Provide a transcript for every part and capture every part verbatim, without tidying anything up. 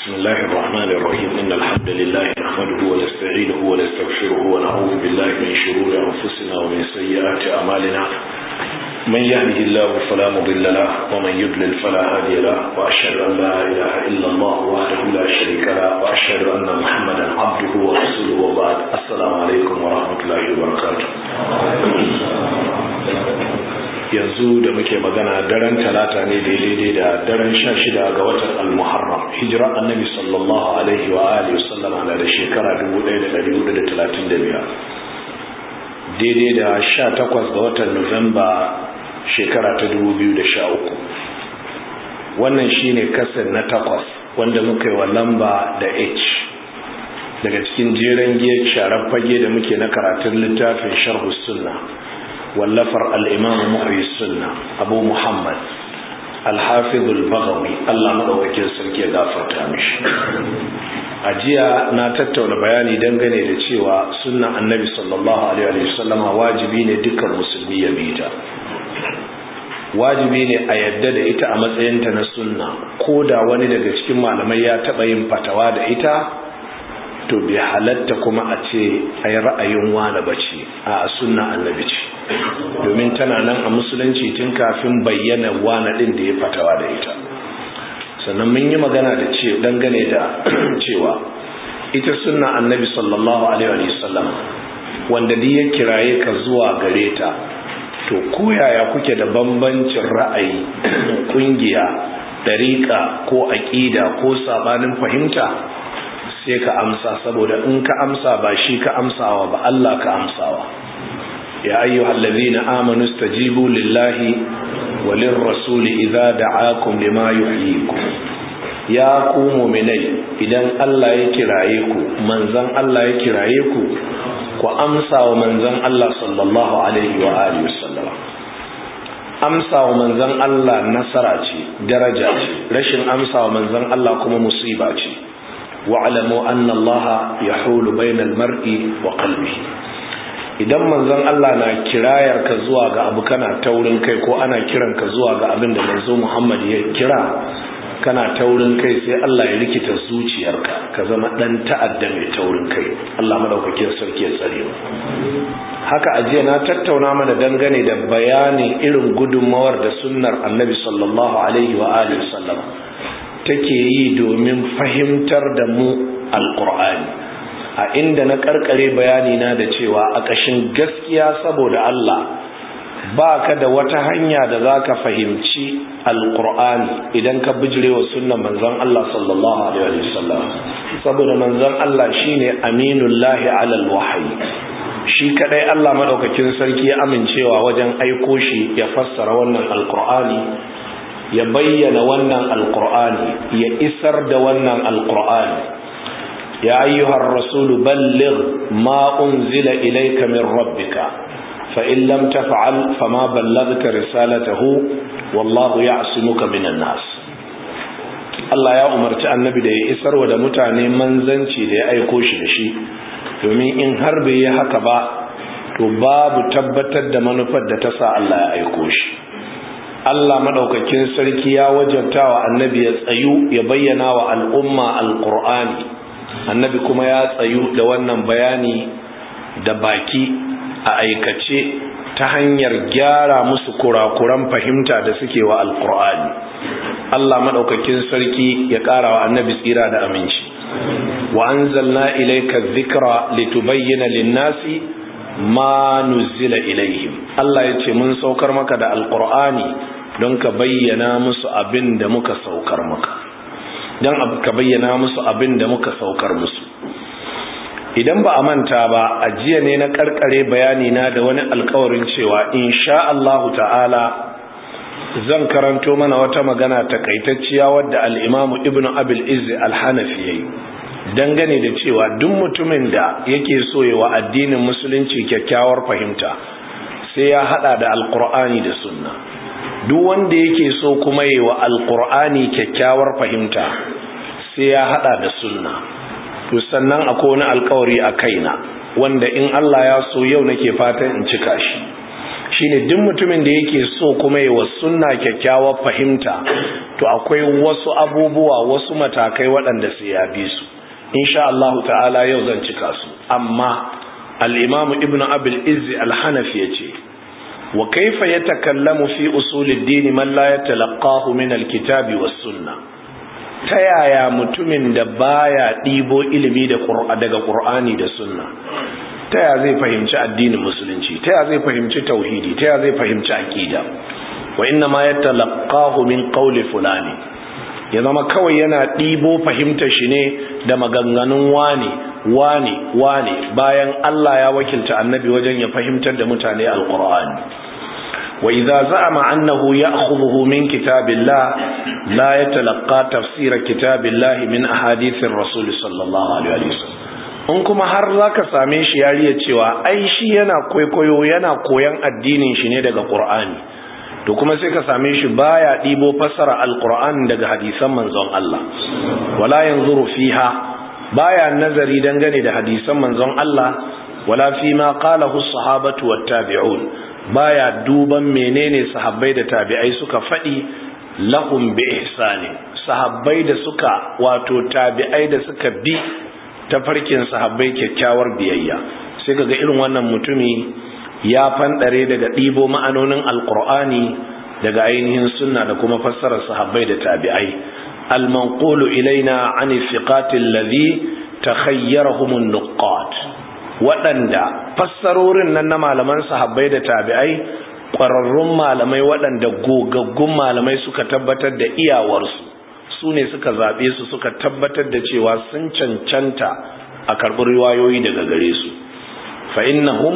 بسم الله الرحمن الرحيم إن الحمد لله نحمده ونستعينه ونستغفره ونعوذ بالله من شرور أنفسنا ومن سيئات أعمالنا من يهده الله فلا مضل له ومن يضلل فلا هادي له وأشهد أن لا إله إلا الله وحده لا شريك له وأشهد أن محمدا عبده ورسوله وبعد السلام عليكم ورحمة الله وبركاته. yanzu da muke magana daren talata ne daidai da daren sha shida ga watan al-muharram hijira annabi sallallahu alaihi wa alihi wasallama na da shekara dubu ɗaya da ɗari hudu da talatin da biyar daidai da sha takwas ga watan nuwamba shekara ta dubu biyu da sha uku. wannan shine kasar na takwas wanda muka yi wa lamba da H daga cikin jeren giya sharar fage da muke na karatun littafin sharh sunna wallafar al'imamu muhyi sunna abu muhammad alhafizul bagawi Allah maɗaukakin sarki ya gafarta mishi. A jiya na tattauna bayani dangane da cewa sunna annabi sallallahu alaihi wasallama wajibi ne dukkan musulmi ya bi ta, wajibi ne a yadda da ita a matsayinta na sunna, ko da wani daga cikin malamai ya taɓa yin fatawa da ita to bai halatta kuma a ce ai ra'ayin wani bace, a sunna annabi ce, domin tana nan a musulunci tun kafin bayyana wani din da ya fatawa da ita. Sannan mun yi magana da ce dangane da cewa ita sunna annabi sallallahu alaihi wasallam wanda duk ya kiraye ka zuwa gare ta, to koyaya kuke da bambancin ra'ayi, kungiya, dariƙa ko aqida ko sabanin fahimta, sai ka amsa, saboda in ka amsa ba shi ka amsawa ba, Allah ka amsawa. ya ayyuhal ladhina amanu istajibu lillahi walir rasuli idza da'akum lima yuhyikum. ya ku mu'minai, idan Allah ya kiraye ku, manzon Allah ya kiraye ku, ku amsawa manzon Allah sallallahu alaihi wa alihi wasallam. amsawa manzon Allah nasara ce, daraja ce, rashin amsawa manzon Allah kuma musiba ce. wa'lamu anna Allah yahulu bainal mar'i wa qalbihi. idan manzon Allah na kirayar ka zuwa ga abu kana taurin kai, ko ana kiran ka zuwa ga abin da manzo Muhammad ya kira kana taurin kai, sai Allah ya rikita zuciyarka ka zama dan ta'adda mai taurin kai. Allah madaukakin sarki ya tsare mu. haka ajiya na tattauna mana dangane da bayanin irin gudunmawar da sunnar Annabi sallallahu alaihi wa alihi wasallam take yi domin fahimtar da mu alqur'ani, a inda na karkare bayani na da cewa a ƙashin gaskiya saboda Allah ba ka da wata hanya da za ka fahimci alƙur'ani idan ka bijirewa sunnan manzon Allah sallallahu alaihi wasallam, saboda manzon Allah shine aminullahi alal wahyi, shi kadai Allah madaukakin sarki ya amincewa wajen aiko shi ya fassara wannan alƙur'ani, ya bayyana wannan alƙur'ani, ya isar da wannan alƙur'ani. يا أيها الرسول بلغ ما أنزل إليك من ربك فإن لم تفعل فما بلغت رسالته والله يعصمك من الناس. Allah ya umarci annabi da ya isar wa da mutane manzanci da ya aiko shi da shi, domin in har bai yi haka ba to babu tabbatar da manufar da ta sa Allah ya aiko shi. Allah madaukakin sarki ya wajabta wa annabi ya tsayu ya bayyana wa al'umma alqur'ani, annabi kuma ya tsayu da wannan bayani da baki a aikace ta hanyar gyara musu kurakuran fahimta da suke wa alqur'ani. Allah madaukakin sarki ya ƙara wa annabi tsira da aminci. wa anzalna ilayka dhikra litubayyana lin-nasi ma nuzila ilayhim. Allah yace mun saukar maka da alqur'ani don ka bayyana musu abin da muka saukar maka, don ka bayyana musu abin da muka saukar musu. Idan ba a manta ba, a jiya ne na karkare bayani na da wani alkawarin cewa insha Allah ta'ala zan karanto mana wata magana takaitacciya wadda al-Imam Ibn Abil Izz al-Hanafi yayi dangane da cewa duk mutumin da yake so yawa addinin musulunci kyakkyawar fahimta sai ya hada da alqur'ani da sunna. duk wanda yake so kuma yawa alqur'ani kyakkyawar fahimta sai ya hada da sunna. to sannan akwai wani alkawari a kaina wanda in Allah ya so yau nake fatan in cika shi shine duk mutumin da yake so kuma yi wa sunna kyakkyawar fahimta to akwai wasu abubuwa wasu matakai waɗanda su ya bi su insha Allah ta'ala yau zan cika su amma al-Imam Ibn Abil Izz al-Hanafi yace wa kaifa yatakallamu fi usulid din man la yatalaqahu min al-kitabi was sunnah ta yaya mutumin da baya ɗibo ilimi daga Qur'ani da sunna ta yaya zai fahimci addinin musulunci ta yaya zai fahimci tauhidi ta yaya zai fahimci aqida wa inna ma yatalaqahu min qawli fulani ya zama kawai yana ɗibo fahimtar shi ne da maganganun wani wani wani bayan Allah ya wakilta annabi wajen ya fahimtar da mutane alqur'ani وإذا زعم أنه يأخذه من كتاب الله لا يتلقى تفسير كتاب الله من أحاديث الرسول صلى الله عليه وسلم in kuma har zaka same shi ya riya cewa ai shi yana kwaikwayo yana koyan addinin shi ne daga Qur'ani to kuma sai ka same shi baya dibo fassara alqur'ani daga hadisan manzon Allah wala yanzuru fiha baya nazari dangane da hadisan manzon Allah wala fi ma qalahu as-sahabatu wat-tabi'un baya duban menene sahabbai da tabi'ai suka faɗi lahum bi ihsani sahabbai da suka wato tabi'ai da suka bi tafarkin sahabbai kyakkyawar biyayya sai kaga irin wannan mutumi ya fandare daga dibo ma'anonin alqur'ani daga ainihin sunna da kuma fassarar sahabbai da tabi'ai al-manqulu ilaina 'ani thiqati alladhi takhayyarahum an-nuqat waɗanda fassarorin nan na malaman sahabbai da tabi'ai ƙwararrun malamai waɗanda gogaggun malamai suka tabbatar da iyawarsu su ne suka zaɓe su suka tabbatar da cewa sun cancanta a karɓi riwayoyi daga gare su fa innahum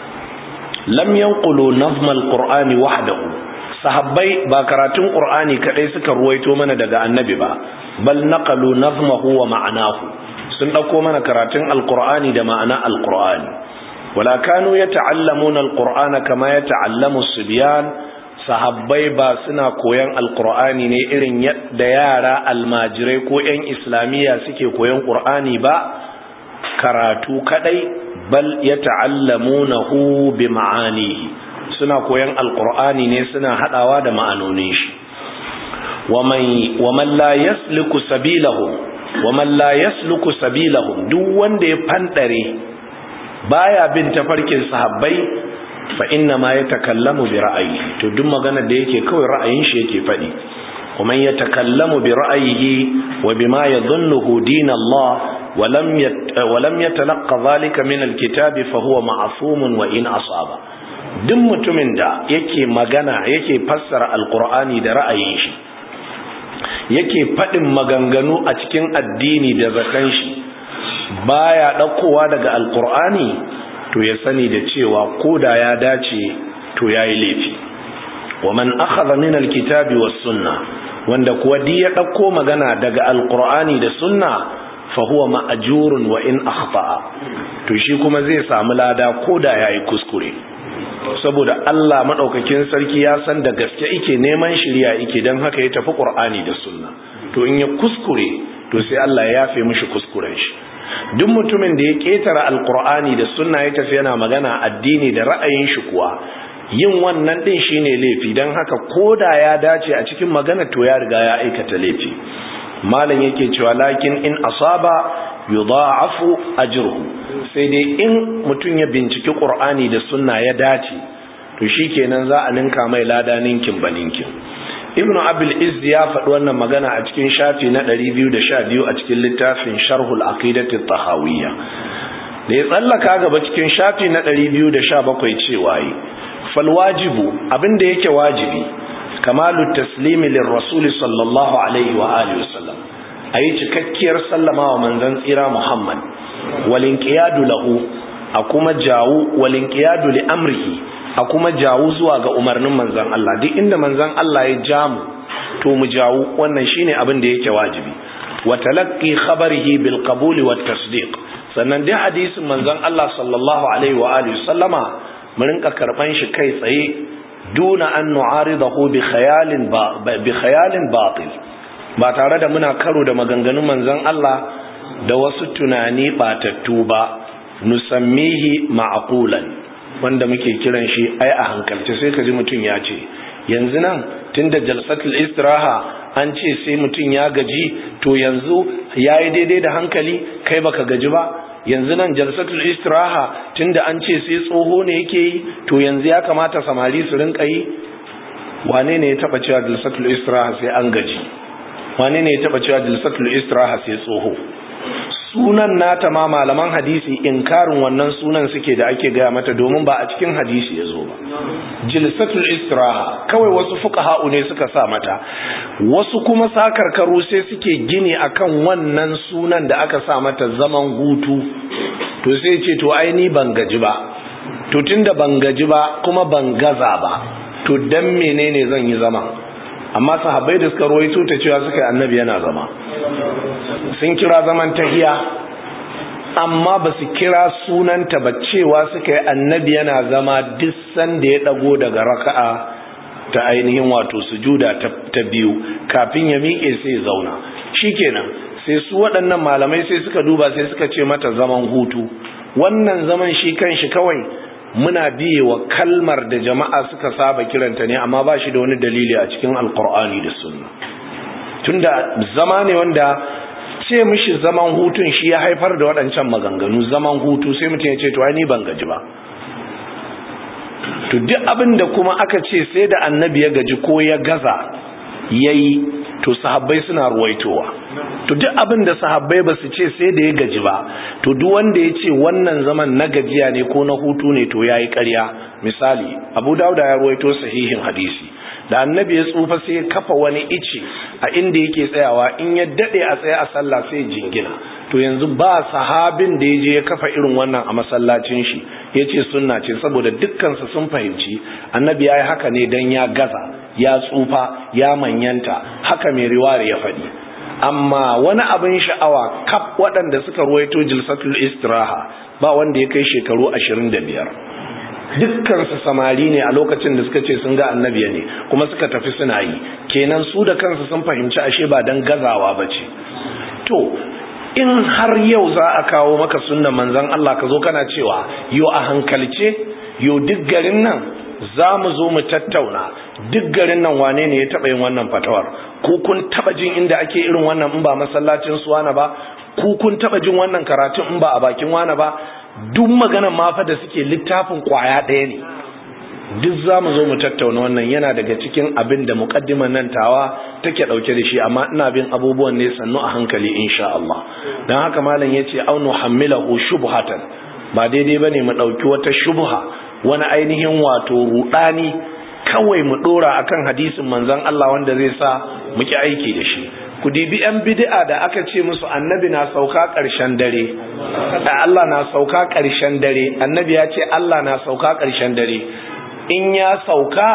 lam yanqulu nazma alqur'ani wahdahu sahabbai ba karatun qur'ani kadai suka ruwaito mana daga annabi ba bal naqalu nazmahu wa ma'anahu sun dauko mana karatun alqur'ani da ma'ana alqur'ani wala kanu yata'allamuna alqur'ana kama yata'allamu as-sibyan sahabbai ba suna koyan alqur'ani ne irin yadda yara almajirai ko ƴan islamiyya suke koyan qur'ani ba karatu kadai bal yata'allamunahu bi ma'anihi suna koyan alqur'ani ne suna hadawa da ma'anonin shi waman waman la yasluku sabilahum waman la yasluku sabilahum duk wanda ya fandare baya bin tafarkin sahabbai fa inna ma yatakallamu bi ra'ayi to duk magana da yake kawai ra'ayin shi yake fadi kuma yatakallamu bi ra'ayihi wa bima yadhunnuhu din Allah wa lam wa lam yatalaqqa dhalika min alkitabi fa huwa ma'sumun wa in asaba duk mutumin da yake magana yake fassara alqur'ani da ra'ayin shi yake fadin maganganu a cikin addini da zakan shi baya daukowa daga alqur'ani to ya sani da cewa koda ya dace to yayi laifi wa man akhadha min alkitabi was sunna wanda kuwa di ya dauko magana daga alqur'ani da sunna fa huwa ma'jurun wa in akhta'a to shi kuma zai samu lada koda yayi kuskure saboda Allah madaukakin sarki ya san da gaske yake neman shiriya yake dan haka ya tafi qur'ani da sunna to in ya kuskure to sai Allah ya yafe mishi kuskuren shi duk mutumin da ya ketara alqur'ani da sunna ya tafi yana magana addini da ra'ayin shi kuwa yin wannan din shine laifi dan haka koda ya dace a cikin magana to ya riga ya aikata laifi malam yake cewa lakin in asaba yudha'afu ajruhu sai dai in mutun ya binciki qur'ani da sunna ya dace to shikenan za a ninka mai lada ninkin baninkin ibnu abil izz ya faɗi wannan magana a cikin shafi na ɗari biyu da sha biyu a cikin littafin sharhul aqidati tahawiyya da ya tsallaka gaba cikin shafi na ɗari biyu da sha bakwai cewa yi fal wajibu abinda yake wajibi kamalu taslimi lirrasul sallallahu alaihi wa alihi wasallam ayi cikakkiyar sallama wa manzon tsira muhammad walin qiyadu lahu a kuma jawu walin qiyadu li amrihi a kuma jawu zuwa ga umarnin manzon Allah duk inda manzon Allah ya jamu to mu jawu wannan shine abin da yake wajibi wa talaqqi khabarihi bil qabuli wat tasdiq sannan dai hadisin manzon Allah sallallahu alaihi wa alihi sallama mu rinka karban shi kai tsaye duna an nu'aridahu bi khayalin ba bi khayalin batil ba tare da muna karo da maganganun manzon Allah da wasu tunani batattu ba nusammihi ma'qulan wanda muke kiran shi ai a hankalce sai ka ji mutum ya ce yanzu nan tunda jalsatul istiraha an ce sai mutum ya gaji to yanzu yayi daidai da hankali kai baka gaji ba. Yanzu nan jalsatul istiraha tunda an ce sai tsoho ne yake yi to yanzu ya kamata samari su rinka yi. Wane ne ya taba cewa jalsatul istiraha sai an gaji? Wane ne ya taba cewa jalsatul istiraha sai tsoho? Sunan nata ma malaman hadisi inkarin wannan sunan suke da ake gaya mata domin ba a cikin hadisi ya zo ba. Jalsatul istiraha kawai wasu fuqaha'u ne suka sa mata, wasu kuma sakarkaru sai suke gini akan wannan sunan da aka sa mata zaman hutu. To sai ce to ai ni ban gaji ba, to tunda ban gaji ba kuma ban gaza ba, to dan menene zan yi zama? Amma sahabbai da suka ruwaito ta cewa suka yi annabi yana zama, sun kira zaman tahiya, amma ba su kira sunanta ba, cewa suka yi annabi yana zama duk sanda ya dago daga raka'a ta ainihin wato sujuda ta biyu kafin ya miƙe sai ya zauna. Shikenan sai su waɗannan malamai sai suka duba sai suka ce mata zaman hutu. Wannan zaman shi kanshi kawai muna biye wa kalmar da jama'a suka saba kiranta ne, amma ba shi da wani dalili a cikin alkur'ani da sunna. Tunda zama ne wanda ce mishi zaman hutun shi ya haifar da waɗancan maganganu. Zaman hutu sai mutum ya ce to ai ni ban gaji ba. To duk abin da kuma aka ce sai da annabi ya gaji ko ya gaza yayi, to sahabbai suna ruwaitowa. To duk abin da sahabbai ba su ce sai da ya gaji ba, to duk wanda ya ce wannan zaman na gajiya ne ko na hutu ne to yayi ƙarya. Misali, Abu Dawud ya ruwaito sahihin hadisi, da annabi ya tsufa sai ya kafa wani ice a inda yake tsayawa, in ya dade a tsaye a sallah sai jingina. To yanzu ba sahabin da ya je ya kafa irin wannan a masallacin shi ya ce sunna ce, saboda dukkansu sun fahimci annabi ya yi haka ne don ya gaza, ya tsufa, ya manyanta, haka mai riwayar ya faɗi. Amma wani abin sha'awa, kaf waɗanda suka ruwaito jilsatul istiraha ba wanda ya kai shekaru ashirin da biyar. Dukkansu samari ne a lokacin da suka ce sun ga annabi ne kuma suka tafi suna yi, kenan su da kansu sun fahimci ashe ba don gazawa ba ce. To in har yau za a kawo maka sunnan manzon Allah ka zo kana cewa yo a hankalce, yo duk garin nan za mu zo mu tattauna, duk garin nan wane ne ya taɓa yin wannan fatawar? Ko kun taɓa jin inda ake irin wannan in ba masallacin su wane ba? Ko kun taɓa jin wannan karatun in ba a bakin wane ba? Duk maganan mafa da suke littafin kwaya ɗaya ne. Duk za mu zo mu tattauna wannan, yana daga cikin abin da muqaddiman nan tawa take dauke da shi, amma ina bin abubuwan ne sannu a hankali insha Allah. Dan haka malam yace au nuhammilahu shubhatan, ba daidai bane mu dauki wata shubha, wani ainihin wato rudani kawai mu dora akan hadisin manzon Allah wanda zai sa mu ki aiki da shi. Ku dibi yan bid'a da aka ce musu annabi na sauka ƙarshen dare, Allah na sauka ƙarshen dare, annabi ya ce Allah na sauka ƙarshen dare. In ya sauka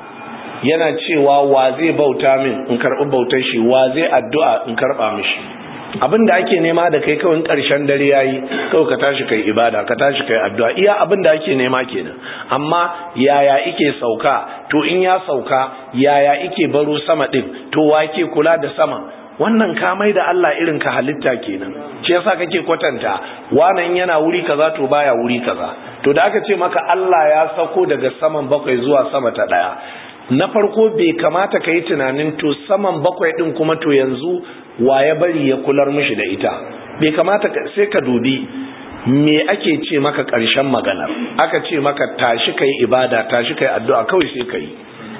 yana cewa wa zai bauta min in karɓi bautar shi, wa zai addu'a in karɓa mishi. Abin da ake nema da kai kawai ƙarshen dare yayi kawai ka tashi kai ibada, ka tashi kai addu'a, iya abin da ake nema kenan. Amma yaya ike sauka? To in ya sauka yaya ike baro sama din? To wa ke kula da sama? Wannan ka mai da Allah irin ka halitta kenan. Ce yasa kake kwatanta wannan yana wuri kaza to baya wuri kaza. To da aka ce maka Allah ya sauko daga saman bakwai zuwa sama ta daya, na farko bai kamata ka yi tunanin to saman bakwai din kuma to yanzu wa ya bari ya kular mishi da ita? Bai kamata sai ka dubi me ake ce maka ƙarshen maganar. Aka ce maka tashi kai ibada, tashi kai addu'a, kawai sai kai.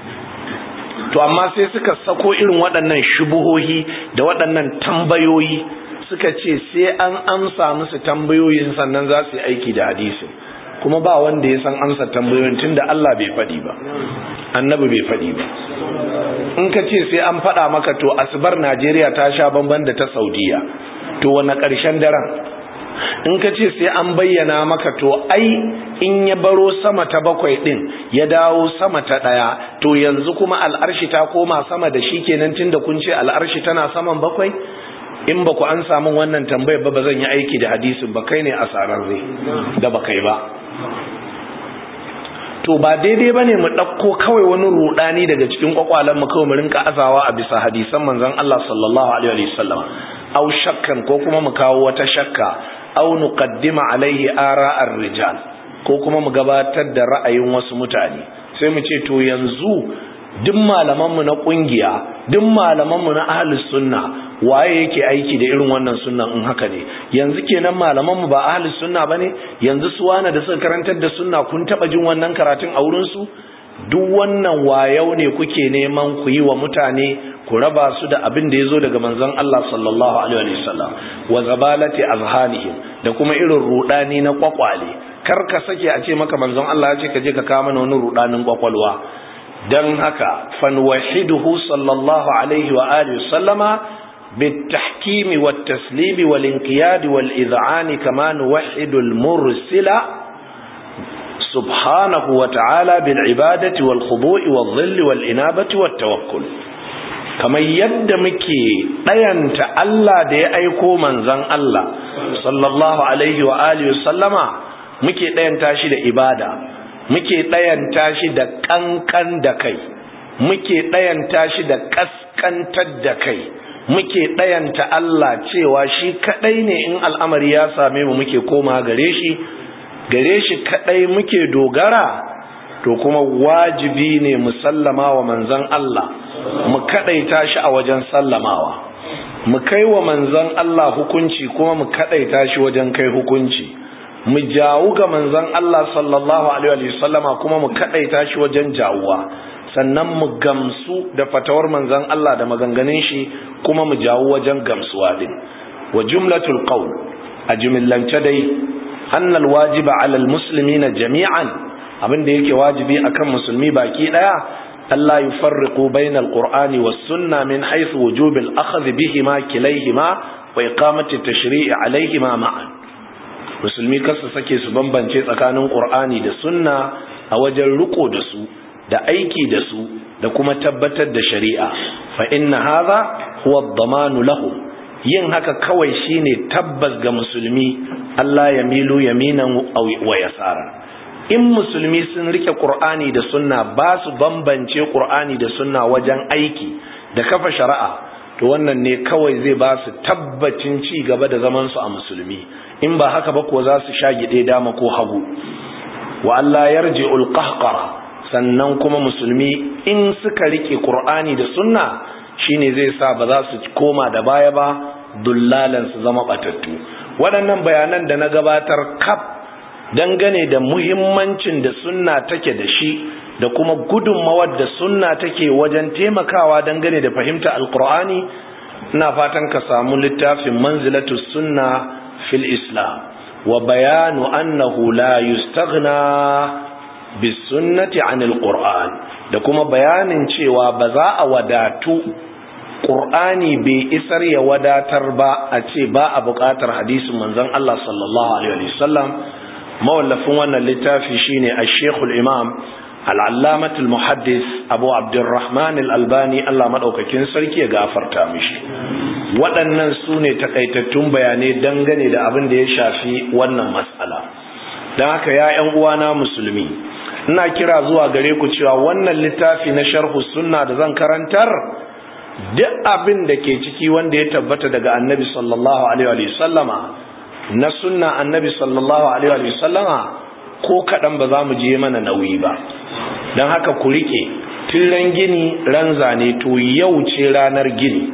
To amma sai suka sako irin waɗannan shubuhohi da waɗannan tambayoyi, suka ce sai an amsa musu tambayoyin sannan za su yi aiki da hadisin. Kuma ba wanda ya san amsa tambayoyin tunda Allah bai faɗi ba, annabi bai faɗi ba. In ka ce sai an faɗa maka to asbar Najeriya ta sha bamban da ta Saudiya, to wani ƙarshen daren? In ka ce sai an bayyana maka to ai in ya baro sama ta bakwai din ya dawo sama ta ɗaya, to yanzu kuma al'arshi ta koma sama da shi kenan tunda kun ce al'arshi tana saman bakwai? In ba ku an samu wannan tambayar ba ba zan yi aiki da hadisin ba, kai ne asararre da ba kai ba. To ba daidai bane mu ɗauko kawai wani rudani daga cikin kwakwalen mu kawai mu rinka azawa a bisa hadisan manzon Allah sallallahu alaihi wasallam, au shakkan ko kuma mu kawo wata shakka, au nuqaddima alaihi ara'ar rijal, ko kuma mu gabatar da ra'ayin wasu mutane, sai mu ce to yanzu duk malamanmu na kungiya, duk malamanmu na ahlus sunna, waye yake aiki da irin wannan sunnan in haka ne? Yanzu kenan malamanmu ba ahlus sunna bane? Yanzu su wana da suka karantar da sunna kun taba jin wannan karatun a wurin su? Duk wannan wayau ne kuke neman ku yi wa mutane, ku raba su da abin da yazo daga manzon Allah sallallahu alaihi wasallam, wa zabalati azhanihim, da kuma irin rudani na kwakwale. Kar ka sake a ce maka manzon Allah ya ce ka je ka kawo mana wani rudanin kwakwalwa. Dan haka fanwahiduhu sallallahu alaihi wa alihi wasallama بالتحكيم والتسليم والانقياد والإذعان كما نوحد المرسل سبحانه وتعالى بالعبادة والخضوع والظل والإنابة والتوكل. كما يدمك أينت الله دي أيكو منزن الله صلى الله عليه وآله وسلم مكي أينتاشي دا إبادة، مكي أينتاشي دا كنكن دا كي، مكي أينتاشي دا كسكن تد كي، muke ɗayanta Allah cewa shi kaɗai ne in al'amari ya same mu muke koma gare shi, gare shi kaɗai muke dogara, to kuma wajibi ne mu sallama wa manzan Allah, mu kaɗaita shi a wajen sallamawa, mu kai wa manzan Allah hukunci kuma mu kaɗaita shi wajen kai hukunci, mu jawu ga manzan Allah sallallahu alaihi wasallama kuma mu kaɗaita shi wajen jawuwa. Sannan mu gamsu da fatawar manzon Allah da maganganun shi kuma mu jawo wajen gamsuwa din. Wa jumlatul qawl, a jumillance dai, annal wajiba alal muslimina jami'an, abinda yake wajibi akan musulmi baki daya, Allah yufarriqu bainal qur'ani was sunna min haythu wujubil akhdh bihima kilayhima wa iqamati tashri'i alayhima ma'an. Musulmi kasu sake su bambance tsakanin qur'ani da sunna a wajen riko da su, da aiki da su, da kuma tabbatar da shari'a. Fa inna hadha huwa ad-damanu lahum, yin haka kawai shine tabbas ga musulmi, Allah ya milu yaminan wa yasara. In musulmi sun rike Qur'ani da sunna, ba su bambance Qur'ani da sunna wajen aiki da kafa shari'a, to wannan ne kawai zai ba su tabbacin ci gaba da zaman su a musulmi. In ba haka ba ko za su shagide dama ko hagu. Wa Allah yarji'ul qahqara, sannan kuma musulmi in suka rike Qur'ani da sunna shine zai sa ba za su koma da baya ba, dullalan su zama batattu. Waɗannan bayanan da na gabatar kaf dangane da muhimmancin da sunna take da shi da kuma gudunmawar da sunna take wajen taimakawa dangane da fahimta alqur'ani, ina fatan ka samu littafin manzilatus sunna fil islam wa bayanu annahu la yustaghna bisunnati anil qur'an, da kuma bayanin cewa ba za a wadatu, qur'ani bai isar ya wadatar ba a ce ba a buƙatar hadisin manzon Allah sallallahu alaihi wasallam. mawallafin wannan littafi shine al-Sheikh al-Imam al-Allamah al-Muhaddis Abu Abdurrahman al-Albani, Allah madaukakin sarki ya gafarta mishi. Waɗannan sune takaitattun bayanai dangane da abin da ya shafi wannan mas'ala. Dan haka ya ƴan uwana musulmi, ina kira zuwa gare ku cewa wannan littafi na sharhu sunna da zan karantar, duk abin da ke ciki wanda ya tabbata daga annabi sallallahu alaihi wa sallama, na sunna annabi sallallahu alaihi wa sallama, ko kaɗan ba za mu je mana nauyi ba. don haka ku rike tun ran gini ran zane, to yau ce ranar gini,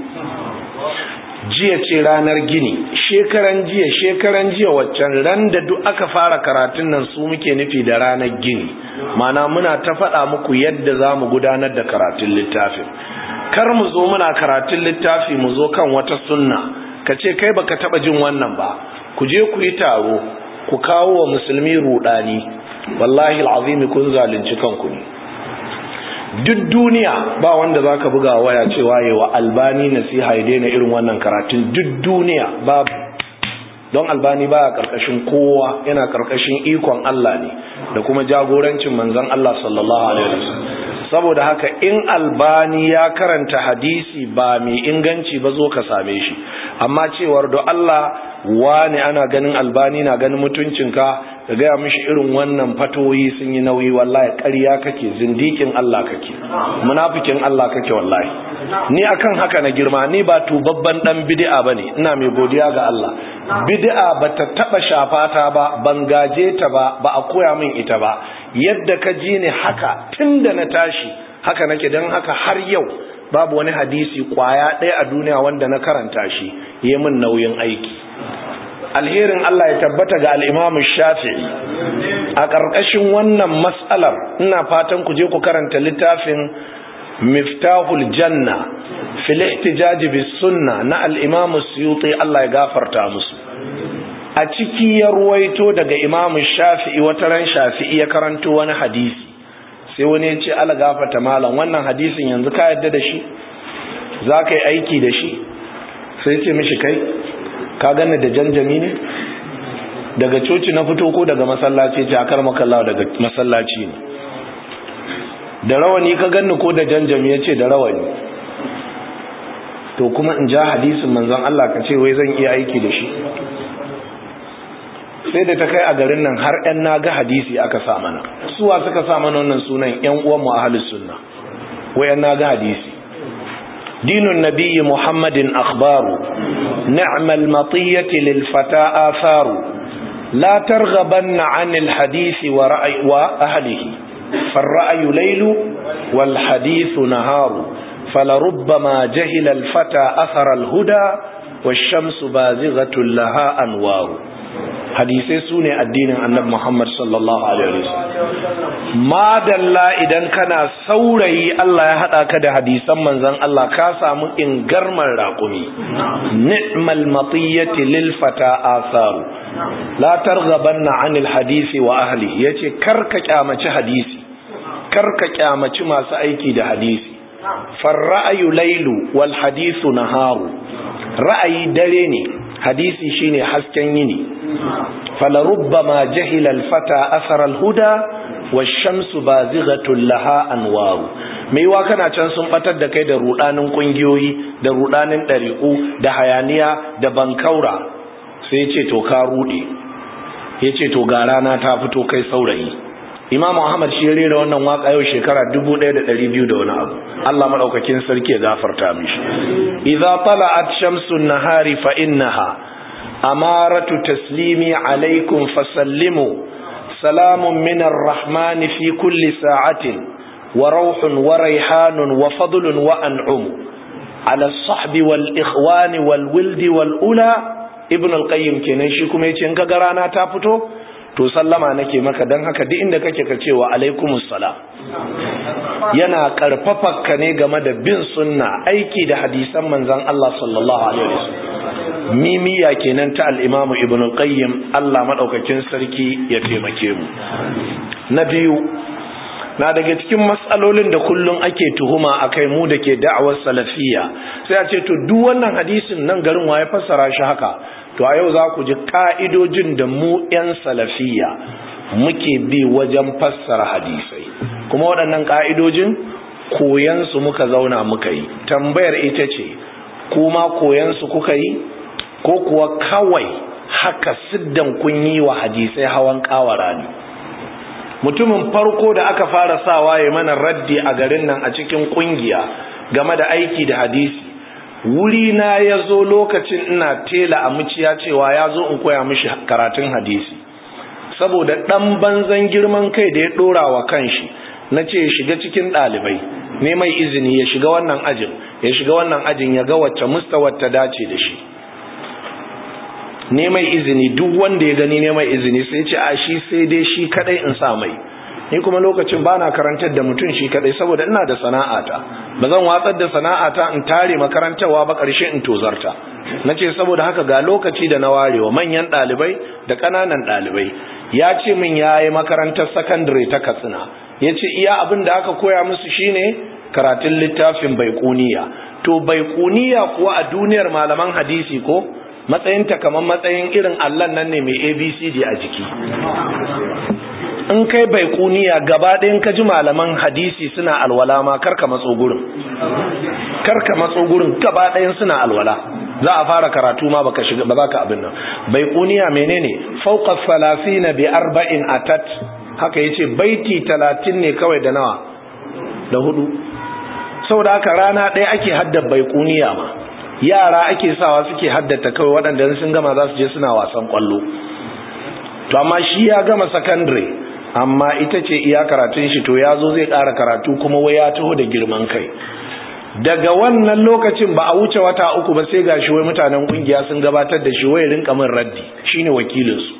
jiya ce ranar gini, shekaran jiya shekaran jiya waccan ran da duk aka fara karatun nan su muke nufi da ranar gini. Mana muna ta faɗa muku yadda za mu gudanar da karatun littafin. Kar mu zo muna karatun littafi mu zo kan wata sunna ka ce kai baka taba jin wannan ba, ku je ku yi taro ku kawo wa musulmi rudani, wallahi alazim kun zalunci kanku ne. Duk duniya ba wanda zaka buga waya cewa yawa Albani nasiha ya daina irin wannan karatun, duk duniya babu. Don Albani baya karkashin kowa, yana karkashin ikon Allah ne da kuma jagorancin manzon Allah sallallahu alaihi wasallam. Saboda haka in Albani ya karanta hadisi ba mai inganci ba, zo ka same shi. Amma cewar do Allah wani ana ganin Albani na ganin mutuncinka, ka gaya mishi irin wannan fatoyi sun yi nauyi, wallahi ƙarya kake, zindikin Allah kake, munafikin Allah kake wallahi. Ni akan haka na girma, ni ba tubabban dan bid'a bane, ina mai godiya ga Allah. bid'a bata taba shafata ba, ban gaje ta ba, ba a koya min ita ba. Yadda ka ji ne haka tunda na tashi haka nake, dan haka har yau babu wani hadisi kwaya ɗaya a duniya wanda na karanta shi yayin min nauyin aiki. Alherin Allah ya tabbata ga al-Imam Shafi'i. A ƙarƙashin wannan mas'alar ina fatan ku je ku karanta littafin Miftahul Janna fil Ihtijaj bis Sunnah na al-Imam Suyuti, Allah ya gafarta musu. A ciki ya ruwaito daga Imam Shafi'i, wata ran Shafi'i ya karanto wani hadisi, sai wani ya ce Allah gafarta malam, wannan hadisin yanzu ka yadda da shi, za ka yi aiki da shi? Sai ce mishi, kai ka gane da janjami ne daga coci na fito ko daga masallaci? Ce akar makallawa daga masallaci ne. Da rawani ka ganni ko da janjami? ya ce da rawani. To kuma in ja hadisin manzon Allah ka ce wai zan iya aiki da shi? Sai da ta kai a garin nan har ƴan naga hadisi aka sa mana. Suwa suka sa mana wannan sunan? ƴan uwan mu ahlus sunna. wai ƴan naga hadisi. dinun nabiyyi muhammadin akhbaru ni'mal matiyati lil fata atharu la targhabanna 'anil hadisi wa ra'yi wa ahlihi farra'yu laylu wal hadithu naharu falarubbama jahila al fata athara al huda wash-shamsu bazighatun laha anwaru. Hadisai su ne addinin annabi Muhammad sallallahu alaihi wasallam. Madalla idan kana saurayi Allah ya hada ka da hadisan manzon Allah, ka samu ingarman raƙumi. Ni'mal matiyati lil fata atharu la targhabanna 'anil hadisi wa ahli. Yace karka kyamaci hadisi, karka kyamaci masu aiki da hadisi. Farra'yu laylu wal hadithu naharu. Ra'ayi dare ne, hadisi shine hasken yini. falarubbama jahila alfata athara alhuda wash-shamsu bazighatun laha anwaru. mai wa kana can sun batar da kai da rudanin kungiyoyi, da rudanin dariku, da hayaniya, da bankaura. sai yace to ka rude, yace to ga rana ta fito kai saurayi. Imam Ahmad shi ya rera wannan waka yau shekara dubu ɗaya da ɗari biyu da wani abu. Allah madaukakin sarki ya gafarta mishi. Idza tala'at shamsun nahari fa innaha amaratu taslimi alaikum fasallimu salamun minar rahmani fi kulli sa'atin wa rauhun wa raihanun wa fadlun wa an'um ala sahbi wal ikhwani wal wildi wal ula. Ibn al-Qayyim kenan shi kuma yace in kaga rana ta fito to sallama nake maka, dan haka duk inda kake ka cewa alaikumus salam. Yana karfafa ne game da bin sunna, aiki da hadisan manzon Allah sallallahu alaihi wasallam. Mimiya kenan ta al-Imam Ibn al-Qayyim, Allah madaukakin sarki ya taimake mu. Na biyu, na daga cikin matsalolin da kullun ake tuhuma akai mu da ke da'awar salafiyya, sai a ce to duk wannan hadisin nan garin waye fassara shi haka? To a yau za ku ji ka'idojin da mu 'yan salafiyya muke bi wajen fassara hadisai, kuma waɗannan ka'idojin koyansu muka zauna muka yi. Tambayar ita ce, kuma koyansu kuka yi ko kuwa kawai haka siddan kun yi wa hadisai hawan kawara ne? Mutumin farko da aka fara sawa ya mana raddi a garin nan a cikin kungiya game da aiki da hadisi, wuri na ya zo lokacin ina tela a muciya cewa ya zo in koya mishi karatun hadisi, saboda ɗan banzan girman kai da ya ɗora wa kanshi na ce ya shiga cikin ɗalibai, ne mai izini ya shiga wannan ajin, ya shiga wannan ajin ya ga wacce mustawar ta dace da shi. Ne mai izini, duk wanda ya gani ne mai izini, sai ce a shi sai dai shi kadai in sa mai. Ni kuma lokacin bana karantar da mutum shi kadai saboda ina da sana'ata, ba zan watsar da sana'ata in tare makarantarwa ba ƙarshe in tozarta. Nace saboda haka ga lokaci da na warewa manyan ɗalibai da ƙananan ɗalibai. Ya ce min yayi makarantar secondary ta Katsina, yace iya abin da aka koya musu shine karatun littafin Baiquniya. To Baiquniya kuwa a duniyar malaman hadisi ko matsayinta kamar matsayin irin Allah nan ne mai A B C D a jiki. In kai Baiquniya gaba ɗayan ka ji malaman hadisi suna alwala ma karka matso gurin, karka matso gurin gaba ɗayan suna alwala. Za a fara karatu ma baka shiga ba, zaka abin nan. Baiquniya menene? Fawqa thalathina bi arba'in atat, haka yace baiti talatin ne kawai da nawa, da hudu. Saboda haka rana ɗaya ake hadda Baiquniya ma. yara ake sawa suke haddata kawai waɗanda sun gama za su je suna wasan kwallo. To amma shi ya gama secondary amma ita ce iya karatun shi, to ya zo zai ƙara karatu kuma wai ya taho da girman kai. Daga wannan lokacin ba a wuce wata uku ba sai gashi wai mutanen kungiya sun gabatar da shi wai rinka min raddi, shine wakilinsu.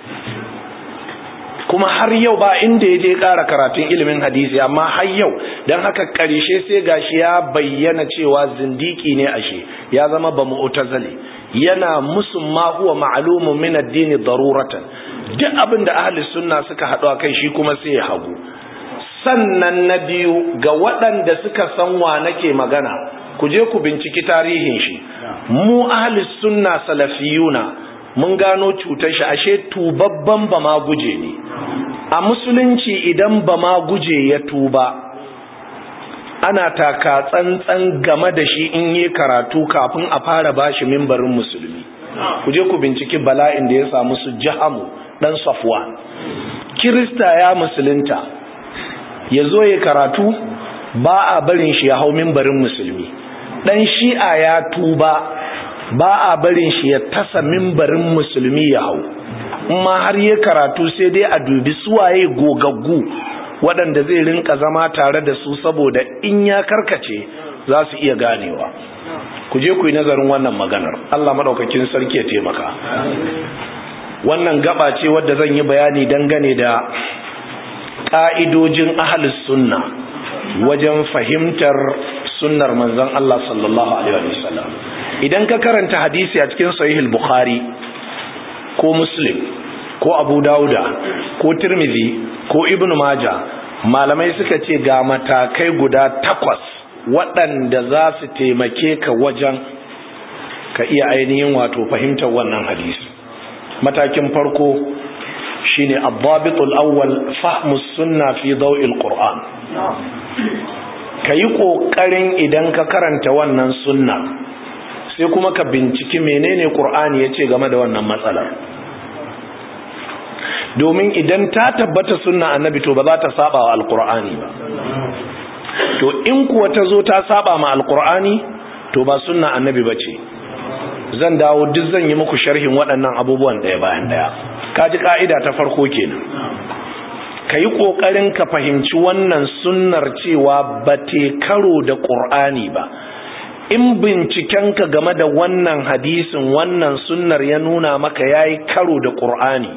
Kuma har yau ba inda ya je ƙara karatun ilimin hadisi, amma har yau don haka ƙarshe sai gashi ya bayyana cewa zindiki ne ashe, ya zama ba mu'tazili, yana musu ma huwa ma'lumun min ad-din daruratan. Duk abin da ahli sunna suka haɗu a kai shi kuma sai ya hagu. Sannan na biyu, ga waɗanda suka san wa nake magana, ku je ku binciki tarihin shi. Mu ahli sunna salafiyuna mun gano cutar shi ashe tubabban ba ma guje ne. A musulunci idan ba ma guje ya tuba, ana taka tsantsan game da shi in yi karatu kafin a fara bashi mimbarin musulmi. Ku je ku binciki bala'in da ya samu su Jahamu dan Safwan. Kirista ya musulunta, ya zo ya karatu, ba a barin shi ya hau mimbarin musulmi. Dan Shi'a ya tuba, ba a barin shi ya tasa mimbarin musulmi ya hau. Amma har ya karatu sai dai a dubi suwaye gogaggu waɗanda zai rinka zama tare da su, saboda in ya karkace za su iya ganewa. Ku je ku yi nazarin wannan maganar, Allah maɗaukakin sarki ya taimaka. Wannan gaba ce wadda zan yi bayani dangane da ƙa'idojin ahlus sunna wajen fahimtar sunnar manzon Allah sallallahu alaihi wasallam. Idan ka karanta hadisi a cikin sahih al-Bukhari ko Muslim ko Abu Dauda ko Tirmidhi ko Ibn Majah, malamai suka ce ga matakai guda takwas waɗanda za su taimake ka wajen ka iya ainihin wato fahimtar wannan hadisi. Matakin farko shine ad-dabitul awwal fahmus sunna fi daw'il qur'an. Kayi kokarin idan ka karanta wannan sunna sai kuma ka binciki menene qur'ani yace game da wannan matsalar. Domin idan ta tabbata sunna annabi to ba za ta saba wa alqur'ani ba. To in kuwa ta zo ta saba ma alqur'ani to ba sunna annabi bace. Zan dawo duk zan yi muku sharhin waɗannan abubuwan ɗaya bayan ɗaya. Kaji ka'ida ta farko kenan. Ka yi ƙoƙarin ka fahimci wannan sunnar cewa ba te karo da ƙur'ani ba. In bincikenka game da wannan hadisin wannan sunnar ya nuna maka ya yi karo da ƙur'ani,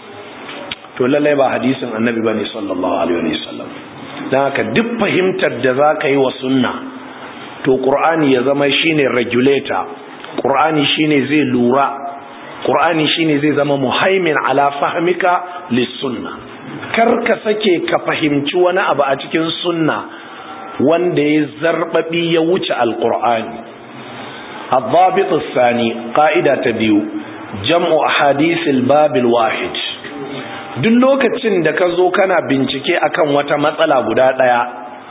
to lallai ba hadisin annabi ba ne sallallahu alaihi wasallam. Don haka duk fahimtar da za ka yi wa sunna, to ƙur'ani ya zama shine regulator. Qur'ani shine zai lura, Qur'ani shine zai zama muhaimin ala fahmika lis-sunna. Kar ka sake ka fahimci wani abu a cikin sunna wanda ya zarbabi ya wuce al-Qur'ani. Ad-dabit ath-thani, qa'ida ta biyu, jam'u ahadith al-bab al-wahid. Duk lokacin da ka zo kana bincike akan wata matsala guda daya,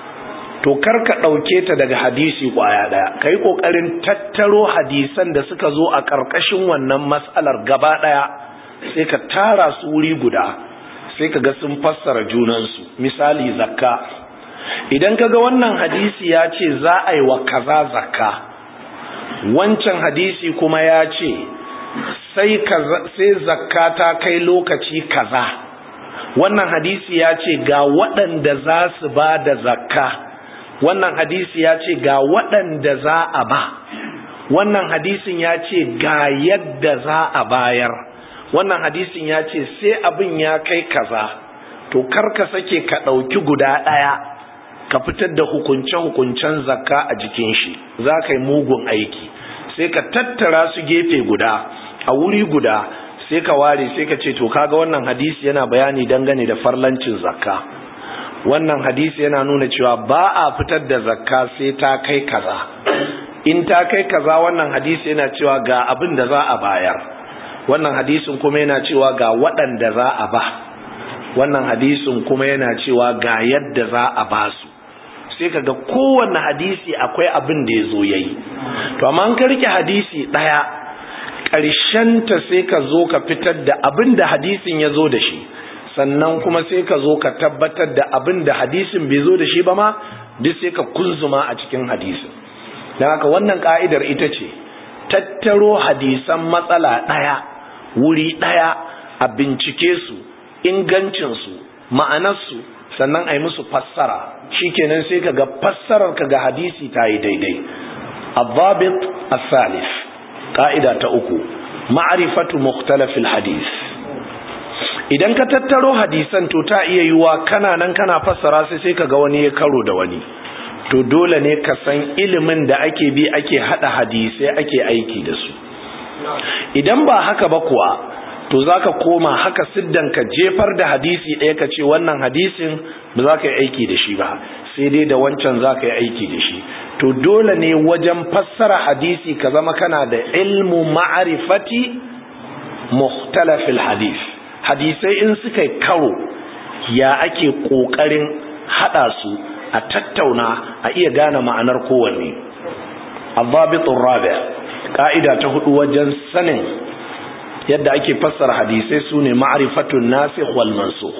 to karka ɗauke ta daga hadisi ƙwaya ɗaya, ka yi ƙoƙarin tattaro hadisan da suka zo a ƙarƙashin wannan matsalar gaba ɗaya, sai ka tara su wuri guda, sai ka ga sun fassara junansu. Misali zakka, idan ka ga wannan hadisi ya ce za a yi wa kaza zakka, wancan hadisi kuma ya ce sai zakka ta kai lokaci kaza, wannan hadisi ya ce ga waɗanda za su ba da zakka, wannan hadisi ya ce ga waɗanda za a ba, wannan hadisin ya ce ga yadda za a bayar, wannan hadisin ya ce sai abin ya kai kaza, to karka sake ka ɗauki guda ɗaya ka fitar da hukunce-hukuncen zakka a jikin shi, za ka yi mugun aiki. Sai ka tattara su gefe guda a wuri guda, sai ka ware sai ka ce to kaga wannan hadisi yana bayani dangane da farlancin zakka, wannan hadisi yana nuna cewa ba a fitar da zakka sai ta kai kaza, in ta kai kaza wannan hadisi yana cewa ga abin da za a bayar, wannan hadisin kuma yana cewa ga waɗanda za a ba, wannan hadisin kuma yana cewa ga yadda za a ba su. Sai kaga kowanne hadisi akwai abin da ya zo yayi. To amma an ka rike hadisi ɗaya, ƙarshenta sai ka zo ka fitar da abin da hadisin ya zo da shi, sannan kuma sai ka zo ka tabbatar da abin da hadisin bai zo da shi ba ma, duk sai ka kunzuma a cikin hadisin. Don haka wannan ka'idar ita ce, tattaro hadisan matsala ɗaya wuri ɗaya a bincike su ingancinsu ma'anarsu sannan a yi musu fassara shikenan sai kaga fassarar kaga hadisi ta yi daidai. الضابط الثالث قاعدة أكو معرفة مختلف الحديث idan ka tattaro hadisan to ta iya yiwa kana nan kana fassara sai sai kaga wani ya karo da wani to dole ne ka san ilimin da ake bi ake hada hadisai ake aiki da su. Idan ba haka ba kuwa to zaka koma haka siddan ka jefar da hadisi ɗaya ka ce wannan hadisin ba za ka yi aiki da shi ba sai dai da wancan za ka yi aiki da shi. To dole ne wajen fassara hadisi ka zama kana da ilmu ma'arifati mukhtalafil hadis. Hadisai in suka karo ya ake kokarin hada su a tattauna a iya gane ma'anar kowanne. Al-dhabitur rabi' ka'ida ta hudu wajen sanin yadda ake fassara hadisai sune ma'rifatun nasikh wal mansukh.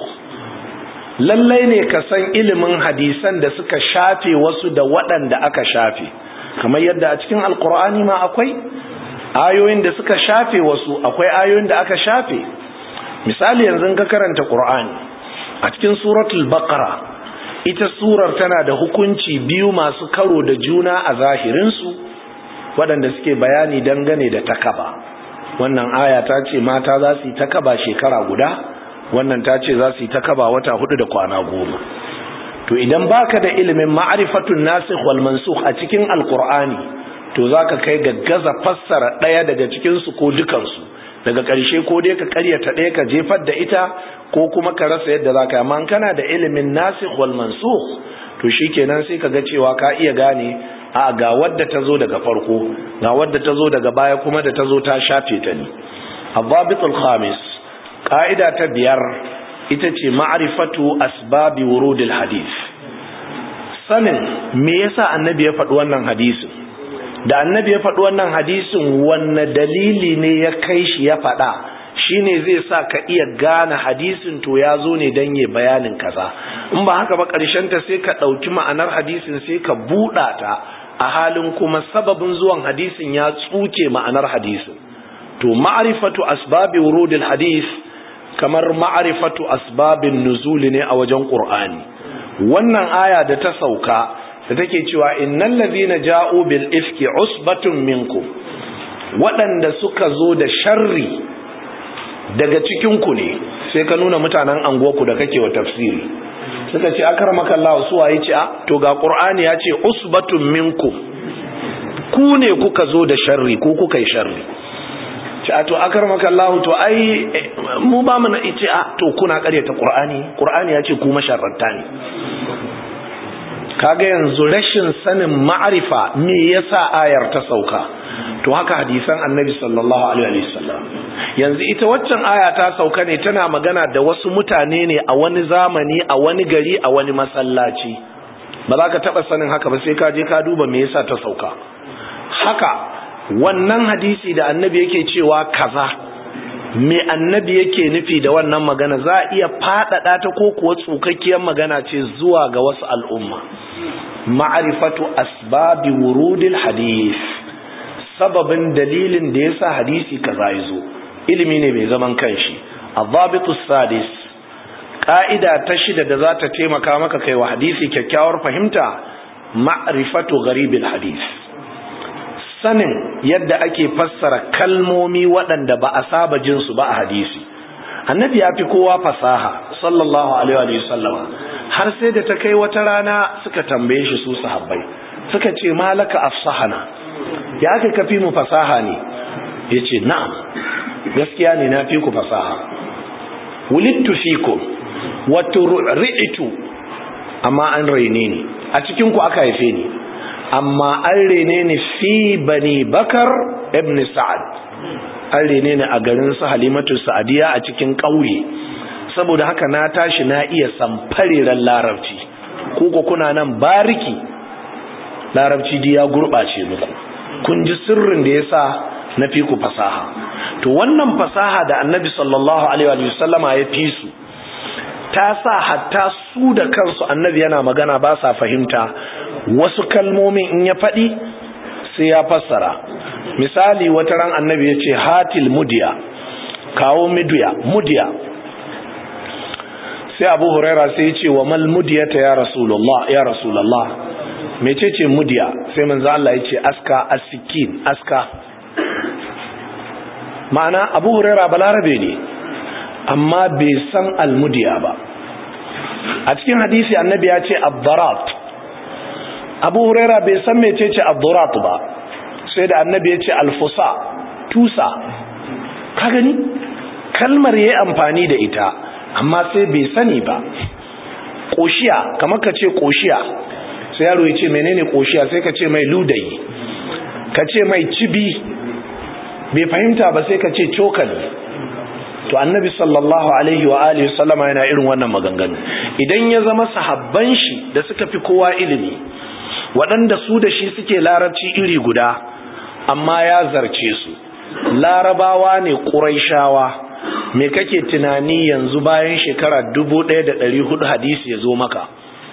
Lallai ne ka san ilimin hadisan da suka shafe wasu da waɗanda aka shafe, kamar yadda a cikin alkur'ani ma akwai ayoyin da suka shafe wasu, akwai ayoyin da aka shafe. Misali yanzu ka karanta Qur'ani a cikin suratul baqara, ita surar tana da hukunci biyu masu karo da juna a zahirinsu waɗanda suke bayani dangane da takaba. Wannan aya ta ce mata za su yi takaba shekara guda, wannan ta ce za su yi ta kaba wata hudu da kwana goma. To idan baka da ilimin ma'rifatun nasikh wal mansukh a cikin alqur'ani to zaka kai ga gaza fassara daya daga cikin su ko dukan su, daga ƙarshe ko dai ka ƙaryata daya ka jefar da ita ko kuma ka rasa yadda zaka. Amma kana da ilimin nasikh wal mansukh to shikenan sai kaga cewa ka iya gane a ga wadda ta zo daga farko ga wadda ta zo daga baya kuma da ta zo ta shafe ta ne. Al-dhabitul khamis ƙa'ida ta biyar ita ce ma'arifatu asbabi wurudil hadith. Sanin me yasa annabi ya faɗi wannan hadisin, da annabi ya faɗi wannan hadisin wanne dalili ne ya kai shi ya faɗa, shine zai sa ka iya gane hadisin to ya zo ne don yi bayanin kaza. In ba haka ba ƙarshen ta sai ka ɗauki ma'anar hadisin sai ka buɗa ta a halin kuma sababin zuwan hadisin ya tsuke ma'anar hadisin. To ma'arifatu asbabi wurudil hadith kamar ma'arifatu asbabin nuzuli ne a wajen Qur'ani. Wannan aya da ta sauka da take cewa innal ladhina ja'u bil ifki usbatun minkum, waɗanda suka zo da sharri daga cikin ku ne, sai ka nuna mutanen anguwarku da kake wa tafsiri suka ce akramaka Allah su waye ce a to ga Qur'ani ya ce usbatun minkum, ku ne kuka zo da sharri ko kuka yi sharri. ce a to akramaka Allah to ai mu ba mu na ce a to kuna ƙaryata Qur'ani, Qur'ani ya ce ku masharranta ne. Kaga yanzu rashin sanin ma'arifa me yasa ayar ta sauka, to haka hadisan Annabi sallallahu alaihi wasallam. Yanzu ita waccan aya ta sauka ne tana magana da wasu mutane ne a wani zamani a wani gari a wani masallaci. Ba za ka taba sanin haka ba sai ka je ka duba me yasa ta sauka. Haka wannan hadisi da Annabi yake cewa kaza, me Annabi yake nufi da wannan magana, za a iya faɗaɗa ta ko kuwa tsukakkiyar magana ce zuwa ga wasu al'umma. Ma'arifatu asbabi wurudil hadith, sababin dalilin da yasa hadisi kaza yazo, ilimi ne mai zaman kanshi. Adhabitus sadis, ka'ida ta shida da za ta taimaka maka kai wa hadisi kyakkyawar fahimta, ma'rifatu gharibil hadith, sanin yadda ake fassara kalmomi waɗanda ba a saba jin su ba a hadisi. Annabi ya fi kowa fasaha sallallahu alaihi wa sallama, har sai da ta kai wata rana suka tambaye shi su sahabbai, suka ce malaka afsahana, ya aka kafi mu fasaha ne? Yace na'am, gaskiya ne na fi ku fasaha. Wulidtu fikum wa tur'itu, amma an raine ni a cikin ku aka haife ni, amma an rene ni fi bani Bakar ibn Sa'ad, an rene ni a garin su Halimatu Sa'adiya a cikin ƙauye. Saboda haka na tashi na iya samfariran larabci, kuko kuna nan bariki larabci ji ya gurɓace muku, kun ji sirrin da yasa na fi ku fasaha. To wannan fasaha da Annabi sallallahu alaihi wa sallama ya fi su ta sa hatta su da kansu Annabi yana magana ba sa fahimta, wasu kalmomin in ya faɗi sai ya fassara, misali wata ran annabi ya ce hatil mudiya, kawo midiya mudiya, sai Abu Huraira sai ya ce wa mal mudiyata ya rasulullah ya rasulullah, mecece mudiya? sai manzo Allah ya ce aska asikin, aska. ma'ana Abu Huraira balarabe ne amma bai san almudiya ba. a cikin hadisi annabi ya ce ad-darat, Abu Huraira bai san mecece ad-darat ba, sai da annabi ya ce al-fusa, tusa. ka gani kalmar yayi amfani da ita amma sai bai sani ba. koshiya, kamar ka ce koshiya, sai yaro ya ce menene koshiya, sai ka ce mai ludayi, ka ce mai cibi, bai fahimta ba sai ka ce cokali. to annabi sallallahu alaihi wa alihi sallama yana irin wannan maganganu. idan ya zama sahabban shi da suka fi kowa ilimi, waɗanda su da shi suke larabci iri guda, amma ya zarce su, larabawa ne ƙuraishawa, me kake tunani yanzu bayan shekara dubu ɗaya da ɗari hudu hadisi ya zo maka?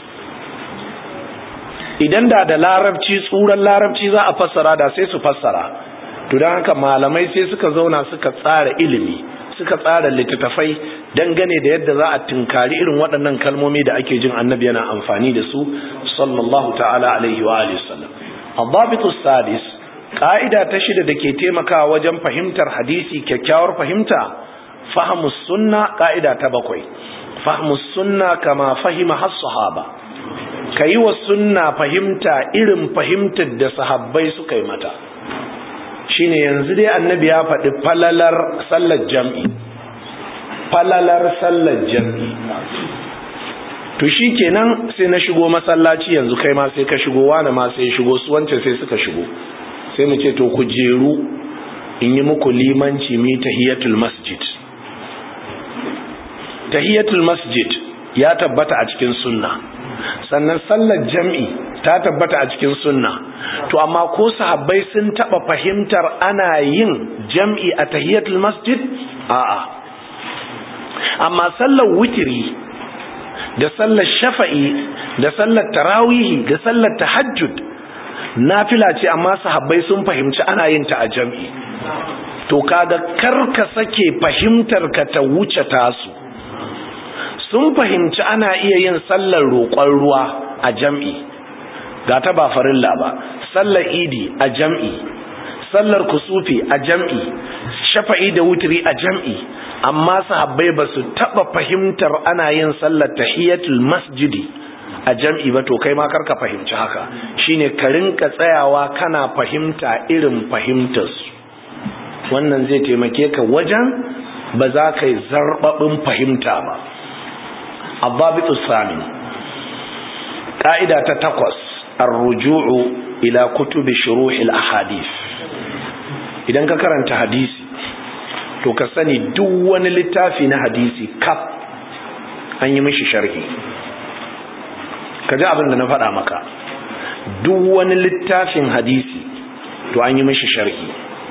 idan da da larabci, tsuran larabci za a fassara da sai su fassara. to don haka malamai sai suka zauna suka tsara ilimi, suka tsara littattafai dangane da yadda za a tunkari irin waɗannan kalmomi da ake jin annabi yana amfani da su sallallahu ta'ala alaihi wa alihi wasallam. Ad-dabitu sadis, ka'ida ta shida da ke taimakawa wajen fahimtar hadisi kyakkyawar fahimta, fahmus sunna. ka'ida ta bakwai, fahmus sunna kama fahima has-sahaba, kayi wa sunna fahimta irin fahimtar da sahabbai suka yi mata. shine yanzu dai annabi ya faɗi falalar sallar jam'i, falalar sallar jam'i. to shikenan sai na shigo masallaci, yanzu kai ma sai ka shigo, wani ma sai shigo, su wance sai suka shigo, sai mu ce to ku jeru in yi muku limanci mi tahiyatul masjid. tahiyatul masjid ya tabbata a cikin sunna, sannan sallar jam'i ta tabbata a cikin sunna. to amma ko sahabbai sun taba fahimtar ana yin jam'i a tahiyatul masjid? a'a. amma sallar witri da sallar shafa'i da sallar tarawihi da sallar tahajjud nafila ce, amma sahabbai sun fahimci ana yin ta a jam'i. to kaga karka sake fahimtar ka ta wuce tasu. sun fahimci ana iya yin sallar roƙon ruwa a jam'i, ga ta ba farilla ba, sallar idi a jam'i, sallar kusufi a jam'i, shafa'i da wutri a jam'i, amma sahabbai ba su taɓa fahimtar ana yin sallar tahiyatul masjidi a jam'i ba. to kai ma karka fahimci haka, shine ka rinka tsayawa kana fahimta irin fahimtarsu. wannan zai taimake ka wajen ba za ka yi zarɓaɓin fahimta ba. Abbabitu Samin, ƙa'ida ta takwas, arruju'u ila kutubi shuruhil ahadith. idan ka karanta hadisi, to ka sani duk wani littafi na hadisi kaf an yi mishi sharhi. ka ji abin da na faɗa maka, duk wani littafin hadisi to an yi mishi sharhi.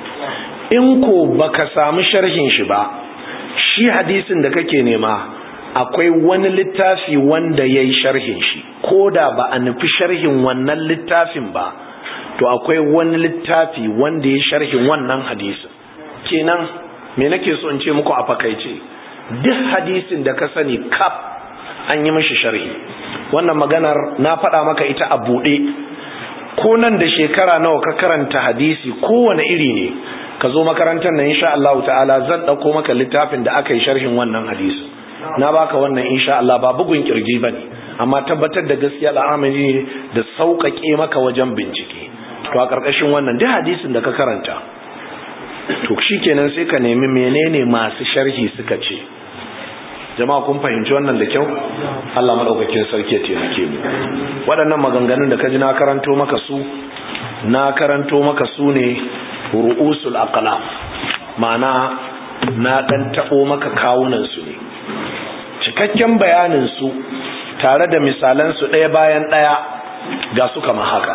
in ko baka samu sharhin shi ba, shi hadisin da kake nema akwai wani littafi wanda ya yi sharhin shi, ko da ba a nufi sharhin wannan littafin ba, to akwai wani littafi wanda ya sharhin wannan hadisin. kenan me nake so in ce muku a fakaice, duk hadisin da ka sani kaf an yi mashi sharhi. wannan maganar na faɗa maka ita a buɗe, ko nan da shekara nawa ka karanta hadisi kowane iri ne, ka zo makarantar nan insha Allah ta'ala zan ɗauko maka littafin da aka yi sharhin wannan hadisin. na baka wannan insha Allah, ba bugun kirji bane, amma tabbatar da gaskiya al'amari da sauƙaƙe maka wajen bincike. to a ƙarƙashin wannan duk hadisin da ka karanta, to shikenan sai ka nemi menene masu sharhi suka ce. jama'a kun fahimci wannan da kyau? Allah madaukakin sarki ya taimake mu. waɗannan maganganun da ka ji na karanto maka su, na karanto maka su ne ru'usul aqlam, ma'ana na dan tabo maka kawunan su ne, cikakken bayanin su tare da misalan su ɗaya bayan ɗaya ga su kamar haka.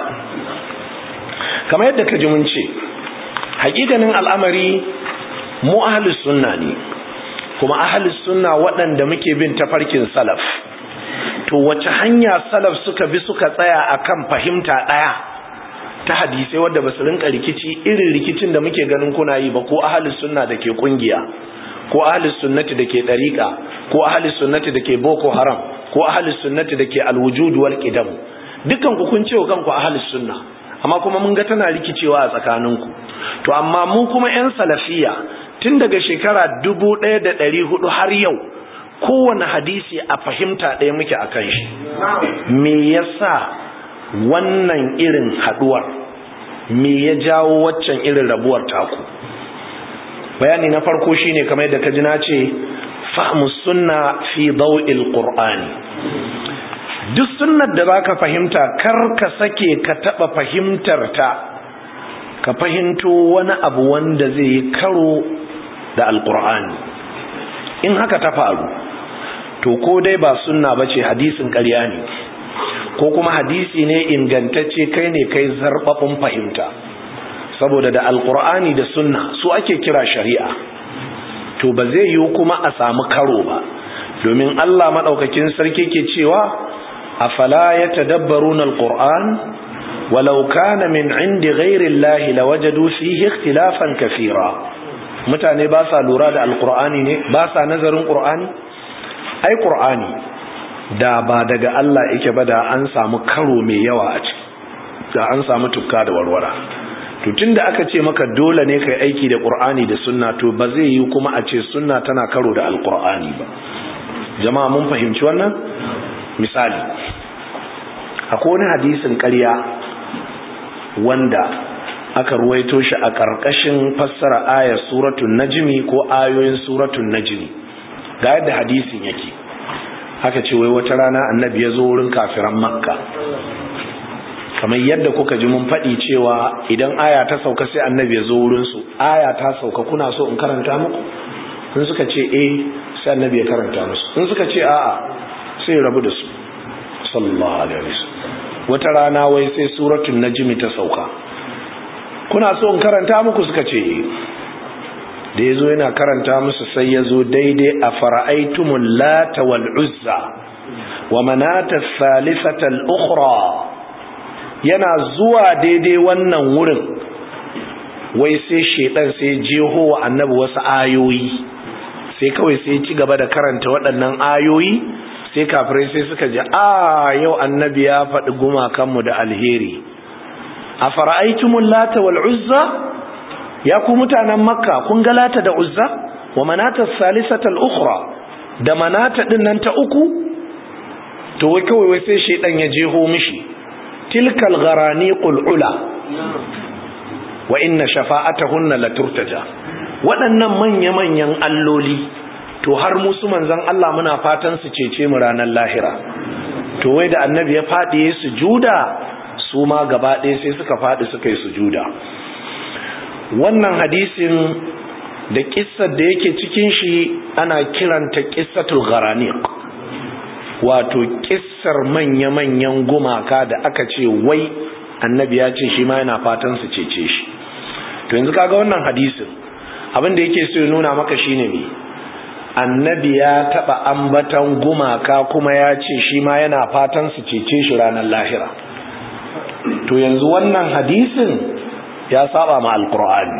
kamar yadda ka ji mun ce, hakikanin al'amari mu ahlus sunna ne, kuma ahlus sunna waɗanda muke bin tafarkin salaf. to wace hanya salaf suka bi suka tsaya akan fahimta ɗaya ta hadisai wadda ba su rinka rikici irin rikicin da muke ganin kuna yi ba, ko ahlus sunna da ke kungiya, ko ahlus sunnati da ke dariqa, ko ahlus sunnati da ke boko haram, ko ahlus sunnati da ke alwujud wal qidam, dukkan ku kun ce wa kanku ahlus sunna, amma kuma mun ga tana rikicewa a tsakaninku. To amma mu kuma yan salafiya tun daga shekara dubu ɗaya da ɗari hudu har yau kowane hadisi a fahimta ɗaya muke akan shi. Me yasa wannan irin haduwar, me ya jawo waccan irin rabuwar taku? Bayani na farko shine kamar yadda kaji na ce fahmu sunna fi daw'il qur'ani. Duk sunnar da baka fahimta kar ka sake ka taba fahimtar ta ka fahimto wani abu wanda zai yi karo da alqur'ani. In haka ta faru to ko dai ba sunna bace, hadisin ƙarya ne, ko kuma hadisi ne ingantacce kai ne kai zarbabin fahimta, saboda da alqur'ani da sunna su ake kira shari'a. To ba zai yi kuma a samu karo ba, domin Allah madaukakin sarki ke cewa afala yatadabbaruna alquran walau kana min indi ghairi llahi lawajadu fihi ikhtilafan kaseera. Mutane ba sa lura da alqur'ani ne, ba sa nazarin qur'ani. Ai qur'ani da ba daga Allah yake ba da an samu karo mai yawa a ciki, da an samu tukka da warwara. To tunda aka ce maka dole ne kai aiki da qur'ani da sunna, to ba zai yi kuma a ce sunna tana karo da alqur'ani ba. Jama'a mun fahimci wannan? Misali, akwai wani hadisin ƙarya wanda aka ruwaito shi a ƙarƙashin fassara ayar suratul najmi ko ayoyin suratul najmi. Ga yadda hadisin yake, aka ce wai wata rana annabi ya zo wurin kafiran makka, kamar yadda kuka ji mun faɗi cewa idan aya ta sauka sai annabi ya zo wurinsu. Aya ta sauka, kuna so in karanta muku? In suka ce eh, sai annabi ya karanta musu. In suka ce a'a, sai rabu da su sallallahu alaihi wasallam. Wata rana wai sai suratul najmi ta sauka, kuna so in karanta muku? Suka ce eh. Da yazo yana karanta musu sai yazo daidai a fara'aitumul lata wal uzza wa manata thalithata al ukhra. Yana zuwa daidai wannan wurin wai sai shedan sai jeho wa annabi wasu ayoyi, sai kawai sai ci gaba da karanta waɗannan ayoyi. Sai kafirai sai suka ji a yau annabi ya faɗi gumakanmu da alheri. A fara'aitumul lata wal uzza, ya ku mutanen makka kun ga lata da uzza, wa manata salisata al-ukhra, da manata din nan ta uku. To wai kawai wai sai shedan ya jeho mishi tilkal gharaniqul ula wa inna shafa'atahunna laturtaja. Waɗannan manya-manyan alloli, to har musu manzon Allah muna fatan su cece mu ranar lahira. To wai da annabi ya faɗi ya sujuda, su ma gaba ɗaya sai suka faɗi suka yi sujuda. Wannan hadisin da kissar da yake cikin shi ana kiranta qissatul gharaniq, wato kissar manya-manyan gumaka da aka ce wai annabi ya ce shi ma yana fatan su cece shi. To yanzu kaga wannan hadisin abin da yake so ya nuna maka shine ne, annabi ya taba ambatan gumaka kuma ya ce shi ma yana fatan su cece shi ranar lahira. To yanzu wannan hadisin ya saba ma alqur'ani.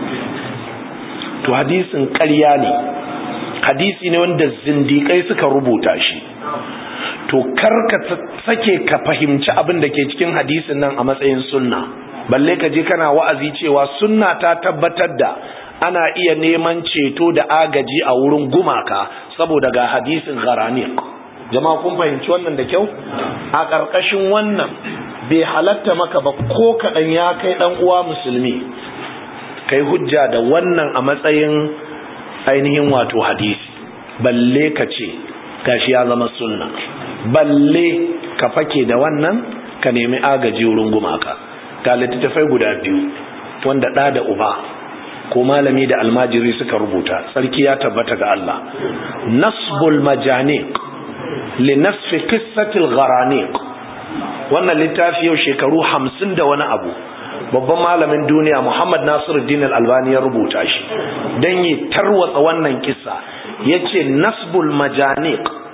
To hadisin ƙarya ne, hadisi ne wanda zindikai suka rubuta shi. To karka sake ka fahimci abin da ke cikin hadisin nan a matsayin sunna, balle ka je kana wa'azi cewa sunna ta tabbatar da ana iya neman ceto da agaji a wurin gumaka saboda ga hadisin gharaniq. Jama'a kun fahimci wannan da kyau? A ƙarƙashin wannan bai halatta maka ba ko kaɗan ya kai ɗan uwa musulmi kai hujja da wannan a matsayin ainihin wato hadisi, balle ka ce gashi ya zama sunna, balle ka fake da wannan ka nemi agaji wurin gumaka. Ga littattafai guda biyu wanda ɗa da uba ko malami da almajiri suka rubuta, sarki ya tabbata ga Allah. Nasbul majaniq li nasfi qissatil gharaniq, wannan littafi yau shekaru hamsin da wani abu babban malamin duniya Muhammad Nasiruddin Al-Albani ya rubuta shi dan yi tarwatsa wannan kissa. Yace nasbul majaniq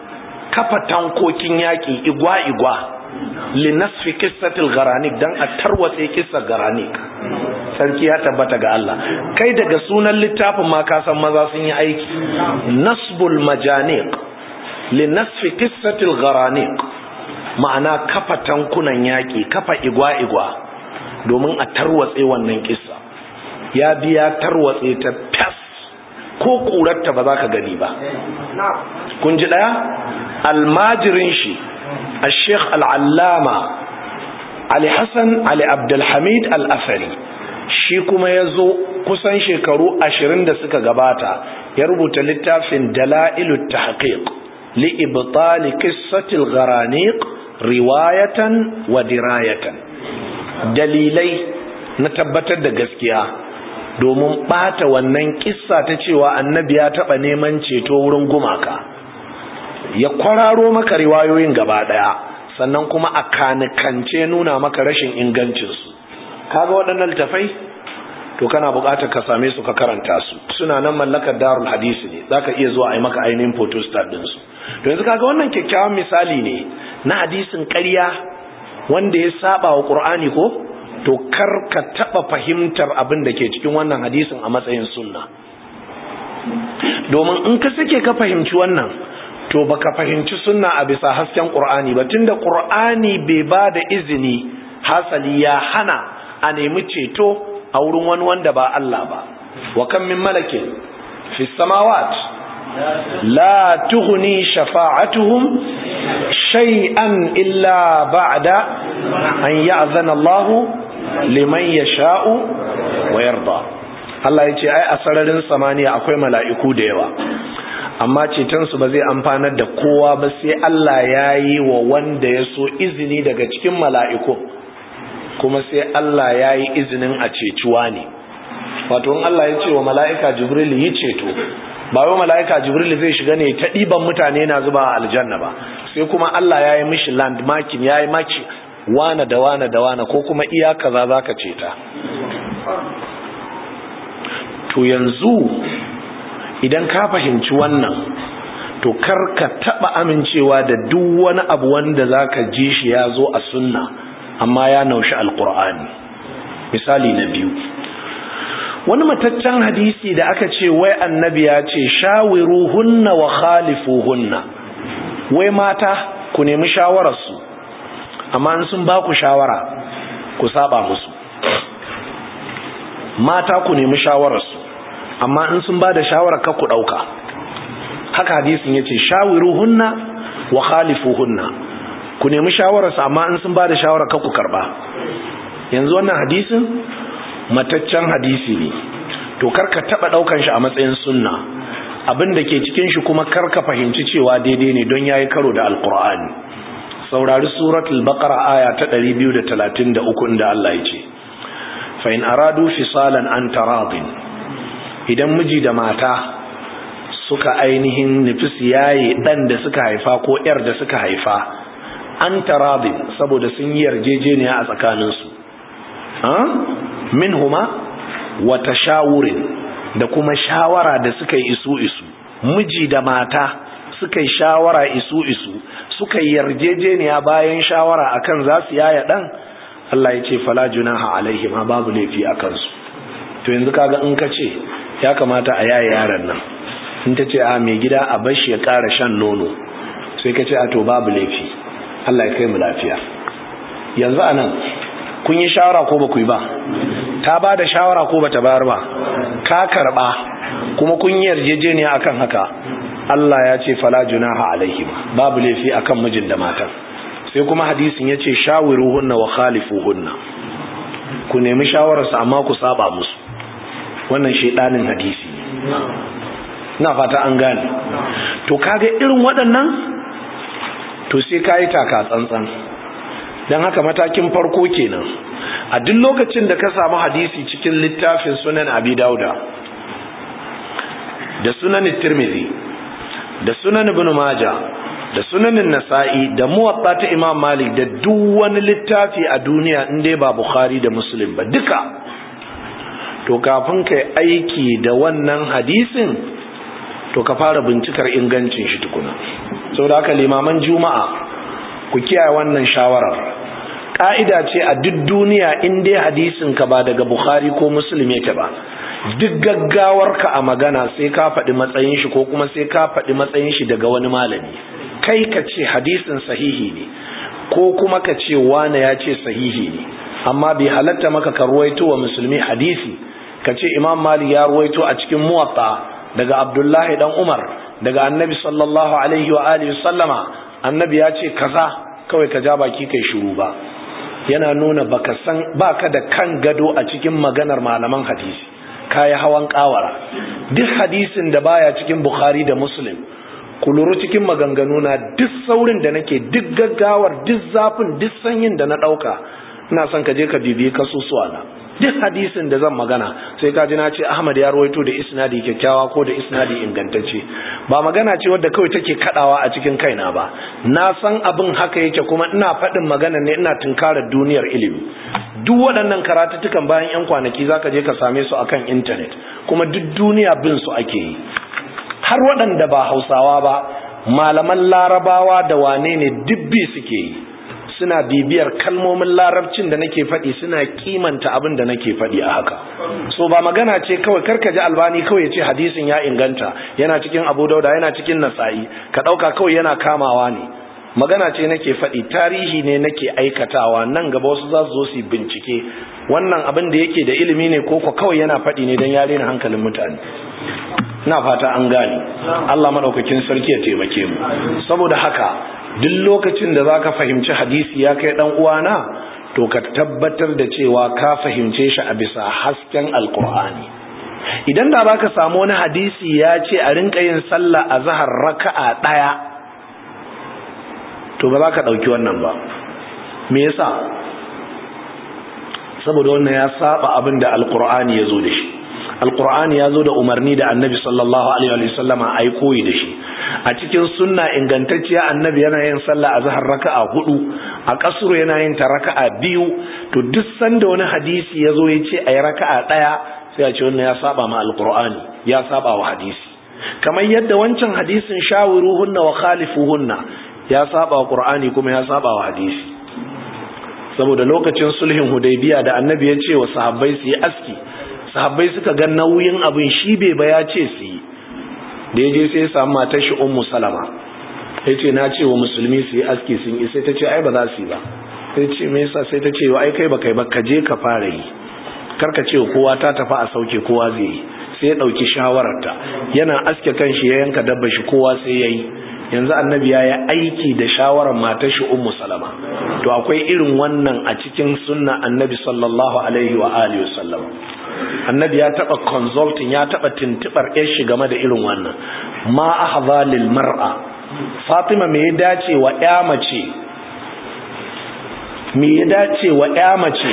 kafa tankokin yaki igwa igwa linasfi qissatil gharanik dan a tarwatse kissar gharanik. Sarki ya tabbata ga Allah. Kai daga sunan littafin ma ka san maza sun yi aiki. Nasbul majaniq linasfi qissatil gharanik, ma'ana kafa tankunan yaki, kafa igwa igwa domin a tarwatse wannan kissa. Ya biya tarwatse ta fas ko kurarta ba za ka gani ba. Kun ji daya? Almajirin shi الشيخ العلامة علي حسن علي عبد الحميد الأثري shi kuma ya zo kusan shekaru ashirin da suka gabata ya rubuta littafin Dalailut Tahqiq li ibtal qissatil gharaniq riwayatan wa dirayatan, dalilai na tabbatar da gaskiya domin bata wannan kissa ta cewa annabi ya taba neman ceto wurin gumaka. Ya kwararo maka riwayoyin gaba daya, sannan kuma a kanikance nuna maka rashin ingancinsu. Kaga waɗannan littafai to kana buƙatar ka same su ka karanta su, suna nan mallakar Darul Hadisi ne, zaka iya zuwa a yi maka ainihin photostat din su. To yanzu kaga wannan kyakkyawan misali ne na hadisin ƙarya wanda ya saba wa Qur'ani ko? To kar ka taba fahimtar abin da ke cikin wannan hadisin a matsayin sunna. Domin in ka sake ka fahimci wannan, to baka fahimci sunna a bisa hasken Qur'ani ba, tunda Qur'ani bai ba da izini, hasali ya hana a nemi ceto a wurin wani wanda ba Allah ba. Wa kam min malakin fi samawat la tughni shafa'atuhum shay'an illa ba'da an ya'zana Allahu liman yasha'u wa yarda. Allah ya ce ai a sararin samaniya akwai mala'iku da yawa, amma cetonsu ba zai amfanar da kowa ba sai Allah ya yi wa wanda ya so izini daga cikin mala'iku, kuma sai Allah ya yi izinin a ceciwa ne. Wato in Allah ya ce wa mala'ika Jibril yi ceto, ba wai mala'ika Jibril zai shiga ne ta ɗiban mutane na zuba a aljanna ba, sai kuma Allah ya yi mishi landmarking, ya yi maki wane da wane da wane, ko kuma iya kaza za ka ceta. To yanzu idan ka fahimci wannan, to kar ka taba amincewa da duk wani abu wanda zaka ji shi ya zo a sunna amma ya naushi alqur'ani. Misali na biyu, wani mataccen hadisi da aka ce wai annabi ya ce shawiruhunna wa khalifuhunna, wai mata ku nemi shawararsu amma in sun ba ku shawara ku saba musu. Mata ku nemi shawararsu amma in sun ba da shawara ka ku ɗauka. Haka hadisin ya ce shawiruhunna wa khalifuhunna, ku nemi shawararsu amma in sun ba da shawara ka ku karɓa. Yanzu wannan hadisin mataccen hadisi ne, to karka taɓa ɗaukan shi a matsayin sunna. Abin da ke cikin shi kuma karka fahimci cewa daidai ne don yayi karo da alkur'ani. Saurari suratul baqara aya ta ɗari biyu da talatin da uku inda Allah ya ce fa in aradu fisalan an taradin, idan miji da mata suka ainihin nufi siyaye dan da suka haifa ko yar da suka haifa an taradin, saboda sun yi yarjejeniya a tsakaninsu, min huma wa tashawurin, da kuma shawara da suka yi isu isu. Miji da mata suka yi shawara isu isu, suka yi yarjejeniya bayan shawara akan za su yaya dan, Allah ya ce fala junaha alaihim, babu laifi a kansu. To yanzu kaga in ka ce ya kamata a yaye yaron nan, in ta ce a mai gida a bashi ya ƙara shan nono, sai ka ce a to babu laifi, Allah ya kai mu lafiya. Yanzu anan kun yi shawara ko ba ku yi ba? Ta ba da shawara ko ba ta bayar ba? Ka karba kuma kun yi yarjejeniya akan haka, Allah ya ce fala junaha alaihim, babu laifi akan mijin da matan. Sai kuma hadisin ya ce shawiruhunna wa khalifuhunna, ku nemi shawararsu amma ku saba musu. Wannan shedanin hadisi ne, ina fata an gane. To kaga irin waɗannan, to sai ka yi taka tsantsan. Don haka matakin farko kenan, a duk lokacin da ka samu hadisi cikin littafin sunan Abi Dauda da sunan Tirmidhi da sunan Ibn Majah da sunan Nasa'i da Muwatta ta Imam Malik da duk wani littafi a duniya in dai ba Bukhari da Muslim ba duka, to kafin kai aiki da wannan hadisin to ka fara bincikar ingancin shi tukuna. Saboda haka limaman juma'a ku kiyaye wannan shawarar. Ka'ida ce a duk duniya in dai hadisin ka ba daga Bukhari ko Muslim yake ba, duk gaggawar ka a magana sai ka faɗi matsayin shi ko kuma sai ka faɗi matsayin shi daga wani malami. Kai ka ce hadisin sahihi ne ko kuma ka ce wane ya ce sahihi ne, amma bai halatta maka ka ruwaito wa musulmi hadisi ka ce Imam Malik ya ruwaito a cikin Muwatta daga Abdullahi dan Umar daga Annabi sallallahu alaihi wa alihi sallama Annabi ya ce kaza, kawai ka ja baki kai shiru ba. Yana nuna baka san baka da kan gado a cikin maganar malaman hadisi, kai hawan kawara. Duk hadisin da baya cikin Bukhari da Muslim, ku lura cikin maganganu na, duk saurin da nake, duk gaggawar, duk zafin, duk sanyin da na dauka, ina son ka je ka bibiye kasusuwa na. Duk hadisin da zan magana sai ka ji na ce Ahmad ya rawaito da isnadi kyakkyawa ko da isnadi ingantacce. Ba magana ce wadda kawai take kadawa a cikin kaina ba, na san abin haka yake kuma ina faɗin magana ne ina tunkarar duniyar ilimi. Duk waɗannan karatutukan bayan yan kwanaki zaka je ka same su akan internet, kuma duk duniya bin su ake yi. Har waɗanda ba Hausawa ba, malaman Larabawa da wane ne dubbi suke yi, suna bibiyar kalmomin larabcin da nake faɗi, suna kimanta abin da nake faɗi a haka. So ba magana ce kawai karka ji Albani kawai ya ce hadisin ya inganta, yana cikin Abu Dauda, yana cikin Nasa'i, ka ɗauka kawai yana kamawa ne. Magana ce nake faɗi, tarihi ne nake aikatawa, nan gaba wasu za su zo su bincike wannan abin da yake da ilimi ne ko ko kawai yana faɗi ne don ya rena hankalin mutane. Ina fata an gane. Allah madaukakin sarki ya taimake mu. Saboda haka duk lokacin da zaka fahimci hadisi ya kai dan uwana, to ka tabbatar da cewa ka fahimce shi a bisa hasken alqur'ani. Idan da zaka samu wani hadisi ya ce a rinka yin sallah azhar raka'a daya, to ba za ka dauki wannan ba. Me yasa? Saboda wannan ya saba abinda alqur'ani ya zo da shi. Alqur'ani ya zo da umarni da Annabi sallallahu alaihi wa sallama ai koyi da shi. A cikin sunna ingantacciya Annabi yana yin sallah azhar raka'a hudu, a kasru yana yin ta raka'a biyu. To duk sanda wani hadisi ya zo ya ce ai raka'a daya, sai a ce wannan ya saba ma alqur'ani, ya saba wa hadisi. Kamar yadda wancan hadisin shawiruhunna wa khalifuhunna ya saba wa qur'ani kuma ya saba wa hadisi. Saboda lokacin sulhin Hudaybiya da Annabi ya ce wa sahabbai su yi aski, sahabbai suka ga nauyin abin, shi bai ba ya ce su yi. Da ya je sai ya samu matar shi Ummu Salama, ya ce na ce wa musulmi su yi aski sun yi, sai ta ce ai ba za su yi ba. Sai ce me yasa? Sai ta ce ai kai ba kai ba, ka je ka fara yi, karka ce kowa ta tafi a sauke kowa zai yi. Sai ya dauki shawararta, yana aske kanshi ya yanka dabba shi kowa sai ya yi. Yanzu Annabi ya yi aiki da shawarar matar shi Ummu Salama. To akwai irin wannan a cikin sunna Annabi sallallahu alaihi wa alihi wasallam. Annabi ya taba consulting, ya taba tintibar yar shi game da irin wannan. Ma ahza lil mar'a, Fatima me ya dace wa ƴa mace, me ya dace wa ƴa mace,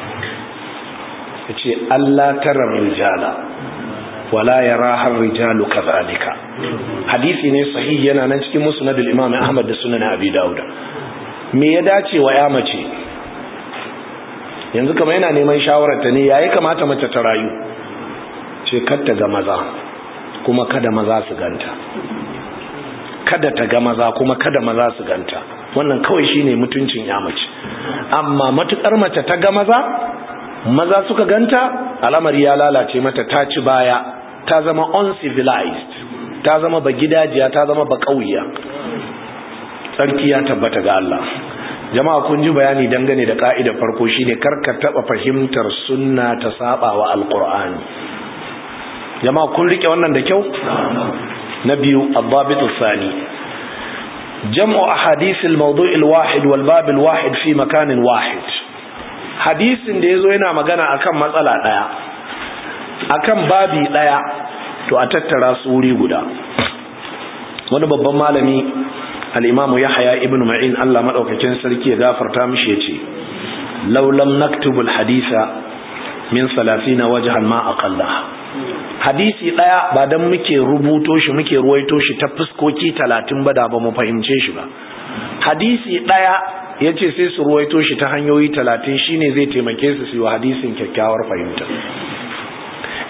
yace Allah tarar rijala wala yaraha rijalu kadhalika. Hadisi ne sahihi, yana nan cikin musnad al-Imam Ahmad da sunan Abi Dawud. Me ya dace wa ƴa mace? Yanzu kamar yana neman shawararta ne, yayi kamata mace ta rayu, ce kada ga maza kuma kada maza su ganta, kada ta ga maza kuma kada maza su ganta. Wannan kawai shine mutuncin ya mace. Amma matukar mace ta ga maza, maza suka ganta, al'amari ya lalace mata, ta ci baya, ta zama uncivilized, ta zama ba gidajiya, ta zama ba kauya. Sarki ya tabbata ga Allah. Jama'a kun ji bayani dangane da ka'idar farko, shine karka taba fahimtar sunna ta saba wa alqur'ani. Jama'a kun rike wannan da kyau? Na biyu, ad-dabit ath-thani, jam'u ahadith al-mawdu' al-wahid wal bab al-wahid fi makanin wahid. Hadisin da yazo yana magana akan matsala daya, akan babi daya, to a tattara su wuri guda. Wani babban malami al-Imam Yahya ibn Ma'in, Allah madaukakin sarki ya gafarta mishi, yace law lam naktubu al-haditha min thalathina wajhan ma aqalla. Hadisi daya ba dan muke rubuto shi muke ruwaito shi ta fuskoki talatin ba da ba mu fahimce shi ba. Hadisi daya yace sai su ruwaito shi ta hanyoyi talatin, shine zai taimake su su yi hadisin kyakkyawar fahimta.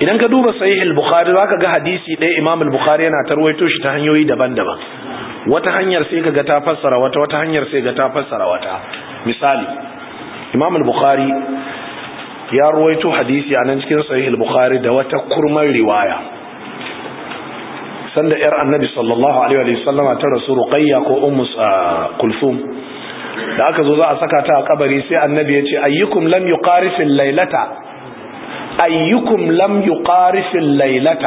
idan ka duba sahih al-bukhari zaka ga hadisi ɗaya imam al-bukhari yana tarwaito shi ta hanyoyi daban-daban, wata hanyar sai kaga ta fassara wata wata hanyar sai ga ta fassara wata. Misali imam al-bukhari ya ruwaito hadisi a nan cikin sahih al-bukhari da wata kurman riwaya, sanda yar annabi sallallahu alaihi wa sallama ta rasu ruqayya ko ummu kulthum, da aka zo za a saka ta a kabari sai annabi ya ce ayyukum lam yuqarifil laylata ayyukum lam yuqarifil laylata,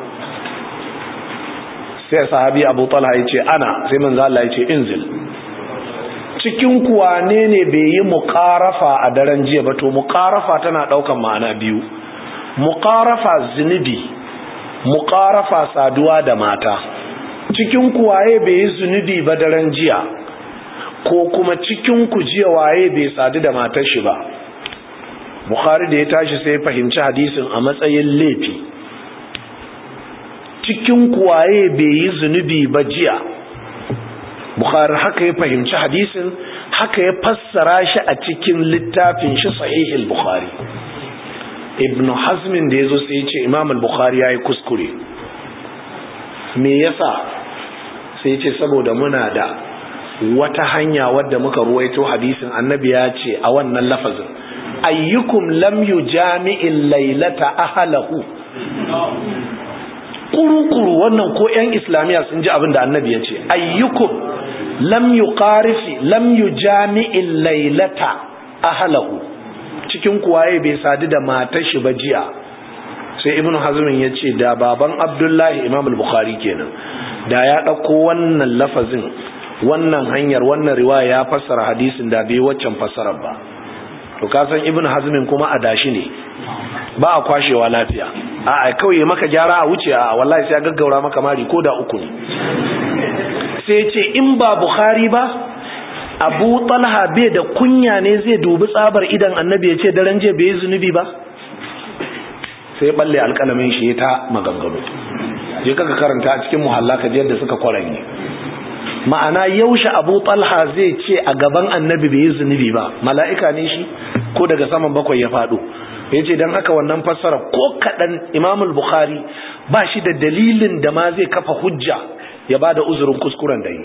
sai sahabi Abu Talha ya ce ana, sai manzo Allah ya ce inzil, cikin kuwa ne ne bai yi muqarafa a daren jiya ba? To muqarafa tana daukan ma'ana biyu, muqarafa zunubi, muqarafa saduwa da mata. Cikin ku waye bai yi zunubi ba daren jiya, ko kuma cikin ku jiya waye bai sadu da matar shi ba? Bukhari da ya tashi sai fahimci hadisin a matsayin laifi. Cikin ku waye bai yi zunubi ba jiya? Bukhari haka ya fahimci hadisin, haka ya fassara shi a cikin littafin shi sahih al-Bukhari. Ibn Hazm da yazo sai ya ce Imam al-Bukhari yayi kuskure. Me yasa? Sai ya ce saboda muna da wata hanya wadda muka ruwaito hadisin annabi ya ce a wannan lafazin ayyukum lam yujami'il laylata ahlahu. Kuru-kuru wannan ko ƴan islamiya sun ji abin da annabi ya ce ayyukum lam yuqarifi lam yujami'il laylata ahlahu, cikin kuwaye bai sadu da matar shi ba jiya. Sai ibnu hazm ya ce da baban abdullahi imam al-bukhari kenan da ya dauko wannan lafazin, wannan hanyar, wannan riwaya ya fassara hadisin da bai waccan fassarar ba. To ka san ibnu hazm kuma adashi ne, ba a kwashewa lafiya, a a kawai maka gyara a wuce, a wallahi sai ya gaggaura maka mari ko da uku ne. Sai ce in ba Bukhari ba, Abu Talha bai da kunya ne zai dubi tsabar idan annabi ya ce daren je bai zunubi ba? Sai balle alƙalamin shi ta maganganu. Je kaka karanta a cikin muhalla ka yadda suka kwaranye. Ma'ana yaushe Abu Talha zai ce a gaban annabi bai zunubi ba? Mala'ika ne shi ko daga saman bakwai ya faɗo? Yace dan haka wannan fassara ko kadan Imam al-Bukhari ba shi da dalilin da ma zai kafa hujja ya bada uzurin kuskuren da yi.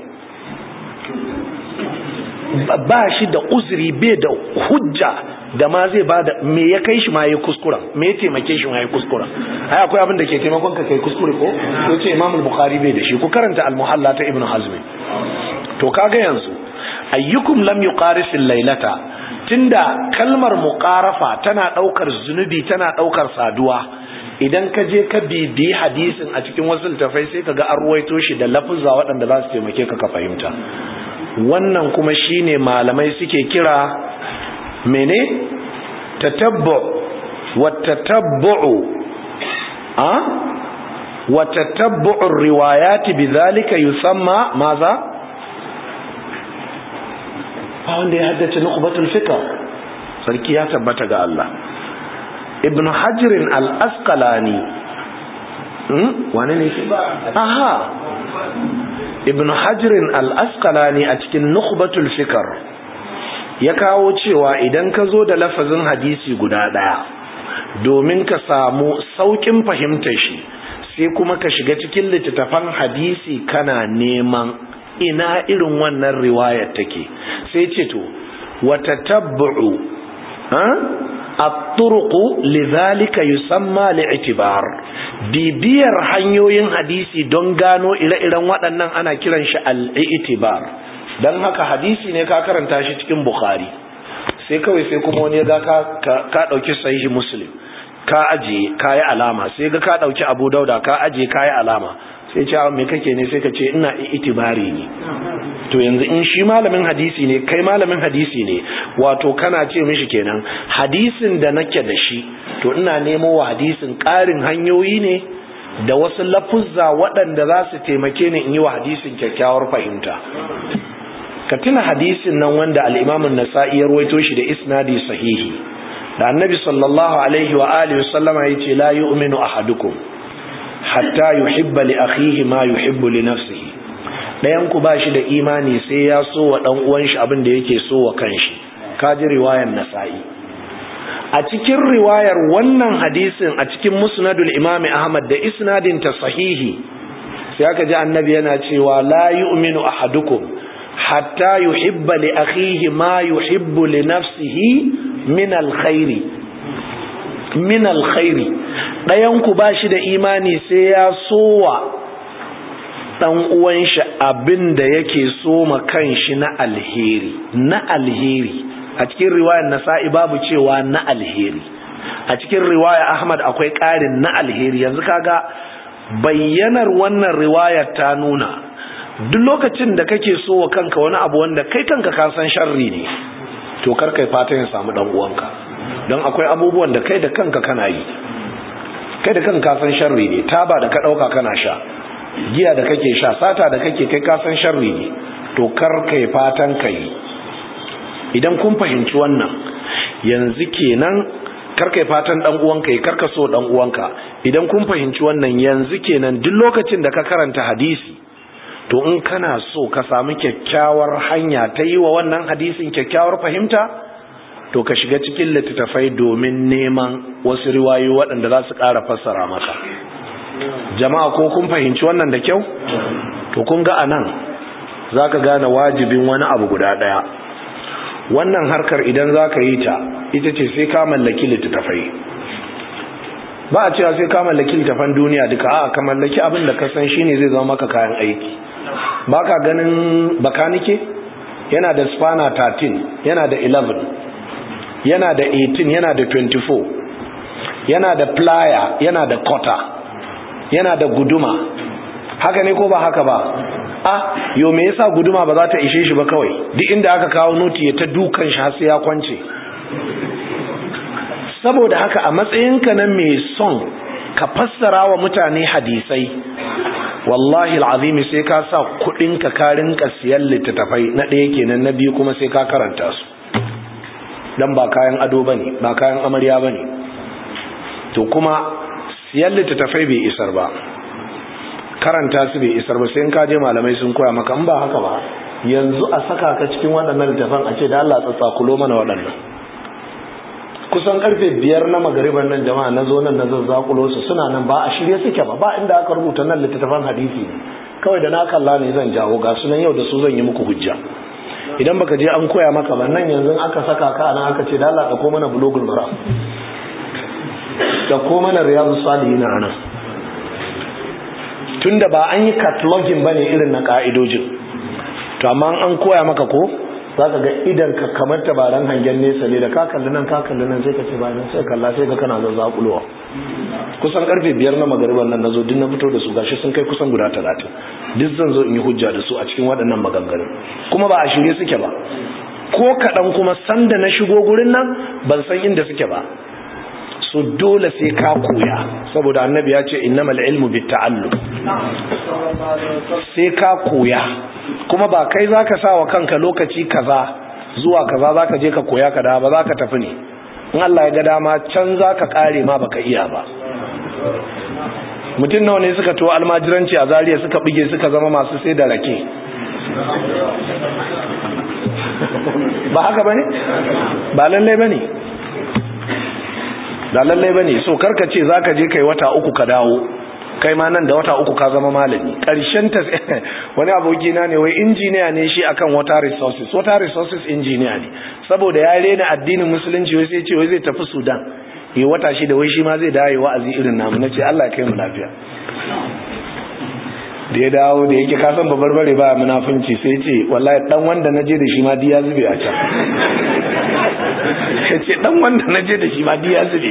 Ba shi da uzuri, bai da hujja da ma zai bada me ya kai shi ma yayi kuskuren, me ya taimake shi ma yayi kuskuren. Ai akwai abin da ke taimakon ka kai kuskure ko? Yace Imam al-Bukhari bai da shi. Ku karanta al-Muhalla ta Ibn Hazm. To kaga yanzu ayyukum lam yuqarifil laylata, tunda kalmar muqarafa tana daukar zunubi, tana daukar saduwa, idan ka je ka bibi hadisin a cikin wasu littafai sai kaga an ruwaito shi da lafuzza waɗanda za su taimake ka ka fahimta. Wannan kuma shine malamai suke kira mene? Tatabbu wa tatabbu'u a wa tatabbu'ur riwayati bidhalika yusamma maza? Wanda ya haddace nuqbatul fikr, sarki ya tabbata ga Allah. Ibn Hajar al-Asqalani, hmm wane ne shi? Aha, Ibn Hajar al-Asqalani a cikin nuqbatul fikr ya kawo cewa idan ka zo da lafazin hadisi guda daya domin ka samu saukin fahimtar shi, sai kuma ka shiga cikin littattafan hadisi kana neman ina irin wannan riwayar take, sai ce to wata tabbu'u ha at-turuqu lidhalika yusamma li'tibar, bibiyar hanyoyin hadisi don gano ire-iren waɗannan ana kiran shi al-i'tibar. Dan haka hadisi ne ka karanta shi cikin Bukhari, sai kawai sai kuma wani ga ka ka dauki sahihi Muslim ka aje kai alama, sai ga ka dauki Abu Dauda ka aje kai alama, sai ce me kake ne, sai ka ce ina itibari ne. To yanzu in shi malamin hadisi ne, kai malamin hadisi ne, wato kana ce mishi kenan hadisin da nake da shi to ina nemo wa hadisin ƙarin hanyoyi ne da wasu lafuzza waɗanda za su taimake ni in yi wa hadisin kyakkyawar fahimta. Ka tuna hadisin nan wanda al-Imam an-Nasa'i ya rawaito shi da isnadi sahihi, da Annabi sallallahu alaihi wa alihi wasallama yace la yu'minu ahadukum hatta yuhibba li akhihi ma yuhibbu li nafsihi, dayan ku bashi da imani sai ya so wa dan uwan shi abin da yake so wa kanshi. Kaji riwayar Nasa'i. a cikin riwayar wannan hadisin a cikin musnadul imam Ahmad da isnadin ta sahihi sai aka ji annabi yana cewa la yu'minu ahadukum hatta yuhibba li akhihi ma yuhibbu li nafsihi min alkhairi min alkhairi dayan ku bashi da imani sai ya sowa dan uwan shi abinda yake so ma kanshi na alheri na alheri a cikin riwayar Nasa'i babu cewa na alheri a cikin riwaya Ahmad akwai ƙarin na alheri yanzu kaga bayyanar wannan riwayar ta nuna duk lokacin da kake so wa kanka wani abu wanda kai kanka ka san sharri ne to kar kai fatan ya samu dan uwanka don akwai abubuwan da kai da kanka kana yi kai da kanka ka san sharri ne taba da ka dauka kana sha giya da kake sha sata da kake kai ka san sharri ne to kar kai fatan kai idan kun fahimci wannan yanzu kenan kar kai fatan dan uwanka yi karka so dan uwanka idan kun fahimci wannan yanzu kenan duk lokacin da ka karanta hadisi to in kana so ka samu kyakkyawar hanya ta yi wa wannan hadisin kyakkyawar fahimta to ka shiga cikin littattafai domin neman wasu riwayoyi waɗanda za su ƙara fassara maka jama'a ko kun fahimci wannan da kyau to kun ga anan zaka gane wajibin wani abu guda ɗaya wannan harkar idan zaka yi ta ita ce sai ka mallaki littattafai ba a cewa sai ka mallaki littattafan duniya duka a ka mallaki abin da ka san shine zai zama maka kayan aiki baka ganin bakanike yana da spanner thirteen yana da eleven yana da eighteen yana da twenty-four yana da plier yana da cutter yana da guduma haka ne ko ba haka ba ah yo me yasa guduma ba za ta ishe shi ba kawai duk inda aka kawo noti ya ta dukan shi har sai ya kwance saboda haka a matsayinka na mai son ka fassara wa mutane hadisai wallahi alazimi sai ka sa kudin ka karin ka siyan littattafai na ɗaya kenan na biyu kuma sai ka karanta su dan ba kayan ado bane ba kayan amarya bane to kuma siyan littattafai bai isar ba karanta su bai isar ba sai in ka je malamai sun koya maka in ba haka ba yanzu a saka ka cikin waɗannan littattafan a ce da Allah tsatsakulo mana waɗannan kusan karfe biyar na magariban nan jama'a na zo nan na zazzakulo su suna nan ba a shirye suke ba ba inda aka rubuta nan littattafan hadisi ne kawai da na kalla ne zan jawo ga sunan yau da su zan yi muku hujja idan baka je an koya maka ba nan yanzu aka saka ka nan aka ce da Allah ka ko mana bulugul maram da ko mana riyadus salihin anan tunda ba an yi cataloging bane irin na ka'idojin to amma an koya maka ko zaka ga idan ka kamar tabaran hangen nesa ne da ka kalli nan ka kalli nan sai ka ce bayan sai kalla sai ga kana zazzakulowa kusan karfe biyar na magariban nan nazo din na fito da su gashi sun kai kusan guda talatin duk zan zo in yi hujja da su a cikin waɗannan maganganun kuma ba a shirye suke ba ko kaɗan kuma sanda na shigo gurin nan ban san inda suke ba so dole sai ka koya saboda annabi ya ce innamal ilmu bitta'allum sai ka koya kuma ba kai zaka sa wa kanka lokaci kaza zuwa kaza zaka je ka koya ka da ba zaka tafi ne in Allah ya ga dama can zaka kare ma baka iya ba mutum nawa ne suka to almajiranci a Zariya suka bige suka zama masu sai da rake ba haka bane ba lalle bane da lalle bane so karka ce zaka je kai wata uku ka dawo kai ma nan da wata uku ka zama malami karshen ta wani aboki na ne wai injiniya ne shi akan water resources water resources engineer ne saboda ya rena addinin musulunci wai sai ce wai zai tafi Sudan yi wata shi da wai shi ma zai dawo wa'azi irin namu nace Allah ya kai mu lafiya da ya dawo da yake ka san babarbare ba munafunci sai ce wallahi dan wanda naje da shi ma diya zube a can ce dan wanda naje da shi ma diya zube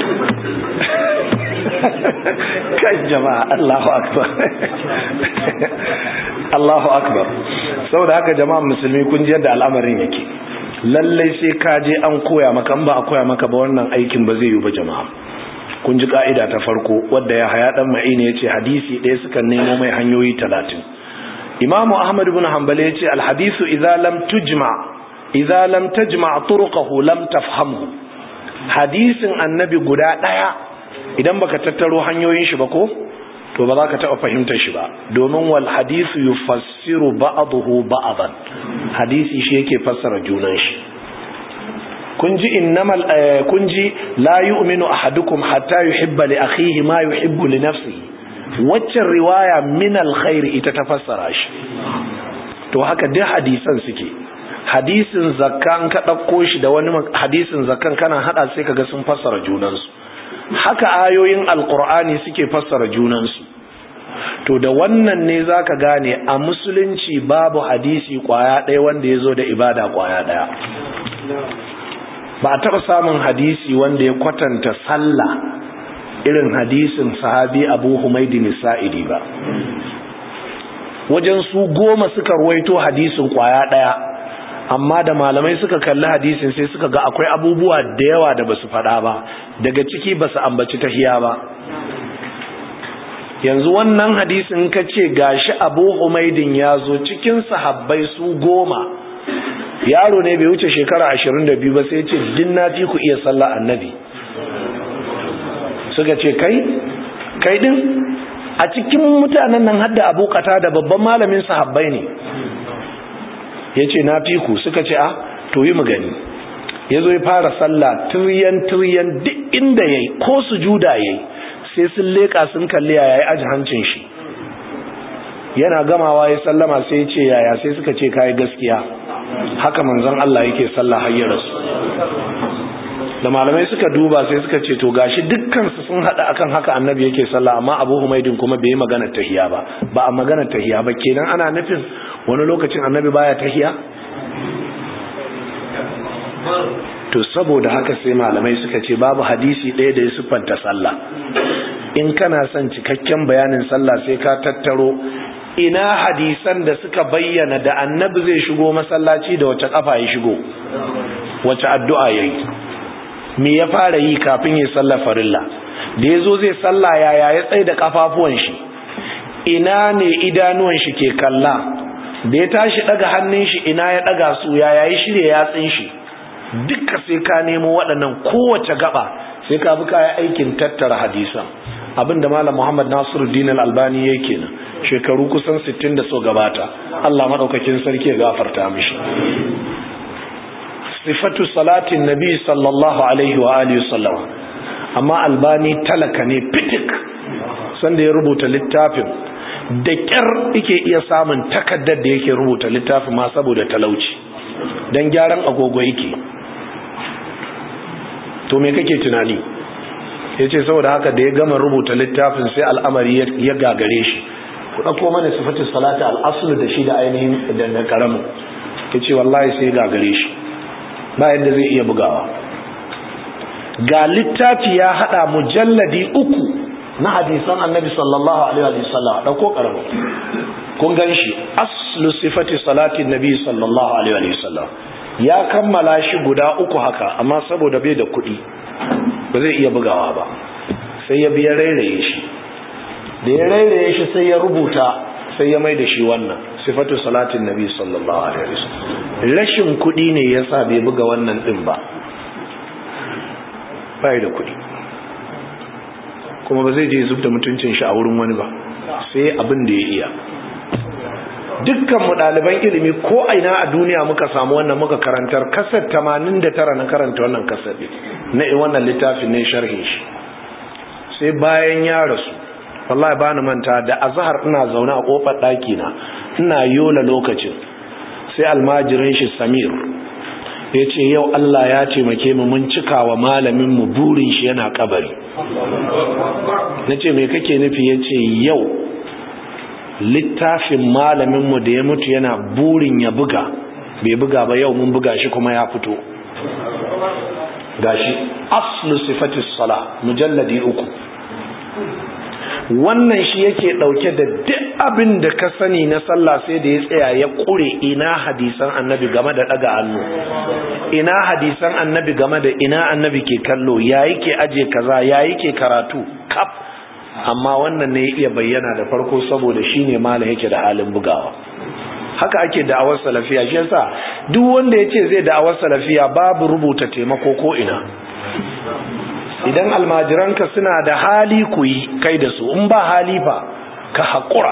kai jama'a Allahu akbar Allahu akbar saboda haka jama'a musulmi kun ji yadda al'amarin yake lalle sai ka je an koya maka in ba a koya maka ba wannan aikin ba zai yi ba jama'a kun ji ka'ida ta farko wadda ya haya dan ma'ini yace hadisi ɗaya suka nemo mai hanyoyi talatin Imam Ahmad ibn Hanbali yace al-hadithu idza lam tujma idza lam tajma turuqahu lam tafhamhu hadisin annabi guda daya idan baka tattaro hanyoyin shi ba ko to ba za ka taɓa fahimtar shi ba domin wal hadithu yufassiru ba'dahu ba'dan hadisi shi yake fassara junan shi kun ji innamal kun ji la yu'minu ahadukum hatta yuhibba li akhihi ma yuhibbu li nafsihi, waccan riwaya min alkhair ita ta fassara shi. to haka duk hadisan suke. hadisin zakkan ka dauko shi da wani hadisin zakkan kana hada sai kaga sun fassara junansu. haka ayoyin alqur'ani suke fassara junansu. to da wannan ne zaka gane a musulunci babu hadisi kwaya ɗaya wanda yazo da ibada kwaya ɗaya. ba a taɓa samun hadisi wanda ya kwatanta sallah irin hadisin sahabi Abu Humaydin Sa'idi ba. wajen su goma suka ruwaito hadisin kwaya ɗaya, amma da malamai suka kalli hadisin sai suka ga akwai abubuwa da yawa da basu faɗa ba, daga ciki basu ambaci tahiya ba. yanzu wannan hadisin ka ce gashi Abu Humaydin ya zo cikin sahabbai su goma, yaro ne bai wuce shekara ashirin da biyu ba, sai ce din na fi ku iya sallah annabi. suka ce kai kai din a cikin mutanen nan hadda Abu Qatada babban malamin sahabbai ne. yace na fi ku. suka ce a to yi mu gani. yazo ya fara sallah tiryan tiryan duk inda yayi ko sujuda yayi sai sun leka sun kalli yayi aji hancin shi. yana gamawa ya sallama sai ya ce yaya, sai suka ce kai gaskiya haka manzon Allah yake sallah har ya rasu. da malamai suka duba sai suka ce to gashi dukkan su sun hada akan haka annabi yake sallah, amma Abu Humaydin kuma bai magana tahiyya ba ba a magana tahiyya ba. kenan ana nufin wani lokacin annabi baya tahiyya. to saboda haka sai malamai suka ce babu hadisi ɗaya da ya siffanta sallah. in kana son cikakken bayanin sallah sai ka tattaro ina hadisan da suka bayyana da annabi zai shigo masallaci da wace kafa ya shigo, wace addu'a yayi, me ya fara yi kafin ya sallar farilla, da yazo zai salla yaya ya tsaye da kafafuwan shi, ina ne idanuwan shi ke kalla, da ya tashi daga hannun shi ina ya daga su, yaya ya shirye yatsin shi. duka sai ka nemo waɗannan kowace gaba sai ka bi kaya aikin tattara hadisan. abinda malam Muhammad Nasiruddin Al-Albani yake nan shekaru kusan sittin da so gabata, Allah madaukakin sarki ya gafarta mishi. sifatu salatin nabi sallallahu alaihi wa alihi wasallam. amma Albani talaka ne fitik sanda ya rubuta littafin, da kyar yake iya samun takaddar da yake rubuta littafin ma saboda talauci, dan gyaran agogo yake. to me kake tunani? yace saboda haka da ya gama rubuta littafin sai al'amari ya gagare shi. ku dauko mana sifatu salati al-asl da shi da ainihin da karamu. yace wallahi sai gagare shi, ba yadda zai iya bugawa. ga littafi ya hada mujalladi uku na hadisan annabi sallallahu alaihi wa sallam. dauko karamu kun ganshi aslu sifati salati nabi sallallahu alaihi wa sallam. ya kammala shi guda uku haka, amma saboda bai da kuɗi ba zai iya bugawa ba, sai ya biya rairaye shi. da ya rairaye shi sai ya rubuta, sai ya mai da shi wannan sifatu salatin nabi sallallahu alaihi wasallam. rashin kuɗi ne yasa bai buga wannan din ba, bai da kuɗi kuma ba zai je zubda mutuncin shi a wurin wani ba, sai abin da ya iya. dukkan mu ɗaliban ilimi ko aina a duniya muka samu wannan muka karantar. kasar tamanin da tara na karanta wannan kasar na wannan littafin ne sharhin shi. sai bayan ya rasu wallahi ba ni manta da azhar ina zaune a kofar daki na ina yola lokacin, sai almajirin shi Samir yace yau Allah ya taimake mu mun cika wa malamin mu burin shi yana kabari. nace me kake nufi? yace yau littafin malaminmu da ya mutu yana burin ya buga bai buga ba, yau mun buga shi kuma ya fito. gashi aslu sifatis sala mujalladi uku. wannan shi yake dauke da duk abin da ka sani na sallah, sai da ya tsaya ya kure ina hadisan annabi game da daga hannu, ina hadisan annabi game da ina annabi ke kallo, ya yake aje kaza, ya yake karatu kaf. amma wannan ne ya iya bayyana da farko saboda shine mala yake da halin bugawa. haka ake da'awar salafiya. shi yasa duk wanda yace zai da'awar salafiya babu rubuta taimako ko ina. idan almajiranka suna da hali ku yi kai da su, in ba hali fa ka hakura.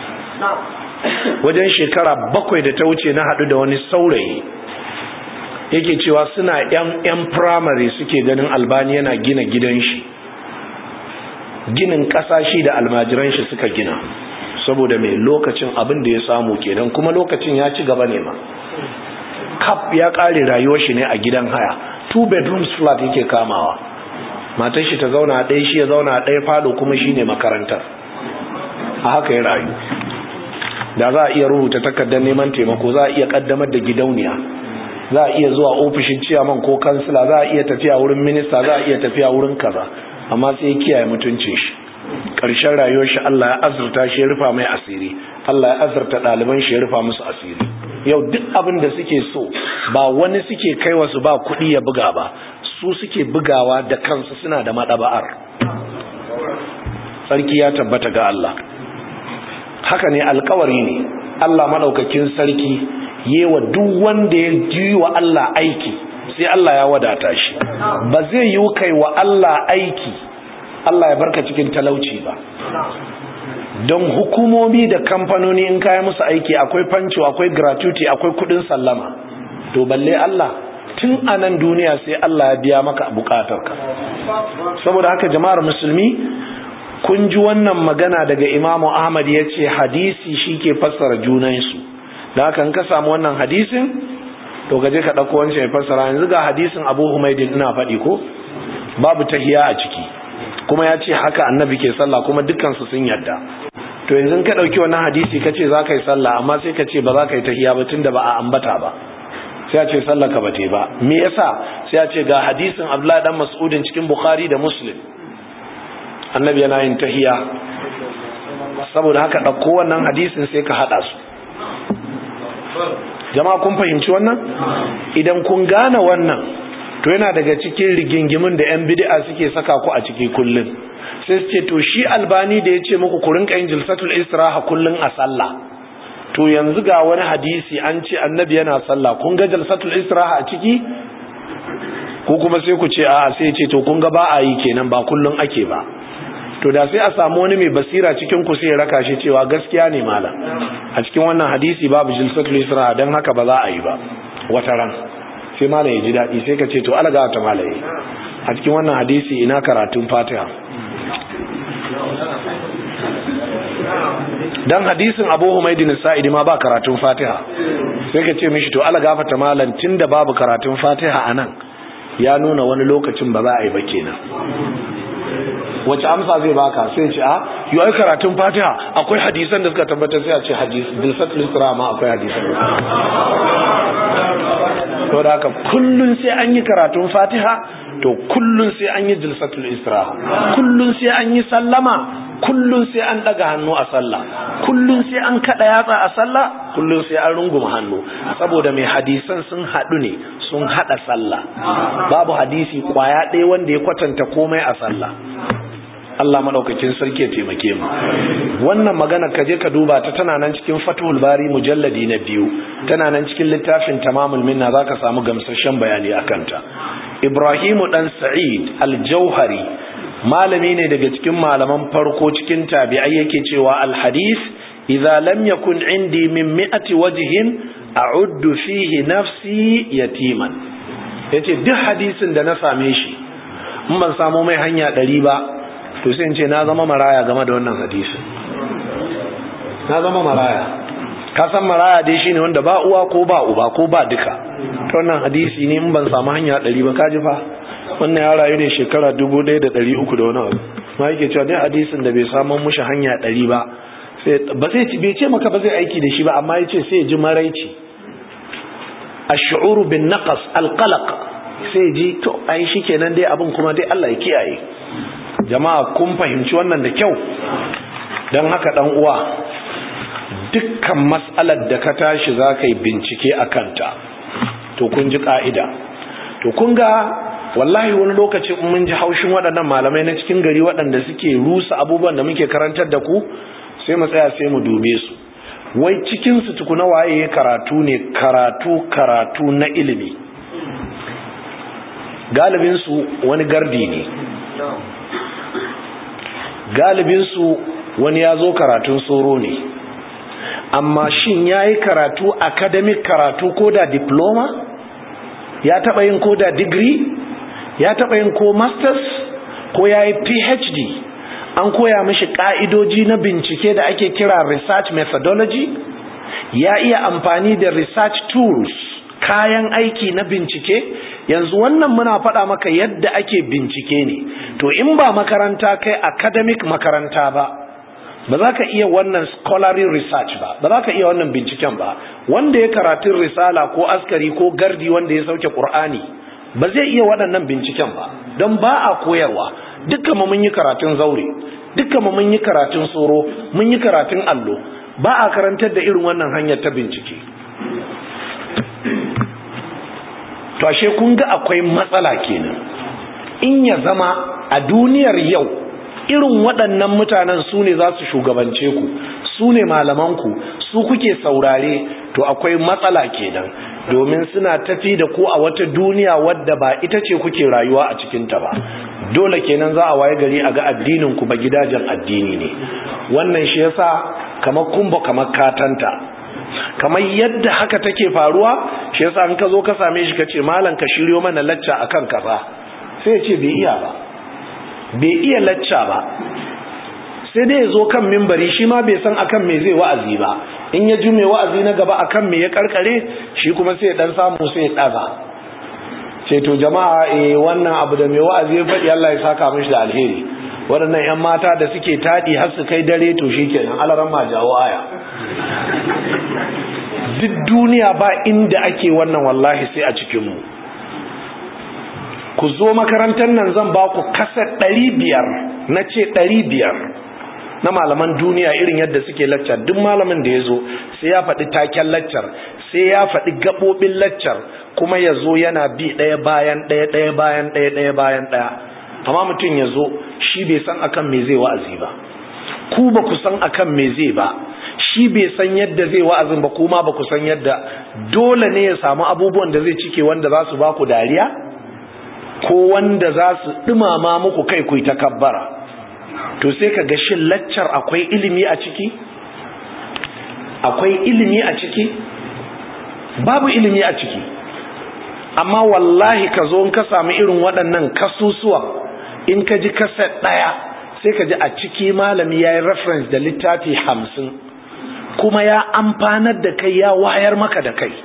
wajen shekara bakwai da ta wuce na hadu da wani saurayi yake cewa suna yan yan primary suke ganin Albani yana gina gidan shi, ginin kasashe da almajiran shi suka gina, saboda mai lokacin abin da ya samu kenan, kuma lokacin ya ci gaba ne ma, kap ya kare rayuwar shi ne a gidan haya, two bedrooms flat yake kamawa, matar shi ta zauna ɗaya shi ya zauna ɗaya falo kuma shine makarantar, a haka ya rayu. Da za a iya rubuta takardar neman taimako, za a iya kaddamar da gidauniya, za a iya zuwa ofishin ciyaman ko kansila, za a iya tafiya wurin minista, za a iya tafiya wurin kaza, amma sai ya kiyaye mutuncin shi. Ƙarshen rayuwar shi Allah ya azurta shi ya rufa mai asiri, Allah ya azurta ɗaliban shi ya rufa musu asiri. Yau duk abin da suke so ba wani suke kai wasu ba kuɗi ya buga ba, su suke bugawa da kansu, suna da madaba'ar. Sarki ya tabbata ga Allah. Haka ne, alkawari ne Allah madaukakin sarki yewa duk wanda ya ji wa Allah aiki sai Allah ya wadata shi. Ba zai yi kai wa Allah aiki Allah ya barka cikin talauci ba. Don hukumomi da kamfanoni in kai musu aiki akwai fanco, akwai gratuity, akwai kudin sallama. To balle Allah, tun a nan duniya sai Allah ya biya maka bukatarka. Saboda haka jama'ar musulmi, kun ji wannan magana daga Imamu Ahmad, ya ce hadisi shi ke fassara junansu. Da haka in ka samu wannan hadisin, to gaje ka ɗauko wancan ya fassara. Yanzu ga hadisin Abu Humaydin ina faɗi ko babu tahiya a ciki, kuma ya ce haka annabi ke sallah, kuma dukkansu sun yarda. To yanzu ka ɗauki wannan hadisi ka ce za ka yi sallah, amma sai ka ce ba za ka yi tahiya ba tunda ba a ambata ba, sai ya ce sallah ka bate ba. Me yasa? sai ya ce ga hadisin Abdullahi dan Mas'udin cikin Bukhari da Muslim, annabi yana yin tahiya. Saboda haka ɗauko wannan hadisin sai ka haɗa su. Jama'a kun fahimci wannan? Idan kun gane wannan, to yana daga cikin rigingimin da 'yan bid'a suke saka ku a ciki kullum. Sai su ce to shi Albani da ya ce muku ku rinka yin jilsatul istiraha kullum a sallah, to yanzu ga wani hadisi an ce annabi yana sallah, kun ga jilsatul istiraha a ciki? Ko kuma sai ku ce a'a, sai ce to kun ga ba a yi kenan, ba kullum ake ba. To da sai a samu wani mai basira cikin ku sai ya raka shi cewa gaskiya ne malam, a cikin wannan hadisi babu jilsatul istiraha, dan haka ba za a yi ba wata ran. Sai malam ya ji daɗi, sai ka ce to alaga ta malaye, a cikin wannan hadisi ina karatun Fatiha. Dan hadisin Abu Humaydin Sa'idi ma ba karatun Fatiha. Sai ka ce mishi to alaga ta malam, tunda babu karatun Fatiha anan, ya nuna wani lokacin ba za a yi ba kenan. Wace amsa zai baka? Sai ce a yi ai karatun Fatiha akwai hadisan da suka tabbatar, sai a ce hadis dilsatul istiraha ma akwai hadisan. To da haka kullun sai an yi karatun Fatiha, to kullun sai an yi dilsatul istiraha, kullun sai an yi sallama, kullun sai an daga hannu a sallah, kullun sai an kada yatsa a sallah, kullun sai an runguma hannu, saboda mai hadisan sun hadu ne, sun hada sallah. Babu hadisi kwaya ɗaya wanda ya kwatanta komai a sallah. Allah madaukakin sarki ya taimake mu. Wannan magana ka je ka duba ta, tana nan cikin Fathul Bari mujalladi na biyu, tana nan cikin littafin Tamamul Minna, zaka samu gamsasshen bayani akan ta. Ibrahimu dan Sa'id al-Jauhari, malami ne daga cikin malaman farko cikin tabi'ai, yake cewa al-hadith idza lam yakun indi min mi'ati wajhin a'uddu fihi nafsi yatiman. Yace duk hadisin da na same shi in ban samu mai hanya ɗari ba, to sai in ce na zama maraya game da wannan hadisi, na zama maraya. Ka san maraya dai shine wanda ba uwa ko ba uba ko ba duka. To wannan hadisi ne in ban samu hanya ɗari ba, kaji fa wannan ya rayu ne shekara dubu ɗaya da ɗari uku da wani abu, ma yake cewa dai hadisin da bai samu mushi hanya ɗari ba, sai ba zai bai ce maka ba zai aiki da shi ba, amma yace sai ya ji maraici, ash-shu'ur bin naqas al-qalaq, sai ji to ai shikenan dai abin kuma dai Allah ya kiyaye. Jama'a kun fahimci wannan da kyau? Dan haka dan uwa, dukkan mas'alar da ka tashi zaka yi bincike akan ta, to kun ji ka'ida. To kun ga wallahi wani lokaci mun ji haushin waɗannan malamai na cikin gari waɗanda suke rusa abubuwan da muke karantar da ku, sai mu tsaya sai mu dube su. Wai cikin su tukuna waye karatu ne, karatu karatu na ilimi. Galibin su wani gardi ne, galibinsu wani ya zo karatun tsoro ne, amma shin ya yi karatu academic karatu ko da diploma? ya taɓa yin ko da degree, ya taɓa yin ko masters, ko ya yi P H D, an koya mishi ƙa'idoji na bincike da ake kira research methodology, ya iya amfani da research tools, kayan aiki na bincike. Yanzu wannan muna faɗa maka yadda ake bincike ne. To in ba makaranta kai academic makaranta ba, ba za ka iya wannan scholarly research ba, ba za ka iya wannan binciken ba. Wanda ya karatun risala ko askari ko gardi wanda ya sauke Qur'ani ba zai iya waɗannan binciken ba, don ba a koyarwa. Dukkan mu mun yi karatun zaure, dukkan mu mun yi karatun tsoro, mun yi karatun allo, ba a karantar da irin wannan hanyar ta bincike. To ashe kun ga akwai matsala kenan. In ya zama a duniyar yau irin waɗannan mutanen su ne za su shugabance ku, su ne malamanku, su kuke saurare, to akwai matsala kenan, domin suna tafi da ku a wata duniya wadda ba ita ce kuke rayuwa a cikinta ba. Dole kenan za a waye gari a ga addinin ku ba gidajen addini ne. Wannan shi yasa kamar kumba kamar katanta, kamar yadda haka take faruwa. Shi yasa in ka zo ka same shi ka ce malam ka shiryo mana lacca akan kaza, sai ya ce bai iya ba, bai iya lacca ba, sai dai ya zo kan mimbari shi ma bai san akan me zai wa'azi ba. In ya ji mai wa'azi na gaba akan me ya karkare, shi kuma sai ya dan samu sai ya daga, sai to jama'a eh wannan abu da mai wa'azi ya faɗi Allah ya saka mishi da alheri. Waɗannan ƴan mata da suke taɗi har su kai dare, to shikenan alaran ma jawo aya. Duk duniya ba inda ake wannan wallahi sai a cikin mu. Ku zo makarantar nan zan ba ku kaset ɗari biyar, na ce ɗari biyar na malaman duniya irin yadda suke laccar. Duk malamin da ya zo sai ya faɗi taken laccar, sai ya faɗi gaɓoɓin laccar, kuma ya zo yana bi ɗaya bayan ɗaya ɗaya bayan ɗaya ɗaya bayan ɗaya. Amma mutum ya zo shi bai san akan me zai wa'azi ba, ku ba ku san akan me zai ba, shi bai san yadda zai wa'azin ba, kuma ba ku san yadda. Dole ne ya samu abubuwan da zai cike wanda za su ba ku dariya, ko wanda za su ɗumama muku kai ku ta kabbara. To sai ka ga shin laccar akwai ilimi a ciki? Akwai ilimi a ciki? Babu ilimi a ciki. Amma wallahi ka zo in ka samu irin waɗannan kasusuwa, in ka ji kaset ɗaya sai ka ji a ciki malami ya yi reference da littafi hamsin, kuma ya amfanar da kai, ya wayar maka da kai.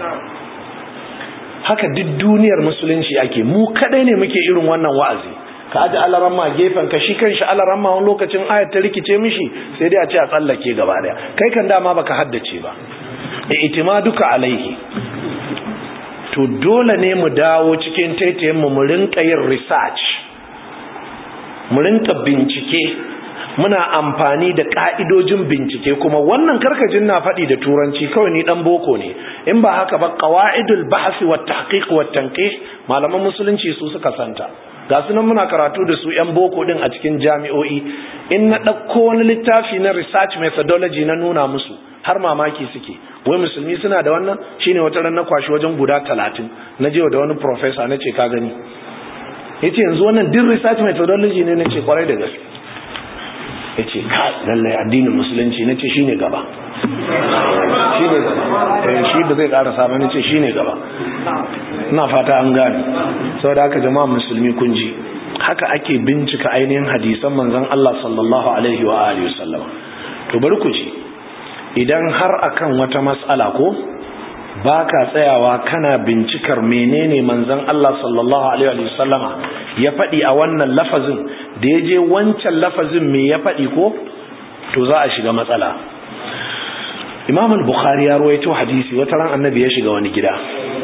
Haka duk duniyar musulunci ake. Mu kadai ne muke irin wannan wa'azi. Ka aji alaramma gefen ka, shi kanshi alaramma wani lokacin ayat ta rikice mishi sai dai a ce a tsallake gaba daya. Kai kan dama baka haddace ba. I'timaduka alaihi. To dole ne mu dawo cikin taitayen mu mu rinka yin research, mu rinka bincike, muna amfani da ka'idojin bincike. Kuma wannan karkajin na faɗi da turanci, kawai ni dan boko ne. In ba haka ba qawaidul bahth wa tahqiq wa tanqih malaman musulunci su suka santa. Ga sunan muna karatu da su yan boko din a cikin jami'o'i. In na dauko wani littafi na research methodology na nuna musu, har mamaki suke. Wai musulmi suna da wannan? Shine wata ran na kwashi wajen guda talatin, na je da wani professor na ce ka gani, yace yanzu wannan din research methodology ne? Na ce kwarai da gaske. Ya ce ka lallai addinin musulunci, na ce shi ne gaba, shi ne gaba, shi ba zai ƙara sami, na ce shi ne gaba. Ina fata an gane. Sau da haka jama'a musulmi kun ji, haka ake bincika ainihin hadisan manzon Allah sallallahu alaihi wa alihi wasallam. To bari ku ji, idan har akan wata mas'ala ko ba ka tsayawa kana bincikar menene manzon Allah sallallahu alaihi wa sallama ya faɗi a wannan lafazin, da ya je wancan lafazin me ya faɗi ko, to za a shiga matsala. Imam al-Bukhari ya rawaito hadisi, wata ran annabi ya shiga wani gida,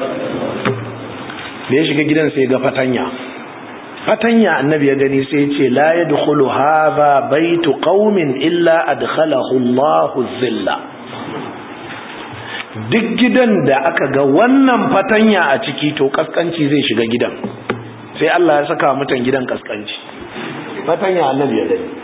da ya shiga gidan sai ga fatanya. Fatanya annabi ya gani sai ya ce la yadkhulu hadha baytu qaumin illa adkhalahu Allahu dhilla. Duk gidan da aka ga wannan fatanya a ciki, to kaskanci zai shiga gidan, sai Allah ya saka mutan gidan kaskanci. Fatanya annabi ya gani.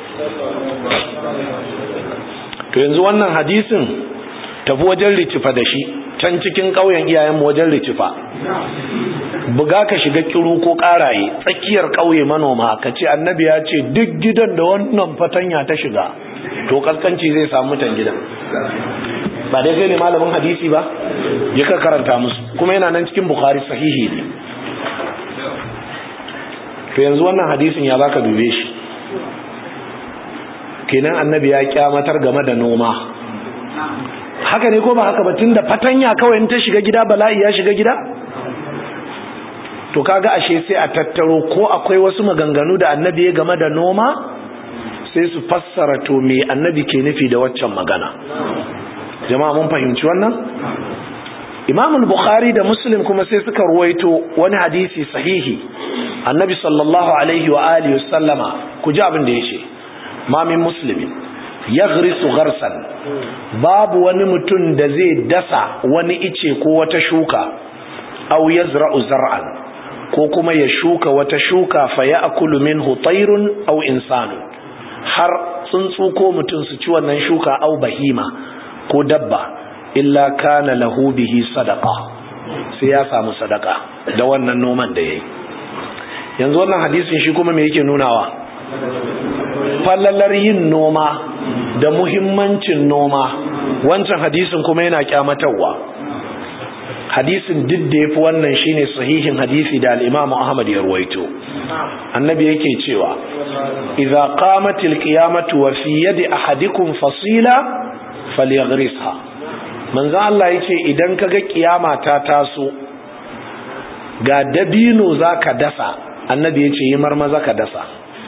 To yanzu wannan hadisin tafi wajen ricifa da shi, can cikin ƙauyen iyayenmu wajen ricifa, buga ka shiga kiru ko ƙaraye tsakiyar ƙauye manoma, ka ce annabi ya ce duk gidan da wannan fatanya ta shiga, to kaskanci zai samu mutan gidan. ba dai kai ne malamin hadisi ba ya ka karanta musu kuma yana nan cikin Bukhari sahihi ne. To yanzu wannan hadisin ya baka dube shi kenan annabi ya kyamatar game da noma, haka ne ko ba haka ba? Tunda fatanya kawai in ta shiga gida bala'i ya shiga gida. To kaga ashe sai a tattaro ko akwai wasu maganganu da annabi ya game da noma sai su fassara to me annabi ke nufi da waccan magana. Jama'a mun fahimci wannan? Imam al-Bukhari da Muslim kuma sai suka ruwaito wani hadisi sahihi. Annabi sallallahu alaihi wa alihi wasallama ku ji abin da yace, ma min muslimin yaghrisu gharsan, babu wani mutum da zai dasa wani ice ko wata shuka, aw yazra'u zar'an, ko kuma ya shuka wata shuka fa ya'kulu minhu tayrun aw insanu, har tsuntsu ko mutum su ci wannan shuka, aw bahima ko dabba, illa kana lahu bihi sadaqa, sai ya samu sadaka da wannan noman da yayi. Yanzu wannan hadisin shi kuma me yake nunawa? Fallalar yin noma da muhimmancin noma. Wancan hadisin kuma yana kyamatarwa. Hadisin duk da yafi wannan shine sahihin hadisi da al-Imam Ahmad ya ruwaito. Annabi yake cewa idza qamatil qiyamatu wa fi yadi ahadikum fasila falyaghrisha. Manzo Allah yace idan kaga kiyama ta taso ga dabino zaka dasa, annabi yace yi marmaza ka dasa.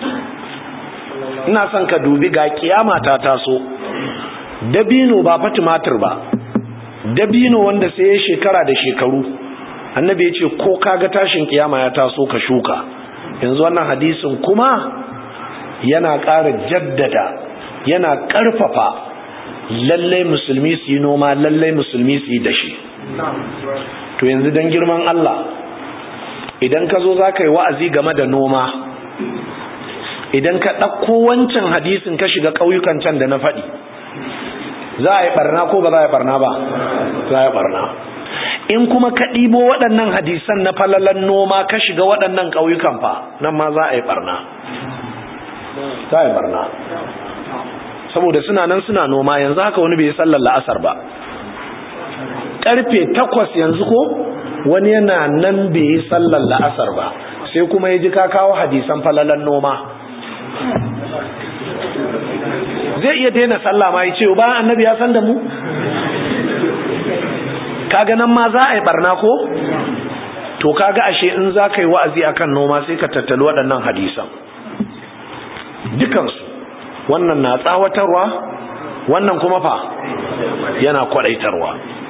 Ina son ka dubi ga kiyama ta taso, dabino ba fa tumatir ba, dabino wanda sai ya shekara da shekaru, annabi yace ko kaga tashin kiyama ya taso ka shuka. Yanzu wannan hadisin kuma yana ƙara jaddada, yana ƙarfafa lallai musulmi su yi noma, lallai musulmi su yi dashi. To yanzu dan girman Allah, idan ka zo za ka yi wa'azi game da noma, idan ka ɗauko wancan hadisin ka shiga ƙauyukan can da na faɗi, za a yi ɓarna ko ba za a yi ɓarna ba? Za a yi ɓarna. In kuma ka ɗibo waɗannan hadisan na falalan noma ka shiga waɗannan ƙauyukan fa, nan ma za a yi ɓarna. Za a yi ɓarna. Saboda suna nan suna noma, yanzu haka wani bai yi sallar la'asar ba. Ƙarfe takwas yanzu ko wani yana nan bai yi sallar la'asar ba, sai kuma ya ji ka kawo hadisan falalan noma. Zai iya daina sallah ma ya ce bayan annabi ya san da mu? Kaga nan ma za a yi barna ko? To kaga ashe in za ka yi wa'azi akan noma sai ka tattali waɗannan hadisan dukansu. Wannan na tsawatarwa, wannan kuma fa yana kwaɗaitarwa.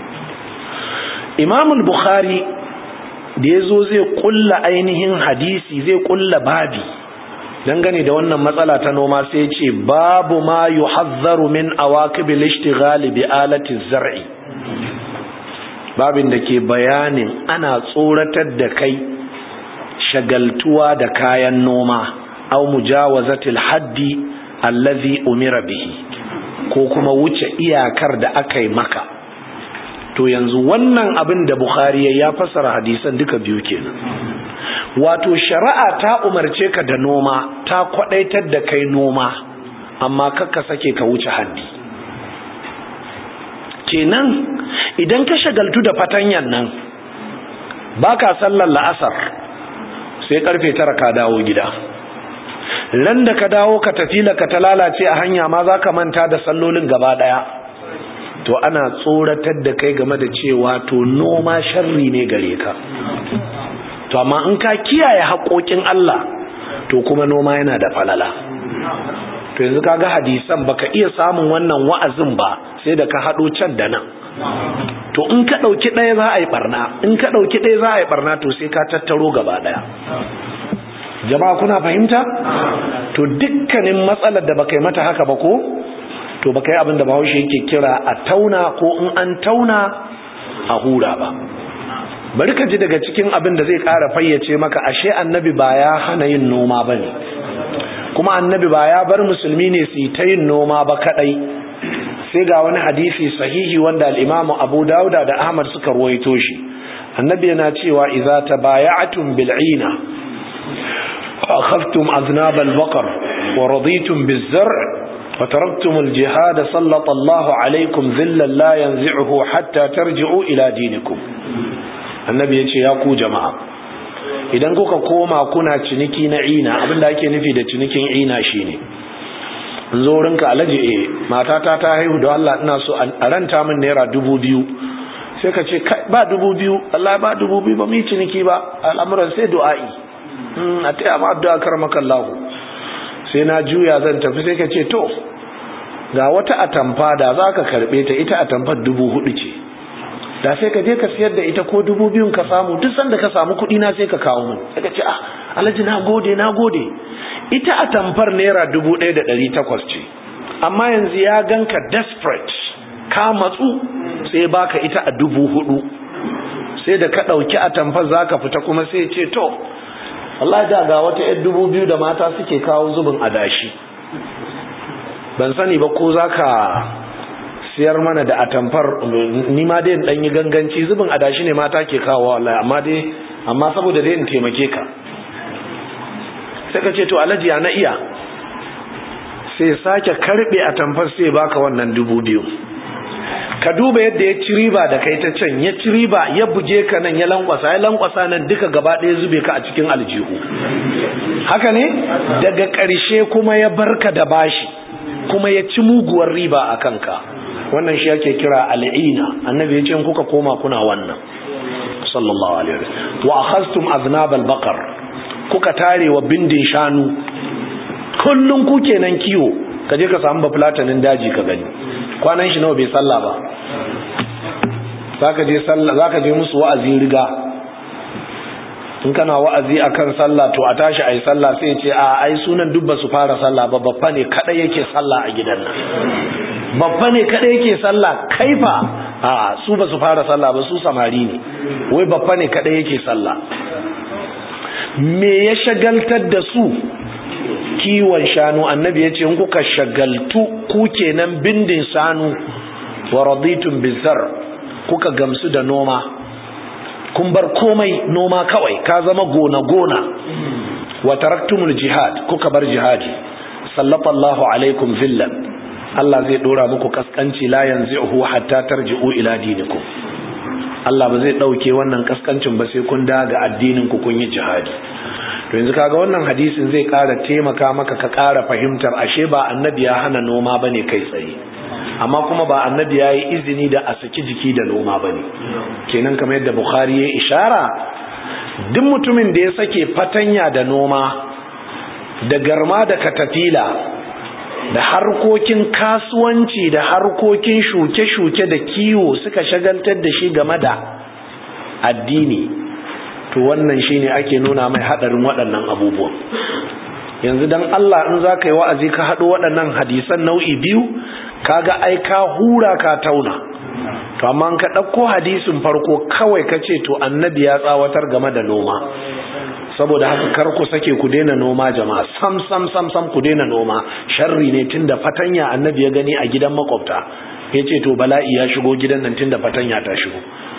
Imam al-Bukhari da ya zo zai kulla ainihin hadisi, zai kulla babi dangane da wannan matsala ta noma, sai ce babu ma yuhazzaru min awaqibil ishtighali bi alati zar'i. Babin da ke bayanin ana tsoratar da kai shagaltuwa da kayan noma, aw mujawazatil haddi allazi umira bihi, ko kuma wuce iyakar da aka yi maka. To yanzu wannan abin da Bukhari ya fassara hadisan duka biyu kenan. Wato shari'a ta umarce ka da noma, ta kwadaitar da kai noma, amma kakka sake ka wuce haddi. Kenan idan ka shagaltu da fatanyan nan, baka sallar la'asar sai karfe tara ka dawo gida. Ran da ka dawo ka tafila ka ta lalace a hanya ma za ka manta da sallolin gaba daya. To ana tsoratar da kai game da cewa to noma sharri ne gare ka. To amma in ka kiyaye haƙoƙin Allah, to kuma noma yana da falala. To yanzu kaga hadisan baka iya samun wannan wa'azin ba sai da ka haɗo can da nan. To in ka ɗauki ɗaya za a yi ɓarna, in ka ɗauki ɗaya za a yi ɓarna, to sai ka tattaro gaba ɗaya. Jama'a kuna fahimta? To dukkanin matsalar da baka yi mata haka ba ko, to baka yi abin da Bahaushe yake kira a tauna, ko in an tauna a hura ba. Bari ka ji daga cikin abin da zai ƙara fayyace maka, ashe annabi ba ya hana yin noma ba ne, kuma annabi ba ya bar musulmi ne su yi ta yin noma ba kaɗai. Sai ga wani hadisi sahihi wanda al-Imamu Abu Dawuda da Ahmad suka ruwaito shi. Annabi yana cewa idza tabaya'tum bil'ina akhadhtum aznab al-baqar wa raditum biz-zar' fataraktumul jihad sallallahu alaikum dhillan la yanzi'uhu hatta tarji'u ila dinikum. Annabi yace ya ku jama'a, idan kuka koma kuna ciniki na ina, abinda ake nufi da cinikin ina shine in zo rinka alaji eh matata ta haihu da Allah ina so a ranta min naira dubu biyu, sai ka ce ba dubu biyu, Allah ba dubu biyu ba mu ciniki ba, al'amuran sai du'a'i. hmm a taya ma addu'a karmakallahu. sai na juya zan tafi sai ka ce to ga wata atamfa da zaka karbe ta, ita atamfar dubu hudu ce, da sai ka je ka siyar da ita ko dubu biyun ka samu, duk sanda ka samu kuɗi na sai ka kawo min. sai ka ce ah alhaji na gode na gode, ita atamfar naira dubu ɗaya da ɗari takwas ce, amma yanzu ya ganka desperate ka matsu sai baka ita a dubu hudu. sai da ka ɗauki atamfar zaka fita kuma sai ce to Allah da ga wata yar dubu biyu da mata suke kawo zubin adashi, ban sani ba ko zaka siyar mana da atamfar, ni ma dai dan yi ganganci, zubin adashi ne mata ke kawo wallahi, amma dai amma saboda dai in taimake ka. sai ka ce to alhaji ya na iya, sai sake karbe atamfar sai baka wannan dubu biyu. ka duba yadda ya ci riba da kai ta can, ya ci riba ya buge ka nan, ya lankwasa ya lankwasa nan, duka gaba ɗaya zube ka a cikin aljihu, haka ne? daga ƙarshe kuma ya barka da bashi, kuma ya ci muguwar riba a kanka. wannan shi ake kira al'ina. annabi ya ce kuka koma kuna wannan sallallahu alaihi wasallam. wa akhadhtum aznab al-baqar, kuka tare wa bindin shanu, kullun ku kenan kiwo, kaje ka samu bafulatanin daji ka gani kwanan shi nawa bai sallah ba. zaka je sallah, zaka je musu wa'azi riga, in kana wa'azi akan sallah to a tashi ayi sallah, sai ya ce a ai sunan duk ba su fara sallah ba, babba ne kada yake sallah a gidan nan, babba ne kada yake sallah, kaifa a su ba su fara sallah ba, su samari ne, wai babba ne kada yake sallah. me ya shagaltar da su? kiwon shanu. annabi ya ce in kuka shagaltu ku kenan bindin shanu, wa raditum bizar, kuka gamsu da noma, kun bar komai noma kawai, ka zama gona gona. wa taraktumul jihad, kuka bar jihadi, sallallahu alaikum zillan, Allah zai dora muku kaskanci, la yanzi'uhu hatta tarji'u ila dinikum. Allah ba zai dauke wannan kaskancin ba sai kun daga addinin ku, kun yi jihadi. to yanzu kaga wannan hadisin zai ƙara taimaka maka ka ƙara fahimtar ashe ba annabi ya hana noma bane kai tsaye, amma kuma ba annabi ya yi izini da a saki jiki da noma bane. kenan kamar yadda Bukhari ya ishara, duk mutumin da ya sake fatanya da noma da garma da katafila da harkokin kasuwanci da harkokin shuke-shuke da kiwo suka shagaltar da shi game da addini, to wannan shine ake nuna mai hadarin waɗannan abubuwan. yanzu dan Allah in zaka yi wa'azi ka hado waɗannan hadisan nau'i biyu, kaga ai ka hura ka tauna. to amma in ka dauko hadisin farko kawai kace to annabi ya tsawatar game da noma, saboda haka kar ku sake ku daina noma jama'a, sam sam sam sam ku daina noma, sharri ne, tunda fatanya annabi ya gani a gidan makwabta, yace to bala'i ya shigo gidan nan tunda fatanya ta shigo.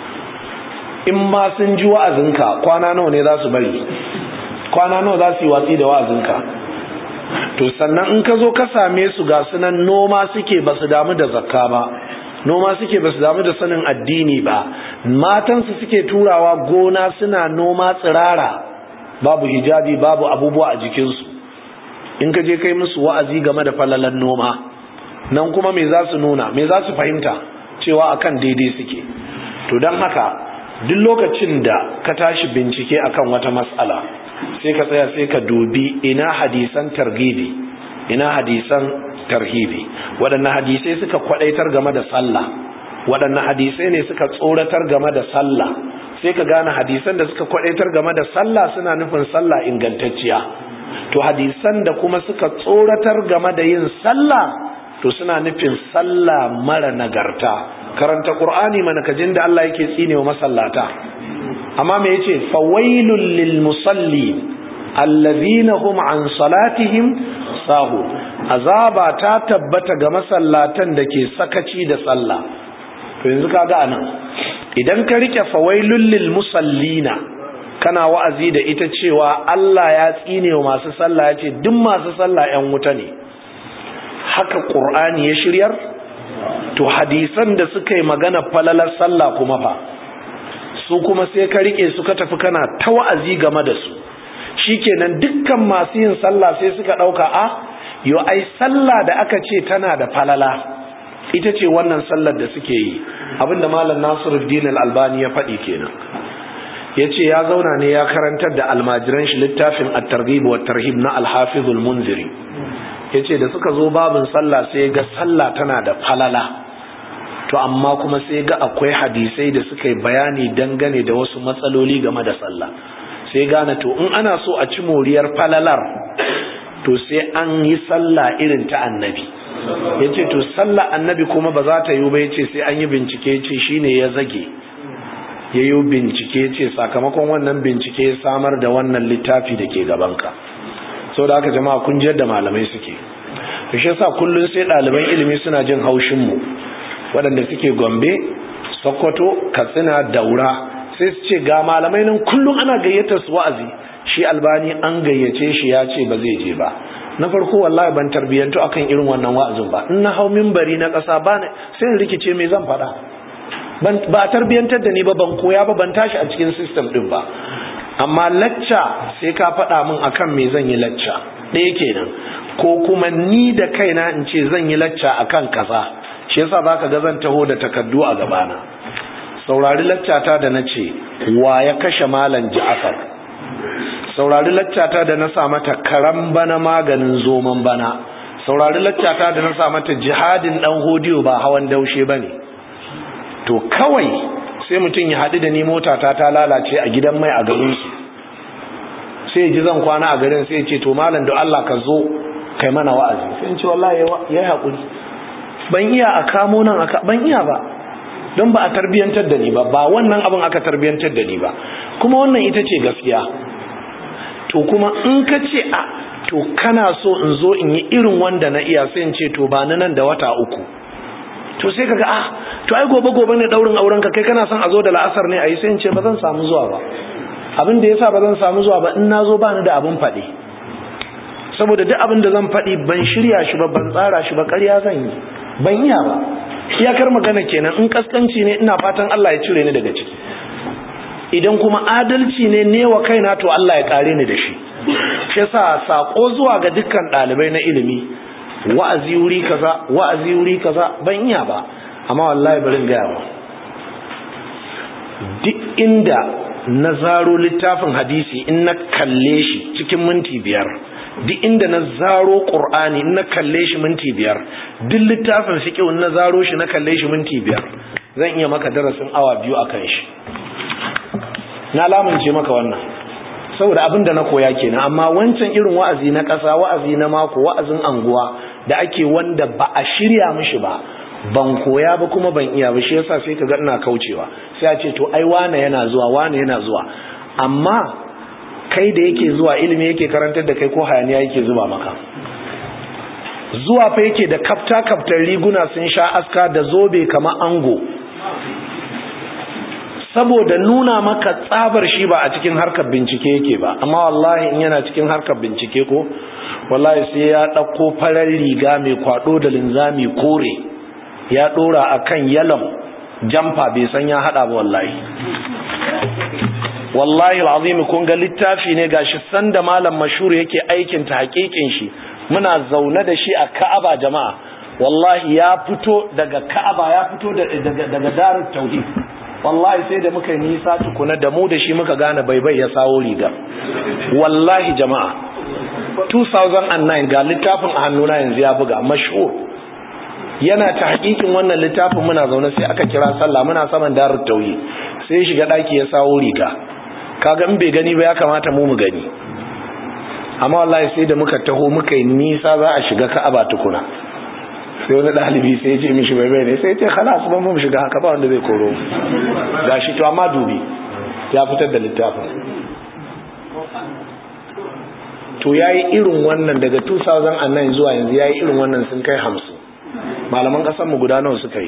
in ma sun ji wa'azinka kwana nawa ne za su bari, kwana nawa za su yi watsi da wa'azinka? to sannan in ka zo ka same su ga sunan noma suke, ba su damu da zakka ba, noma suke, ba su damu da sanin addini ba, matansu suke turawa gona suna noma tsirara, babu hijabi babu abubuwa a jikinsu. in ka je kai musu wa'azi game da falalan noma, nan kuma me za su nuna, me za su fahimta? cewa akan daidai suke. to don haka duk lokacin da ka tashi bincike akan wata mas'ala, sai ka tsaya sai ka dubi ina hadisan targhibi, ina hadisan tarhibi, waɗannan hadisai suka kwadaitar game da sallah, waɗannan hadisai ne suka tsoratar game da sallah. sai ka gane hadisan da suka kwadaitar game da sallah suna nufin sallah ingantacciya, to hadisan da kuma suka tsoratar game da yin sallah to suna nufin sallah mara nagarta. karanta qur'ani mana kajin da Allah yake tsinewa masallata, amma me yace fawailul lil musallin allazina hum an salatihim sahu, azaba ta tabbata ga masallatan da ke sakaci da sallah. to yanzu kaga anan idan ka rike fawailul lil musallina kana wa'azi da ita cewa Allah ya tsinewa masu sallah, yace duk masu sallah ƴan wuta ne, haka Qur'ani ya shiryar? To hadisan da suka yi magana falalar sallah kuma fa su kuma sai ka rike su ka tafi kana ta wa'azi game da su, shikenan dukkan masu yin sallah sai suka dauka a yo ai sallah da aka ce tana da falala ita ce wannan sallar da suke yi. Abinda malam Nasiruddin Al-Albani ya faɗi kenan, yace ya zauna ne ya karantar da almajiran shi littafin at-targhib wa tarhib na al-Hafiz al-Munziri. Yace da suka zo babin sallah sai ga sallah tana da falala, to amma kuma sai ga akwai hadisai da suka yi bayani dangane da wasu matsaloli game da sallah. Sai gane to in ana so a ci moriyar falalar to sai an yi sallah irin ta annabi. Yace to sallah annabi kuma ba za ta yi ba, yace sai an yi bincike. Yace shine ya zage yayi bincike, yace sakamakon wannan bincike ya samar da wannan littafi da ke gabanka. Saboda haka jama'a kun ji yadda malamai suke. To shi yasa kullun sai ɗaliban ilimi suna jin haushin mu waɗanda suke Gombe, Sokoto, Katsina, Daura, sai su ce ga malamai nan kullum ana gayyatar su wa'azi, shi Albani an gayyace shi ya ce ba zai je ba. Na farko wallahi ban tarbiyantu akan irin wannan wa'azin ba. In na hau minbari na ƙasa ba sai in rikice me zan faɗa. Ban ba tarbiyantar da ni ba, ban koya ba, ban tashi a cikin system din ba. Amma lacca sai ka faɗa min akan me zan yi lacca. Ɗaya kenan. Ko kuma ni da kaina in ce zan yi lacca akan kaza. Shi yasa zaka ga zan taho da takaddu a gabana. Saurari laccata da nace wa ya kashe malam Ja'far. Saurari laccata da na sa mata karan bana maganin zoman bana. Saurari laccata da na sa mata jihadin dan hodiyo ba hawan daushe bane. To kawai sai mutum ya haɗu da ni motata ta lalace a gidan mai a garinsu, sai ji zan kwana a garin, sai ce to malam da Allah ka zo kai mana wa'azi. Sai in ce wallahi ya yi haƙuri, ban iya a kamo nan aka ban iya ba, don ba a tarbiyantar da ni ba, ba wannan abin aka tarbiyantar da ni ba, kuma wannan ita ce gaskiya. To kuma in ka ce a to kana so in zo in yi irin wanda na iya, sai in ce to ba ni nan da wata uku. To sai kaga ah to ai gobe gobe ne daurin auren ka, kai kana son a zo da la'asar ne ayi, sai in ce ba zan samu zuwa ba. Abin da yasa ba zan samu zuwa ba, in nazo ba ni da abin fadi, saboda duk abin da zan fadi ban shirya shi ba, ban tsara shi ba, ƙarya zan yi, ban iya ba. Iyakar magana kenan. In kaskanci ne ina fatan Allah ya cire ni daga ciki, idan kuma adalci ne ne wa kaina to Allah ya kare ni da shi. Shi yasa sako zuwa ga dukkan ɗalibai na ilimi, wa'azi wuri kaza wa'azi wuri kaza ban iya ba, amma wallahi bari in gaya ba, duk inda na zaro littafin hadisi in na kalle shi cikin minti biyar, duk inda na zaro qur'ani in na kalle shi minti biyar, duk littafin fiqh in na zaro shi na kalle shi minti biyar, zan iya maka darasin awa biyu akan shi. Na lamunce maka wannan saboda abin da na koya kenan. Amma wancan irin wa'azi na ƙasa, wa'azi na mako, wa'azin anguwa da ake wanda ba a shirya mishi ba, ban koya ba kuma ban iya ba, shi yasa sai ka ga ina kaucewa. Sai a ce to ai wane yana zuwa, wane yana zuwa, amma kai da yake zuwa ilimi yake karantar da kai ko hayaniya yake zuba maka? Zuwa fa yake da kafta kaftar riguna sun sha aska da zobe kamar ango, saboda nuna maka tsabar shi ba a cikin harkar bincike yake ba. Amma wallahi in yana cikin harkar bincike ko wallahi sai ya dauko farar riga mai kwado da linzami kore ya dora akan yalon jamfa, bai san ya hada ba. Wallahi wallahi alazim, kun ga littafi ne gashi sanda malam mashhur yake aikin ta hakikin shi, muna zaune da shi a Ka'aba jama'a. Wallahi ya fito daga Ka'aba, ya fito daga daga Darut Tauhid. Wallahi sai da muka yi nisa tukuna da mu da shi muka gane baibai ya sawo riga. Wallahi jama'a two thousand nine ga littafin a hannuna yanzu ya buga, mashhur yana ta hakikin wannan littafin. Muna zaune sai aka kira sallah, muna saman Darut Tauhid, sai ya shiga daki ya sawo riga. Kaga in bai gani ba ya kamata mu mu gani, amma wallahi sai da muka taho muka yi nisa za a shiga Ka'aba tukuna, sai wani dalibi sai ya ce mishi bai bai ne, sai ya ce khalas ban mu shiga haka ba wanda zai koro gashi. To amma dubi ya fitar da littafin. To yayi irin wannan daga two thousand nine zuwa yanzu, yayi irin wannan sun kai hamsin. Malaman kasar mu guda nawa suka yi?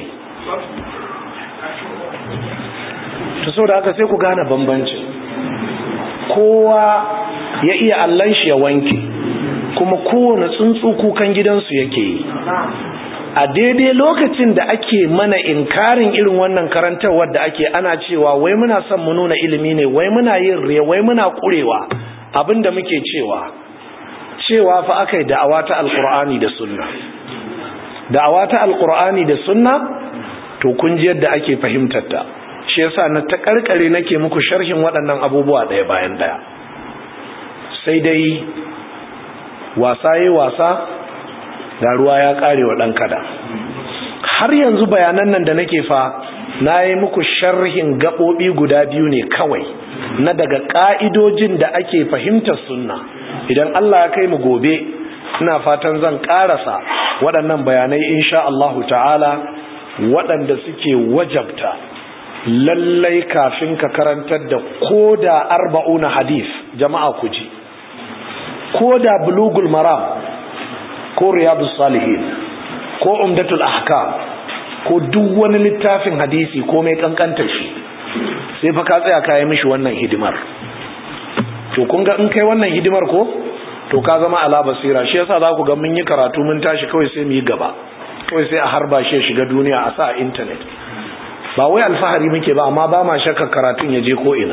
To saboda haka sai ku gane bambancin. Kowa ya iya Allahn shi ya wanke, kuma kowane tsuntsu kukan gidansu yake yi. A daidai lokacin da ake mana inkarin irin wannan karantarwar da ake ana cewa wai muna son mu nuna ilimi ne, wai muna yin riya, wai muna kurewa, abinda muke cewa cewa fa akai da'awa ta alqur'ani da sunna. Da'awa ta alqur'ani da sunna to kun ji yadda ake fahimtar ta. Shi yasa na ta karkare nake muku sharhin waɗannan abubuwa ɗaya bayan ɗaya. Sai dai wasa yi wasa da ruwa ya kare wa ɗan kada. Har yanzu bayanan nan da nake fa na yi muku sharhin gaɓoɓi guda biyu ne kawai na daga ƙa'idojin da ake fahimtar sunna. Idan Allah ya kai mu gobe ina fatan zan ƙarasa waɗannan bayanai insha Allahu ta'ala, waɗanda suke wajabta lallai kafin ka karantar da koda arba'una hadith, jama'a ku ji, koda bulugul maram ko riyadus salihin ko umdatul ahkam ko duk wani littafin hadisi ko mai kankantar shi, sai fa ka tsaya ka yi mishi wannan hidimar. To kun ga in kai wannan hidimar ko to ka zama ala basira. Shi yasa za ku ga mun yi karatu mun tashi kawai sai mu yi gaba, kawai sai a harba shi ya shiga duniya a sa a internet. Ba wai alfahari muke ba, amma ba ma shakka karatun ya je ko ina.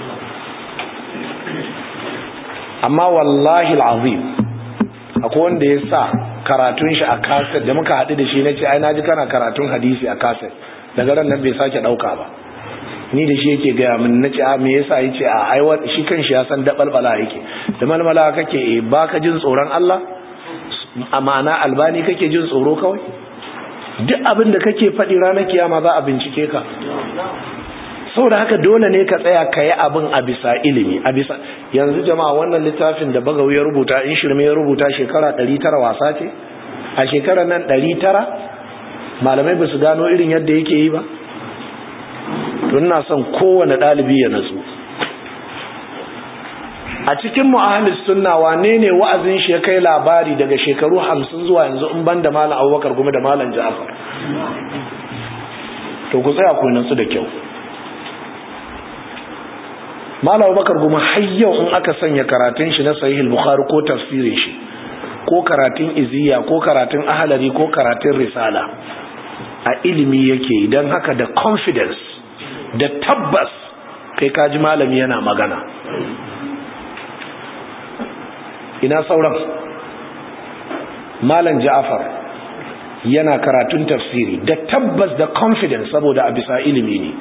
Amma wallahi alazim akwai wanda ya sa karatun shi a kaset da muka haɗu da shi na ce ai naji kana karatun hadisi a kaset, daga ran nan bai sake ɗauka ba. Ni da shi yake gaya min, na ce a me yasa yace a aiwa shi kan shi ya san dabalbala yake da malmala kake eh baka jin tsoron Allah, amana albani kake jin tsoro kawai. Duk abin da kake faɗi ranar kiyama za a bincike ka. Saboda haka dole ne ka tsaya ka yi abin a bisa ilimi, a bisa. Yanzu jama'a wannan littafin da Bagawi ya rubuta, in shirme ya rubuta, shekara ɗari tara wasa ce? A shekarar nan ɗari tara malamai ba su gano irin yadda yake yi ba? To ina son kowane ɗalibi ya natsu. A cikin mu'ahalis sunna wane ne wa'azin shi ya kai labari daga shekaru hamsin zuwa yanzu in ban da Malam Abubakar kuma da Malam Ja'far? To ku tsaya ku natsu da kyau. Malam Abubakar kuma har yau in aka sanya karatun shi na Sahih al-Bukhari ko tafsirin shi ko karatun Iziya ko karatun Ahlari ko karatun Risala, a ilimi yake, idan haka da confidence da tabbas kai kaji malami yana magana. Ina sauran? Malam Ja'far yana karatun tafsiri da tabbas da confidence saboda a bisa ilimi ne.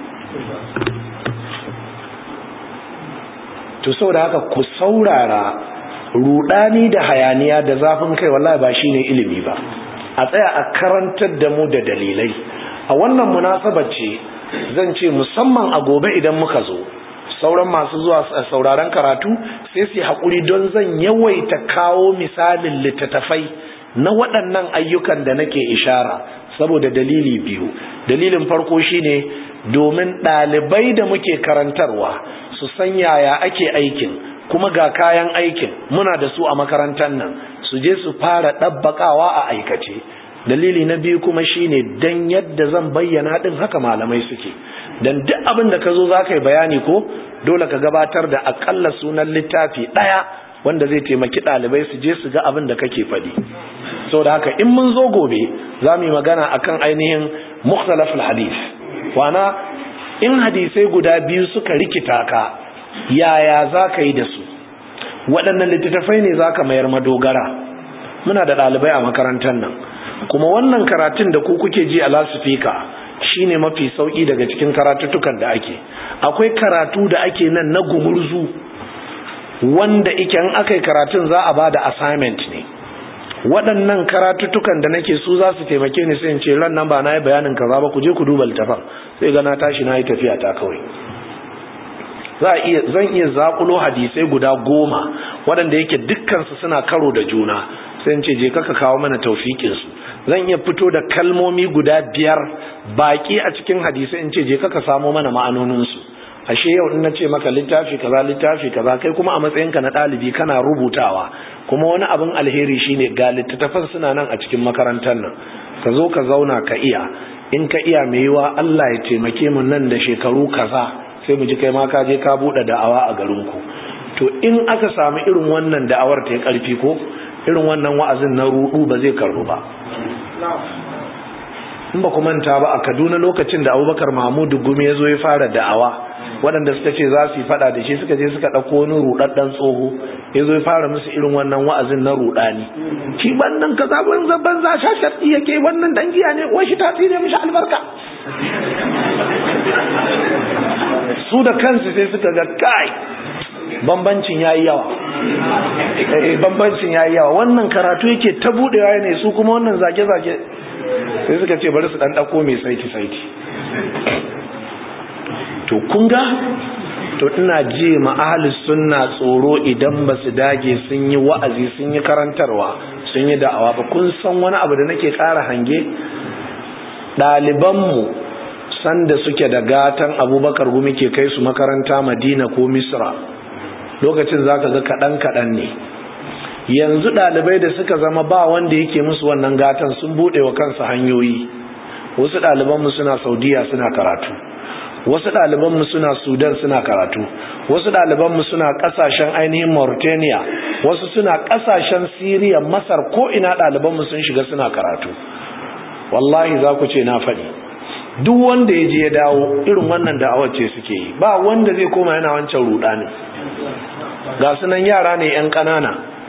To saboda haka ku saurara, rudani da hayaniya da zafin kai wallahi ba shine ilimi ba. A tsaya a karantar da mu da dalilai. A wannan munasabar ce zan ce musamman a gobe idan muka zo, sauran masu zuwa sauraron karatu sai su haƙuri, don zan yawaita kawo misalin littattafai na waɗannan ayyukan da nake ishara saboda dalili biyu. Dalilin farko shine domin ɗalibai da muke karantarwa su san yaya ake aikin, kuma ga kayan aikin muna da su a makarantar nan, su je su fara ɗabbaƙawa a aikace. Dalili na biyu kuma shine dan yadda zan bayyana din haka malamai suke, dan duk abin da ka zo za ka yi bayani ko dole ka gabatar da akalla sunan littafi ɗaya wanda zai taimaki ɗalibai su je su ga abin da kake faɗi. Saboda haka in mun zo gobe za mu yi magana akan ainihin mukhtalaful hadith, wana in hadisai guda biyu suka rikita ka yaya za ka yi da su, waɗannan littattafai ne za ka mayar madogara. Muna da ɗalibai a makarantar nan, kuma wannan karatun da ku kuke ji a lasifika shine mafi sauki daga cikin karatuttukan da ake. Akwai karatu da ake nan na gumurzu wanda ike in aka yi karatun za a ba da assignment ne. Waɗannan karatuttukan da nake su za su taimake ni sai in ce ran nan ba na yi bayanin kaza ba, ku je ku duba littafin, sai ga na tashi na yi tafiya ta kawai. Za a iya zan iya zakulo hadisai guda goma waɗanda yake dukkansu suna karo da juna, sai in ce je kaka kawo mana taufikinsu. Zan iya fito da kalmomi guda biyar baki a cikin hadisai in ce je kaka samo mana ma'anoninsu. Ashe yau in na ce maka littafi kaza littafi kaza, kai kuma a matsayinka na ɗalibi kana rubutawa, kuma wani abin alheri shine ga littattafan suna nan a cikin makarantar nan, ka zo ka zauna ka iya. In ka iya mai yiwa Allah ya taimake mu nan da shekaru kaza sai mu ji kai ma ka je ka buɗe da'awa a garinku. To in aka samu irin wannan da'awar ta yi ƙarfi ko, irin wannan wa'azin na rudu ba zai karbu ba. in ba ku manta ba a Kaduna lokacin da Abubakar Mahmudu Gumi ya zo ya fara da'awa, waɗanda suka ce za su yi fada da shi suka je suka ɗauko wani ruɗaɗɗen tsoho ya zo ya fara musu irin wannan wa'azin na ruɗani. Shi wannan kaza banza banza shasharɗi yake, wannan dangiya ne, wai shi ta tsire mishi albarka. Su da kansu sai suka ga kai bambancin yayi yawa, eh bambancin yayi yawa, wannan karatu yake ta budewa ne, su kuma wannan zage-zage. Sai suka ce bari su dan dako mai saiti saiti. To kun ga, to ina je ma ahlus sunna tsoro idan ba su dage sun yi wa'azi sun yi karantarwa sun yi da'awa ba. Kun san wani abu da nake ƙara hange, ɗalibanmu sanda suke da gatan Abubakar Gumi ke kai su makaranta Madina ko Misra, lokacin zaka ga kaɗan kaɗan ne. Yanzu ɗalibai da suka zama ba wanda yake musu wannan gatan sun buɗe wa kansu hanyoyi. Wasu ɗalibanmu suna Saudiya suna karatu, wasu ɗalibanmu suna Sudan suna karatu, wasu ɗalibanmu suna ƙasashen ainihin Mauritania, wasu suna ƙasashen Syria, Masar, ko ina ɗalibanmu sun shiga suna karatu. Wallahi za ku ce na faɗi, duk wanda ya je ya dawo irin wannan da'awar ce suke yi, ba wanda zai koma yana wancan ruɗani. Ga sunan yara ne 'yan ƙanana,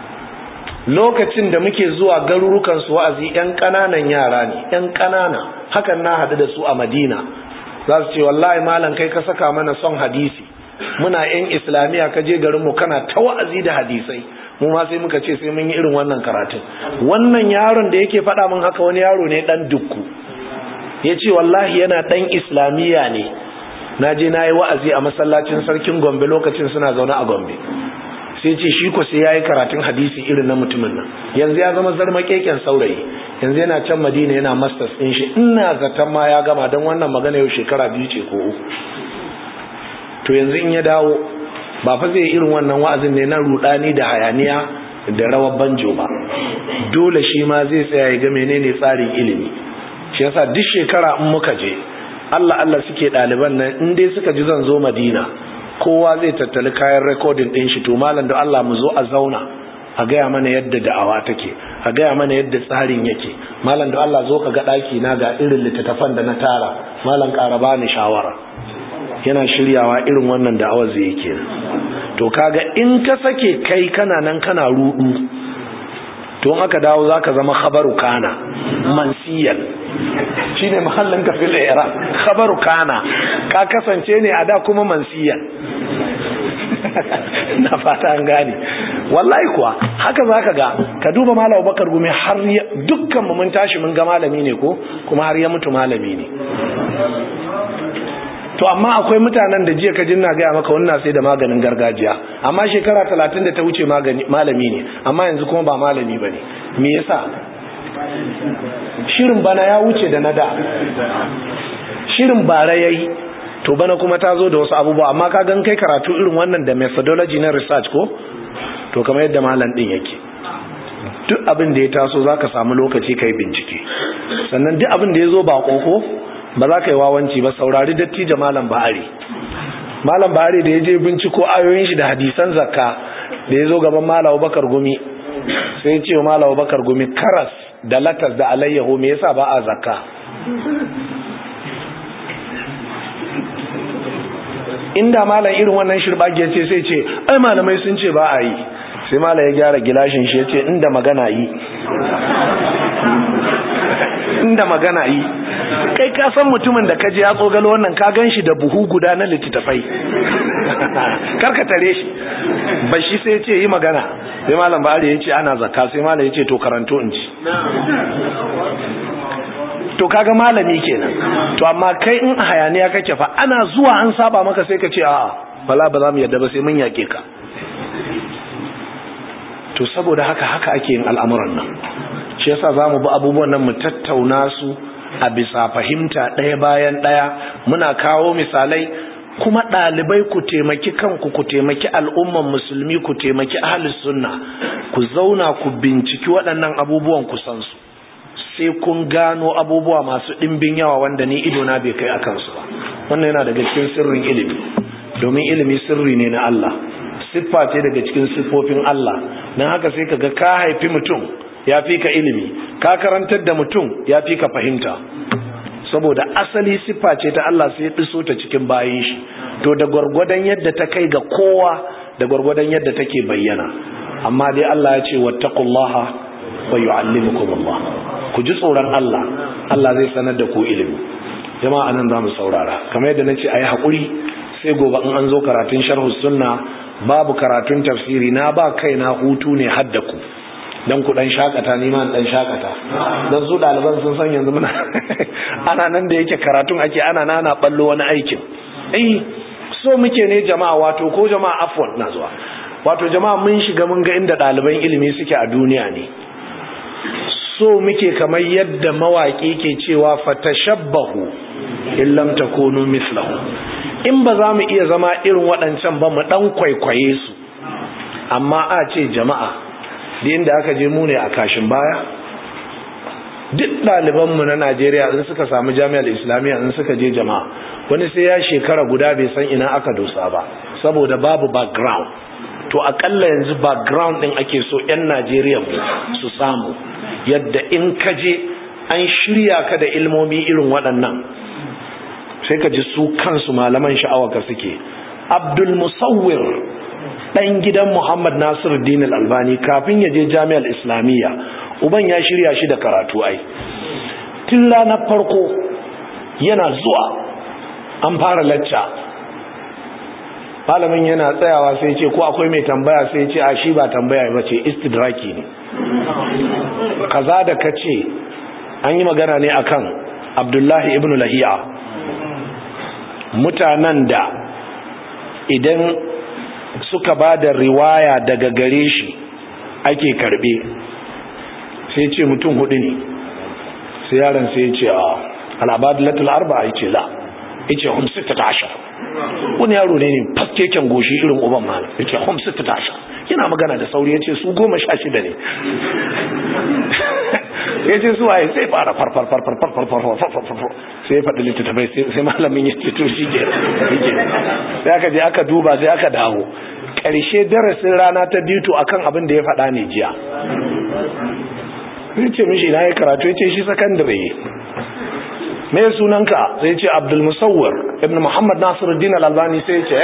lokacin da muke zuwa garurukan su wa'azi 'yan ƙananan yara ne, 'yan ƙanana. Hakan na haɗu da su a Madina, za su ce wallahi malam kai ka saka mana son hadisi, muna 'yan Islamiyya ka je garinmu kana ta wa'azi da hadisai, mu ma sai muka ce sai mun yi irin wannan karatun. Wannan yaron da yake faɗa min haka wani yaro ne ɗan dukku, ya ce wallahi yana ɗan Islamiyya ne, na je na yi wa'azi a masallacin sarkin Gombe lokacin suna zaune a Gombe. Sai ce shi ko sai ya yi karatun hadisi irin na mutumin nan, yanzu ya zama zarmakeken saurayi, yanzu yana can Madina yana masters ɗin shi, ina zaton ma ya gama, don wannan magana yau shekara biyu ce ko uku. To yanzu in ya dawo ba fa zai irin wannan wa'azin ne na rudani da hayaniya da rawar banjo ba, dole shi ma zai tsaya ya ga menene tsarin ilimi. Shi yasa duk shekara in muka je Allah Allah suke ɗaliban nan, in dai suka ji zan zo Madina, kowa zai tattali kayan recording ɗin shi, to malam da Allah mu zo a zauna a gaya mana yadda da'awa take, a gaya mana yadda tsarin yake. Malam da Allah zo ka ga ɗaki na ga irin littattafan da na tara, malam ƙara bani shawara. Yana shiryawa irin wannan da'awar zai yake. To kaga in ka sake kai kana nan kana rudu, to in aka dawo zaka zama khabaru kana mansiyan, shine mahallin ka fil i'rab. Khabaru kana ka kasance ne a da kuma mansiyan. Na fata an gane. Wallahi kuwa haka zaka ga, ka duba Malam Abubakar Gumi, har dukkan mu mun tashi mun ga malami ne ko, kuma har ya mutu malami ne. To amma akwai mutanen da jiya ka jinna gaya maka wannan sai da maganin gargajiya, amma shekara talatin da ta wuce malami ne, amma yanzu kuma ba malami ba ne. Me yasa? Shirin bana ya wuce da na da, shirin bara ya yi, to bana kuma ta zo da wasu abubuwa. Amma ka gan kai karatu irin wannan da methodology na research ko, to kamar yadda malam ɗin yake, duk abin da ya taso za ka samu lokaci ka yi bincike. Sannan duk abin da ya zo ba ƙoƙo, ba za ka yi wawanci ba. Saurari dattijo Malam Bahari. Malam Bahari da ya je binciko ayoyin shi da hadisan zakka, da ya zo gaban Malam Abubakar Gumi, sai ya ce wa Malam Abubakar Gumi, karas da latas da alayyahu me yasa ba a zakka? Inda malam irin wannan shirbage ce sai ce ai malamai sun ce ba a yi. Sai malam ya gyara gilashin shi ya ce inda magana yi, inda magana yi. Kai ka san mutumin da kaje ya tsogalo wannan, ka gan shi da buhu guda na littattafai, karka tare shi ba shi. sai ya ce yi magana. Sai Malam Bahari ya ce ana zakka, sai malam ya ce to karanto in ci. To kaga malami kenan. To amma kai in hayaniya kake fa, ana zuwa an saba maka sai ka ce a'a bala ba za mu yadda ba, sai mun yake ka. To saboda haka haka ake yin al'amuran nan. Shi yasa zamu bi abubuwan nan mu tattauna su a bisa fahimta ɗaya bayan ɗaya, muna kawo misalai. Kuma ɗalibai ku taimaki kanku, ku taimaki al'umman musulmi, ku taimaki ahlus sunna, ku zauna ku binciki waɗannan abubuwan ku san su, sai kun gano abubuwa masu ɗimbin yawa wanda ni ido na bai kai akan su ba. Wannan yana daga cikin sirrin ilimi, domin ilimi sirri ne na Allah, siffa ce daga cikin siffofin Allah. Dan haka sai kaga ka haifi mutum ya fi ka ilimi, ka karantar da mutum ya fi ka fahimta, saboda asali siffa ce ta Allah sai ya diso ta cikin bayin shi. To da gwargwadon yadda ta kai ga kowa da gwargwadon yadda take bayyana. Amma dai Allah ya ce wattaqullaha wa yu'allimukumullah, ku ji tsoron Allah, Allah zai sanar da ku ilimi. Jama'a nan zamu saurara, kamar yadda nace ayi hakuri sai gobe in an zo karatun sharhus sunna, babu karatun tafsiri, na ba kaina hutu ne haddaku dan ku dan shakata, ni ma dan shakata, dan su daliban sun san yanzu muna ana nan da yake karatun ake, ana nana ballo wani aikin. eh so muke ne jama'a, wato ko jama'a afwan na zuwa, wato jama'a mun shiga mun ga inda daliban ilimi suke a duniya ne. So muke kamar yadda mawaki ke cewa fatashabbahu in lam takunu mislahu, in ba za mu iya zama irin waɗancan ba mu dan kwaikwaye su. Amma a ce jama'a da inda aka je mu ne a kashin baya. Duk ɗalibanmu na Najeriya in suka samu jami'ar Islamiyya in suka je jama'a, wani sai ya shekara guda bai san ina aka dosa ba, saboda babu background. To akalla yanzu background din ake so 'yan Najeriya su samu, yadda in ka je an shirya ka da ilmomi irin waɗannan, sai ka ji su kansu malaman sha'awa suke. Abdul Musawwir ɗan gidan Muhammad Nasiruddin Al-Albani kafin ya je jami'ar Islamiyya, uban ya shirya shi da karatu ai. Tun ranar farko yana zuwa an fara lacca, malamin yana tsayawa sai ce ko akwai mai tambaya, sai ce a shi ba tambaya ba ce, istidraki ne. Kaza da kace an yi magana ne akan Abdullahi ibn Lahiya, mutanen da idan suka ba da riwaya daga gare shi ake karbe, sai ce mutum hudu ne. Sai yaron sai ce a al'abadillatul arba'a, yace la, yace hum sittata ashar. Wani yaro ne ne faskeken goshi irin uban malam, yace hum sittata ashar, yana magana da sauri, yace su goma sha shida ne. Yace su waye, sai fara farfar farfar farfar farfar, sai faɗi littattafai, sai malamin ya ce to shi ke, sai aka je aka duba, sai aka dawo ƙarshe darasin rana ta biyu to akan abin da ya faɗa ne jiya. Sai ce mishi na yi karatu, yace shi sakandare. Me sunanka? Sai ce Abdul Musawwir ibn Muhammad Nasiruddin Al-Albani. Sai ce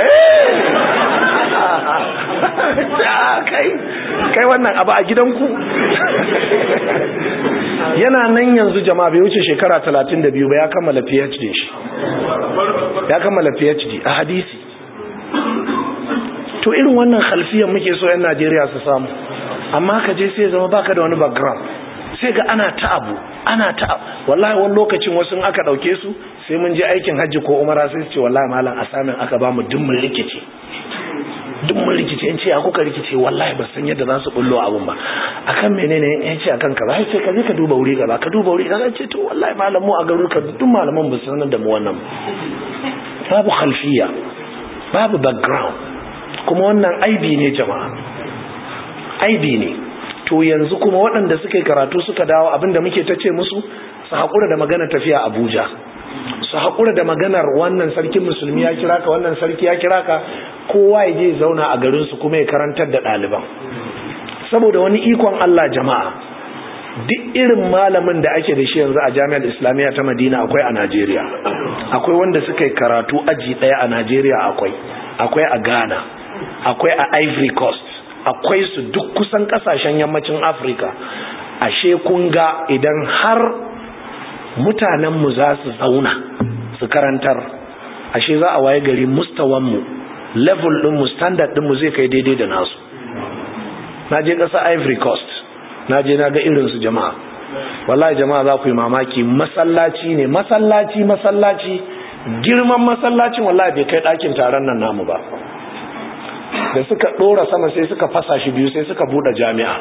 kai kai wannan abu a gidanku. Yana nan yanzu jama'a bai wuce shekara talatin da biyu ba, ya kammala PhD shi, ya kammala PhD a hadisi. To irin wannan khalfiyar muke so 'yan Najeriya su samu, amma ka je sai zama baka da wani background, sai ga ana ta abu ana ta wallahi wani lokacin wasu aka dauke su sai mun je aikin hajji ko umara sai su ce wallahi malam asamin aka ba mu dummin rikici dummin rikici in ce a kuka rikici, wallahi ba san yadda za su bullo abun ba, akan menene in ce akan kaza, sai ce ka je ka duba wuri kaza, ka duba wuri kaza, ce to wallahi malam mu a garuruka duk malaman ba su sanar da mu wannan, babu khalfiya, babu background, kuma wannan aibi ne jama'a, aibi ne. To yanzu kuma waɗanda suka yi karatu suka dawo, abinda muke ta ce musu su haƙura da maganar tafiya Abuja, su haƙura da maganar wannan sarkin musulmi ya kira ka, wannan sarki ya kira ka, kowa ya je zauna a garinsu kuma ya karantar da ɗaliban. Saboda wani ikon Allah jama'a, duk irin malamin da ake da shi yanzu a jami'ar Islamiyya ta Madina akwai a Najeriya, akwai wanda suka yi karatu aji ɗaya a Najeriya, akwai akwai a Ghana, akwai a Ivory Coast, akwai su duk kusan kasashen yammacin Afirka. Ashe kun ga idan har mutanenmu za su zauna su karantar, ashe za a waye gari mustawanmu, level ɗinmu, standard ɗinmu zai kai daidai da nasu. Na je ƙasa Ivory Coast, na je na ga irinsu jama'a, wallahi jama'a za ku yi mamaki, masallaci ne, masallaci masallaci girman masallacin wallahi bai kai ɗakin taron nan namu ba. Da suka ɗora sama sai suka fasa shi biyu, sai suka buɗe jami'a.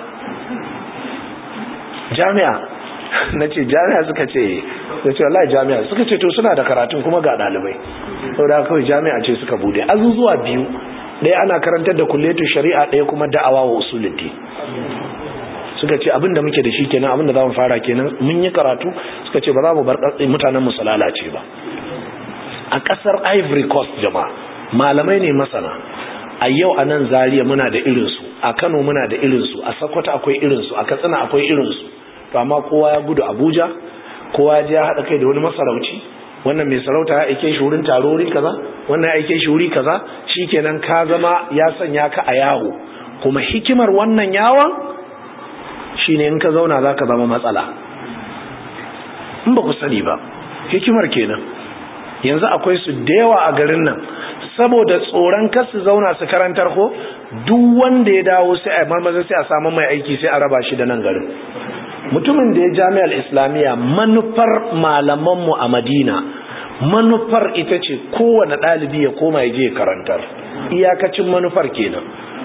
Jami'a na ce jami'a, suka ce da ce wallahi jami'a, suka ce to suna da karatun kuma ga ɗalibai, saboda kawai jami'a ce suka buɗe azuzuwa biyu, ɗaya ana karantar da kulletu shari'a, ɗaya kuma da'awa wa usuluddin. Suka ce abinda muke da shi kenan, abinda za mu fara kenan, mun yi karatu. Suka ce ba za mu bar mutanen mu su lalace ba. A ƙasar Ivory Coast jama'a, malamai ne masana, a yau a nan Zaria muna da irinsu, a Kano muna da irinsu, a Sokoto akwai irinsu, a Katsina akwai irinsu, to amma kowa ya gudu Abuja, kowa ya je ya haɗa kai da wani masarauci, wannan mai sarauta ya aike shi wurin taro wuri kaza, wannan ya aike shi wuri kaza, shikenan ka zama ya sanya ka a yawo. Kuma hikimar wannan yawon shine in ka zauna zaka zama matsala, in ba ku sani ba, hikimar kenan. Yanzu akwai su da yawa a garin nan, saboda tsoron kar su zauna su karantar ko duk wanda ya dawo sai a marmaza sai a samu mai aiki sai a raba shi da nan garin. Mutumin da ya jami'ar islamiyya, manufar malamanmu a Madina, manufar ita ce kowane ɗalibi ya koma ya je ya karantar, iyakacin manufar kenan.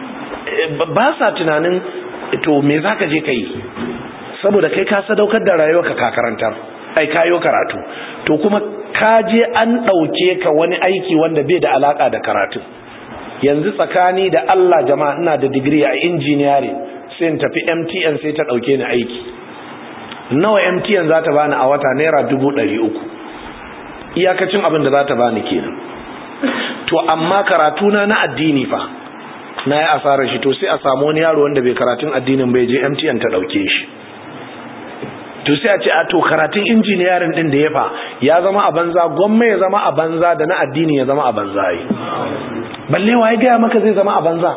Ba sa tunanin to me za ka je ka yi, saboda kai ka sadaukar da rayuwarka ka karantar, ai kayo karatu, to kuma ka je an ɗauke ka wani aiki wanda bai da alaka da karatu. Yanzu tsakani da Allah jama'a, ina da digiri a engineering, sai in tafi M T N sai ta ɗauke ni aiki. Nawa M T N za ta bani a wata? Naira dubu ɗari uku, iyakacin abin da za ta bani kenan. To amma karatuna na addini fa na yi asarar shi, to sai a samu wani yaro wanda bai karatun addinin bai je M T N ta ɗauke shi. To sai a ce a to karatun injiniyarin din da ya fa ya zama a banza, gwamma ya zama a banza da na addini ya zama a banza yi. Balle wa ya gaya maka zai zama a banza?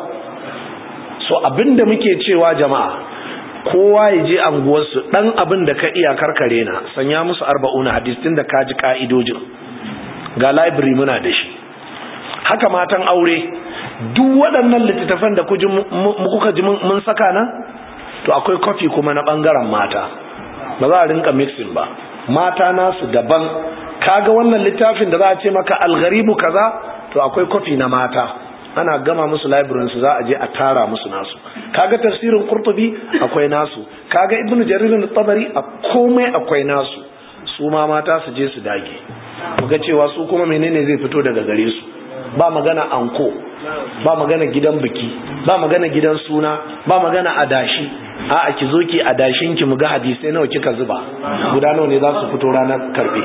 So abinda muke cewa jama'a, kowa ya je anguwarsu, dan abin da ka iya karkare na, sanya musu arba'una hadis din da ka ji ka'idojin. Ga library muna da shi. Haka matan aure, duk waɗannan littattafan da kuka ji mun saka nan, to akwai kofi kuma na ɓangaren mata. Ba za a rinka mixing ba, mata nasu daban. Kaga wannan littafin da za a ce maka algharibu kaza, to akwai kofi na mata, ana gama musu library su za a je a tara musu nasu. Kaga tafsirin Qurtubi akwai nasu, kaga Ibn Jarir al-Tabari a komai akwai nasu. Su ma mata su je su dage, muga cewa su kuma menene zai fito daga gare su. Ba magana anko, ba magana gidan biki, ba magana gidan suna, ba magana adashi. A'a ki zo ki adashin ki, muga hadisai nawa kika zuba, guda nawa ne za su fito ranar karbe.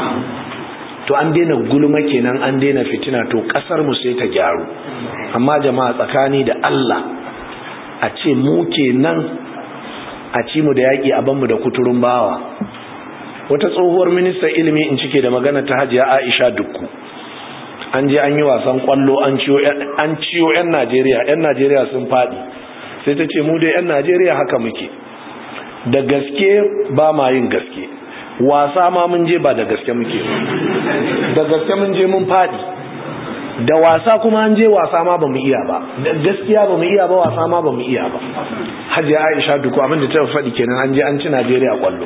To an daina gulma kenan, an daina fitina, to kasar mu sai ta gyaru. Amma jama'a, tsakani da Allah, a ce mu kenan a ci mu da yaki a banmu da kuturun bawa. Wata tsohuwar ministan ilimi in cike da magana ta Hajiya Aisha Dukku, an je an yi wasan kwallo, an ciyo an ciyo yan Najeriya, yan Najeriya sun fadi, sai ta ce mu dai yan Najeriya haka muke, da gaske ba ma yin gaske, wasa ma mun je ba da gaske muke, da gaske mun je mun fadi, da wasa kuma an je wasa ma ba mu iya ba, da gaskiya ba mu iya ba, wasa ma ba mu iya ba. Hajiya Aisha Dukku abin da ta faɗi kenan, an je an ci Najeriya kwallo.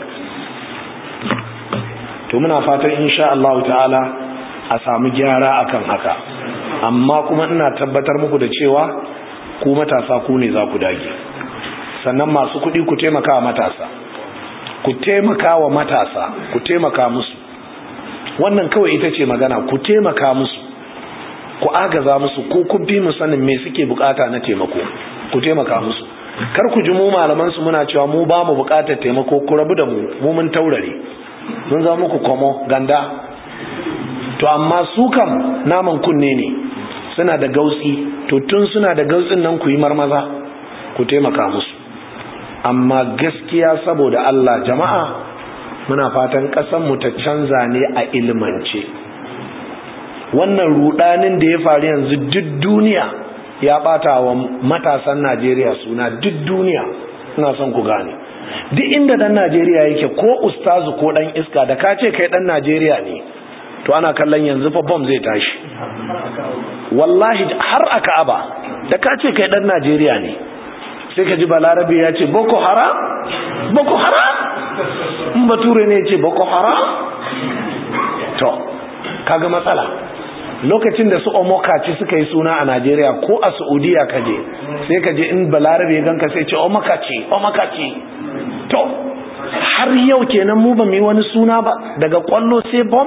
To muna fatan insha Allah ta'ala a samu gyara akan haka, amma kuma ina tabbatar muku da cewa ku matasa ku ne za ku dage. Sannan masu kuɗi ku taimaka wa matasa, ku taimaka wa matasa, ku taimaka musu. Wannan kawai ita ce magana, ku taimaka musu, ku agaza musu, ko kun fi mu sanin me suke bukata na taimako, ku taimaka musu. Kar ku ji mu malaman su muna cewa mu ba mu bukatar taimako, ku rabu da mu, mu mun taurare, mun za muku komo ganda. To amma su kam naman kunne ne, suna da gautsi, to tun suna da gautsin nan ku yi marmaza ku taimaka musu. Amma gaskiya saboda Allah jama'a, muna fatan ƙasar mu ta canza ne a ilmance. Wannan rudanin da ya faru yanzu duk duniya ya bata wa matasan Najeriya suna, duk duniya. Ina son ku gane, duk inda dan Najeriya yake, ko ustazu ko dan iska, da ka ce kai dan Najeriya ne, to ana kallon yanzu fa bomb zai tashi. Wallahi har a Ka'aba, da ka ce kai dan Najeriya ne, sai ka ji balarabe ya ce Boko Haram, Boko Haram, in bature ne ya ce Boko Haram. To kaga matsala. Lokacin da su Omokaci suka yi suna a Najeriya, ko a Saudiya kaje, sai kaje in balarabe ganka sai ce Omokaci, Omokaci. To har yau kenan mu ba mu yi wani suna ba, daga kwallo sai bomb.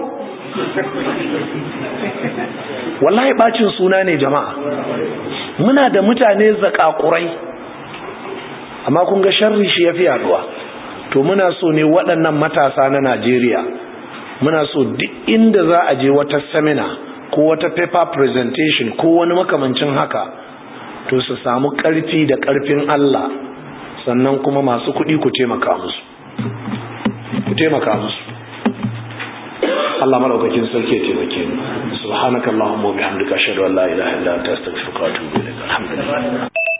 Wallahi bacin suna ne jama'a. Muna da mutane zakakurai, amma kun ga sharri shi yafi yaduwa. To muna so ne waɗannan matasa na Najeriya, muna so duk inda za a je wata seminar ko wata paper presentation ko wani makamancin haka, to su samu ƙarfi da ƙarfin Allah. Sannan kuma masu kuɗi ku taimaka musu ku taimaka musu Allah madaukakin sarki ya taimake mu. Subhanakallahumma wa bihamdika ashhadu an la ilaha illa anta astaghfiruka wa atubu ilaik. Alhamdulillah.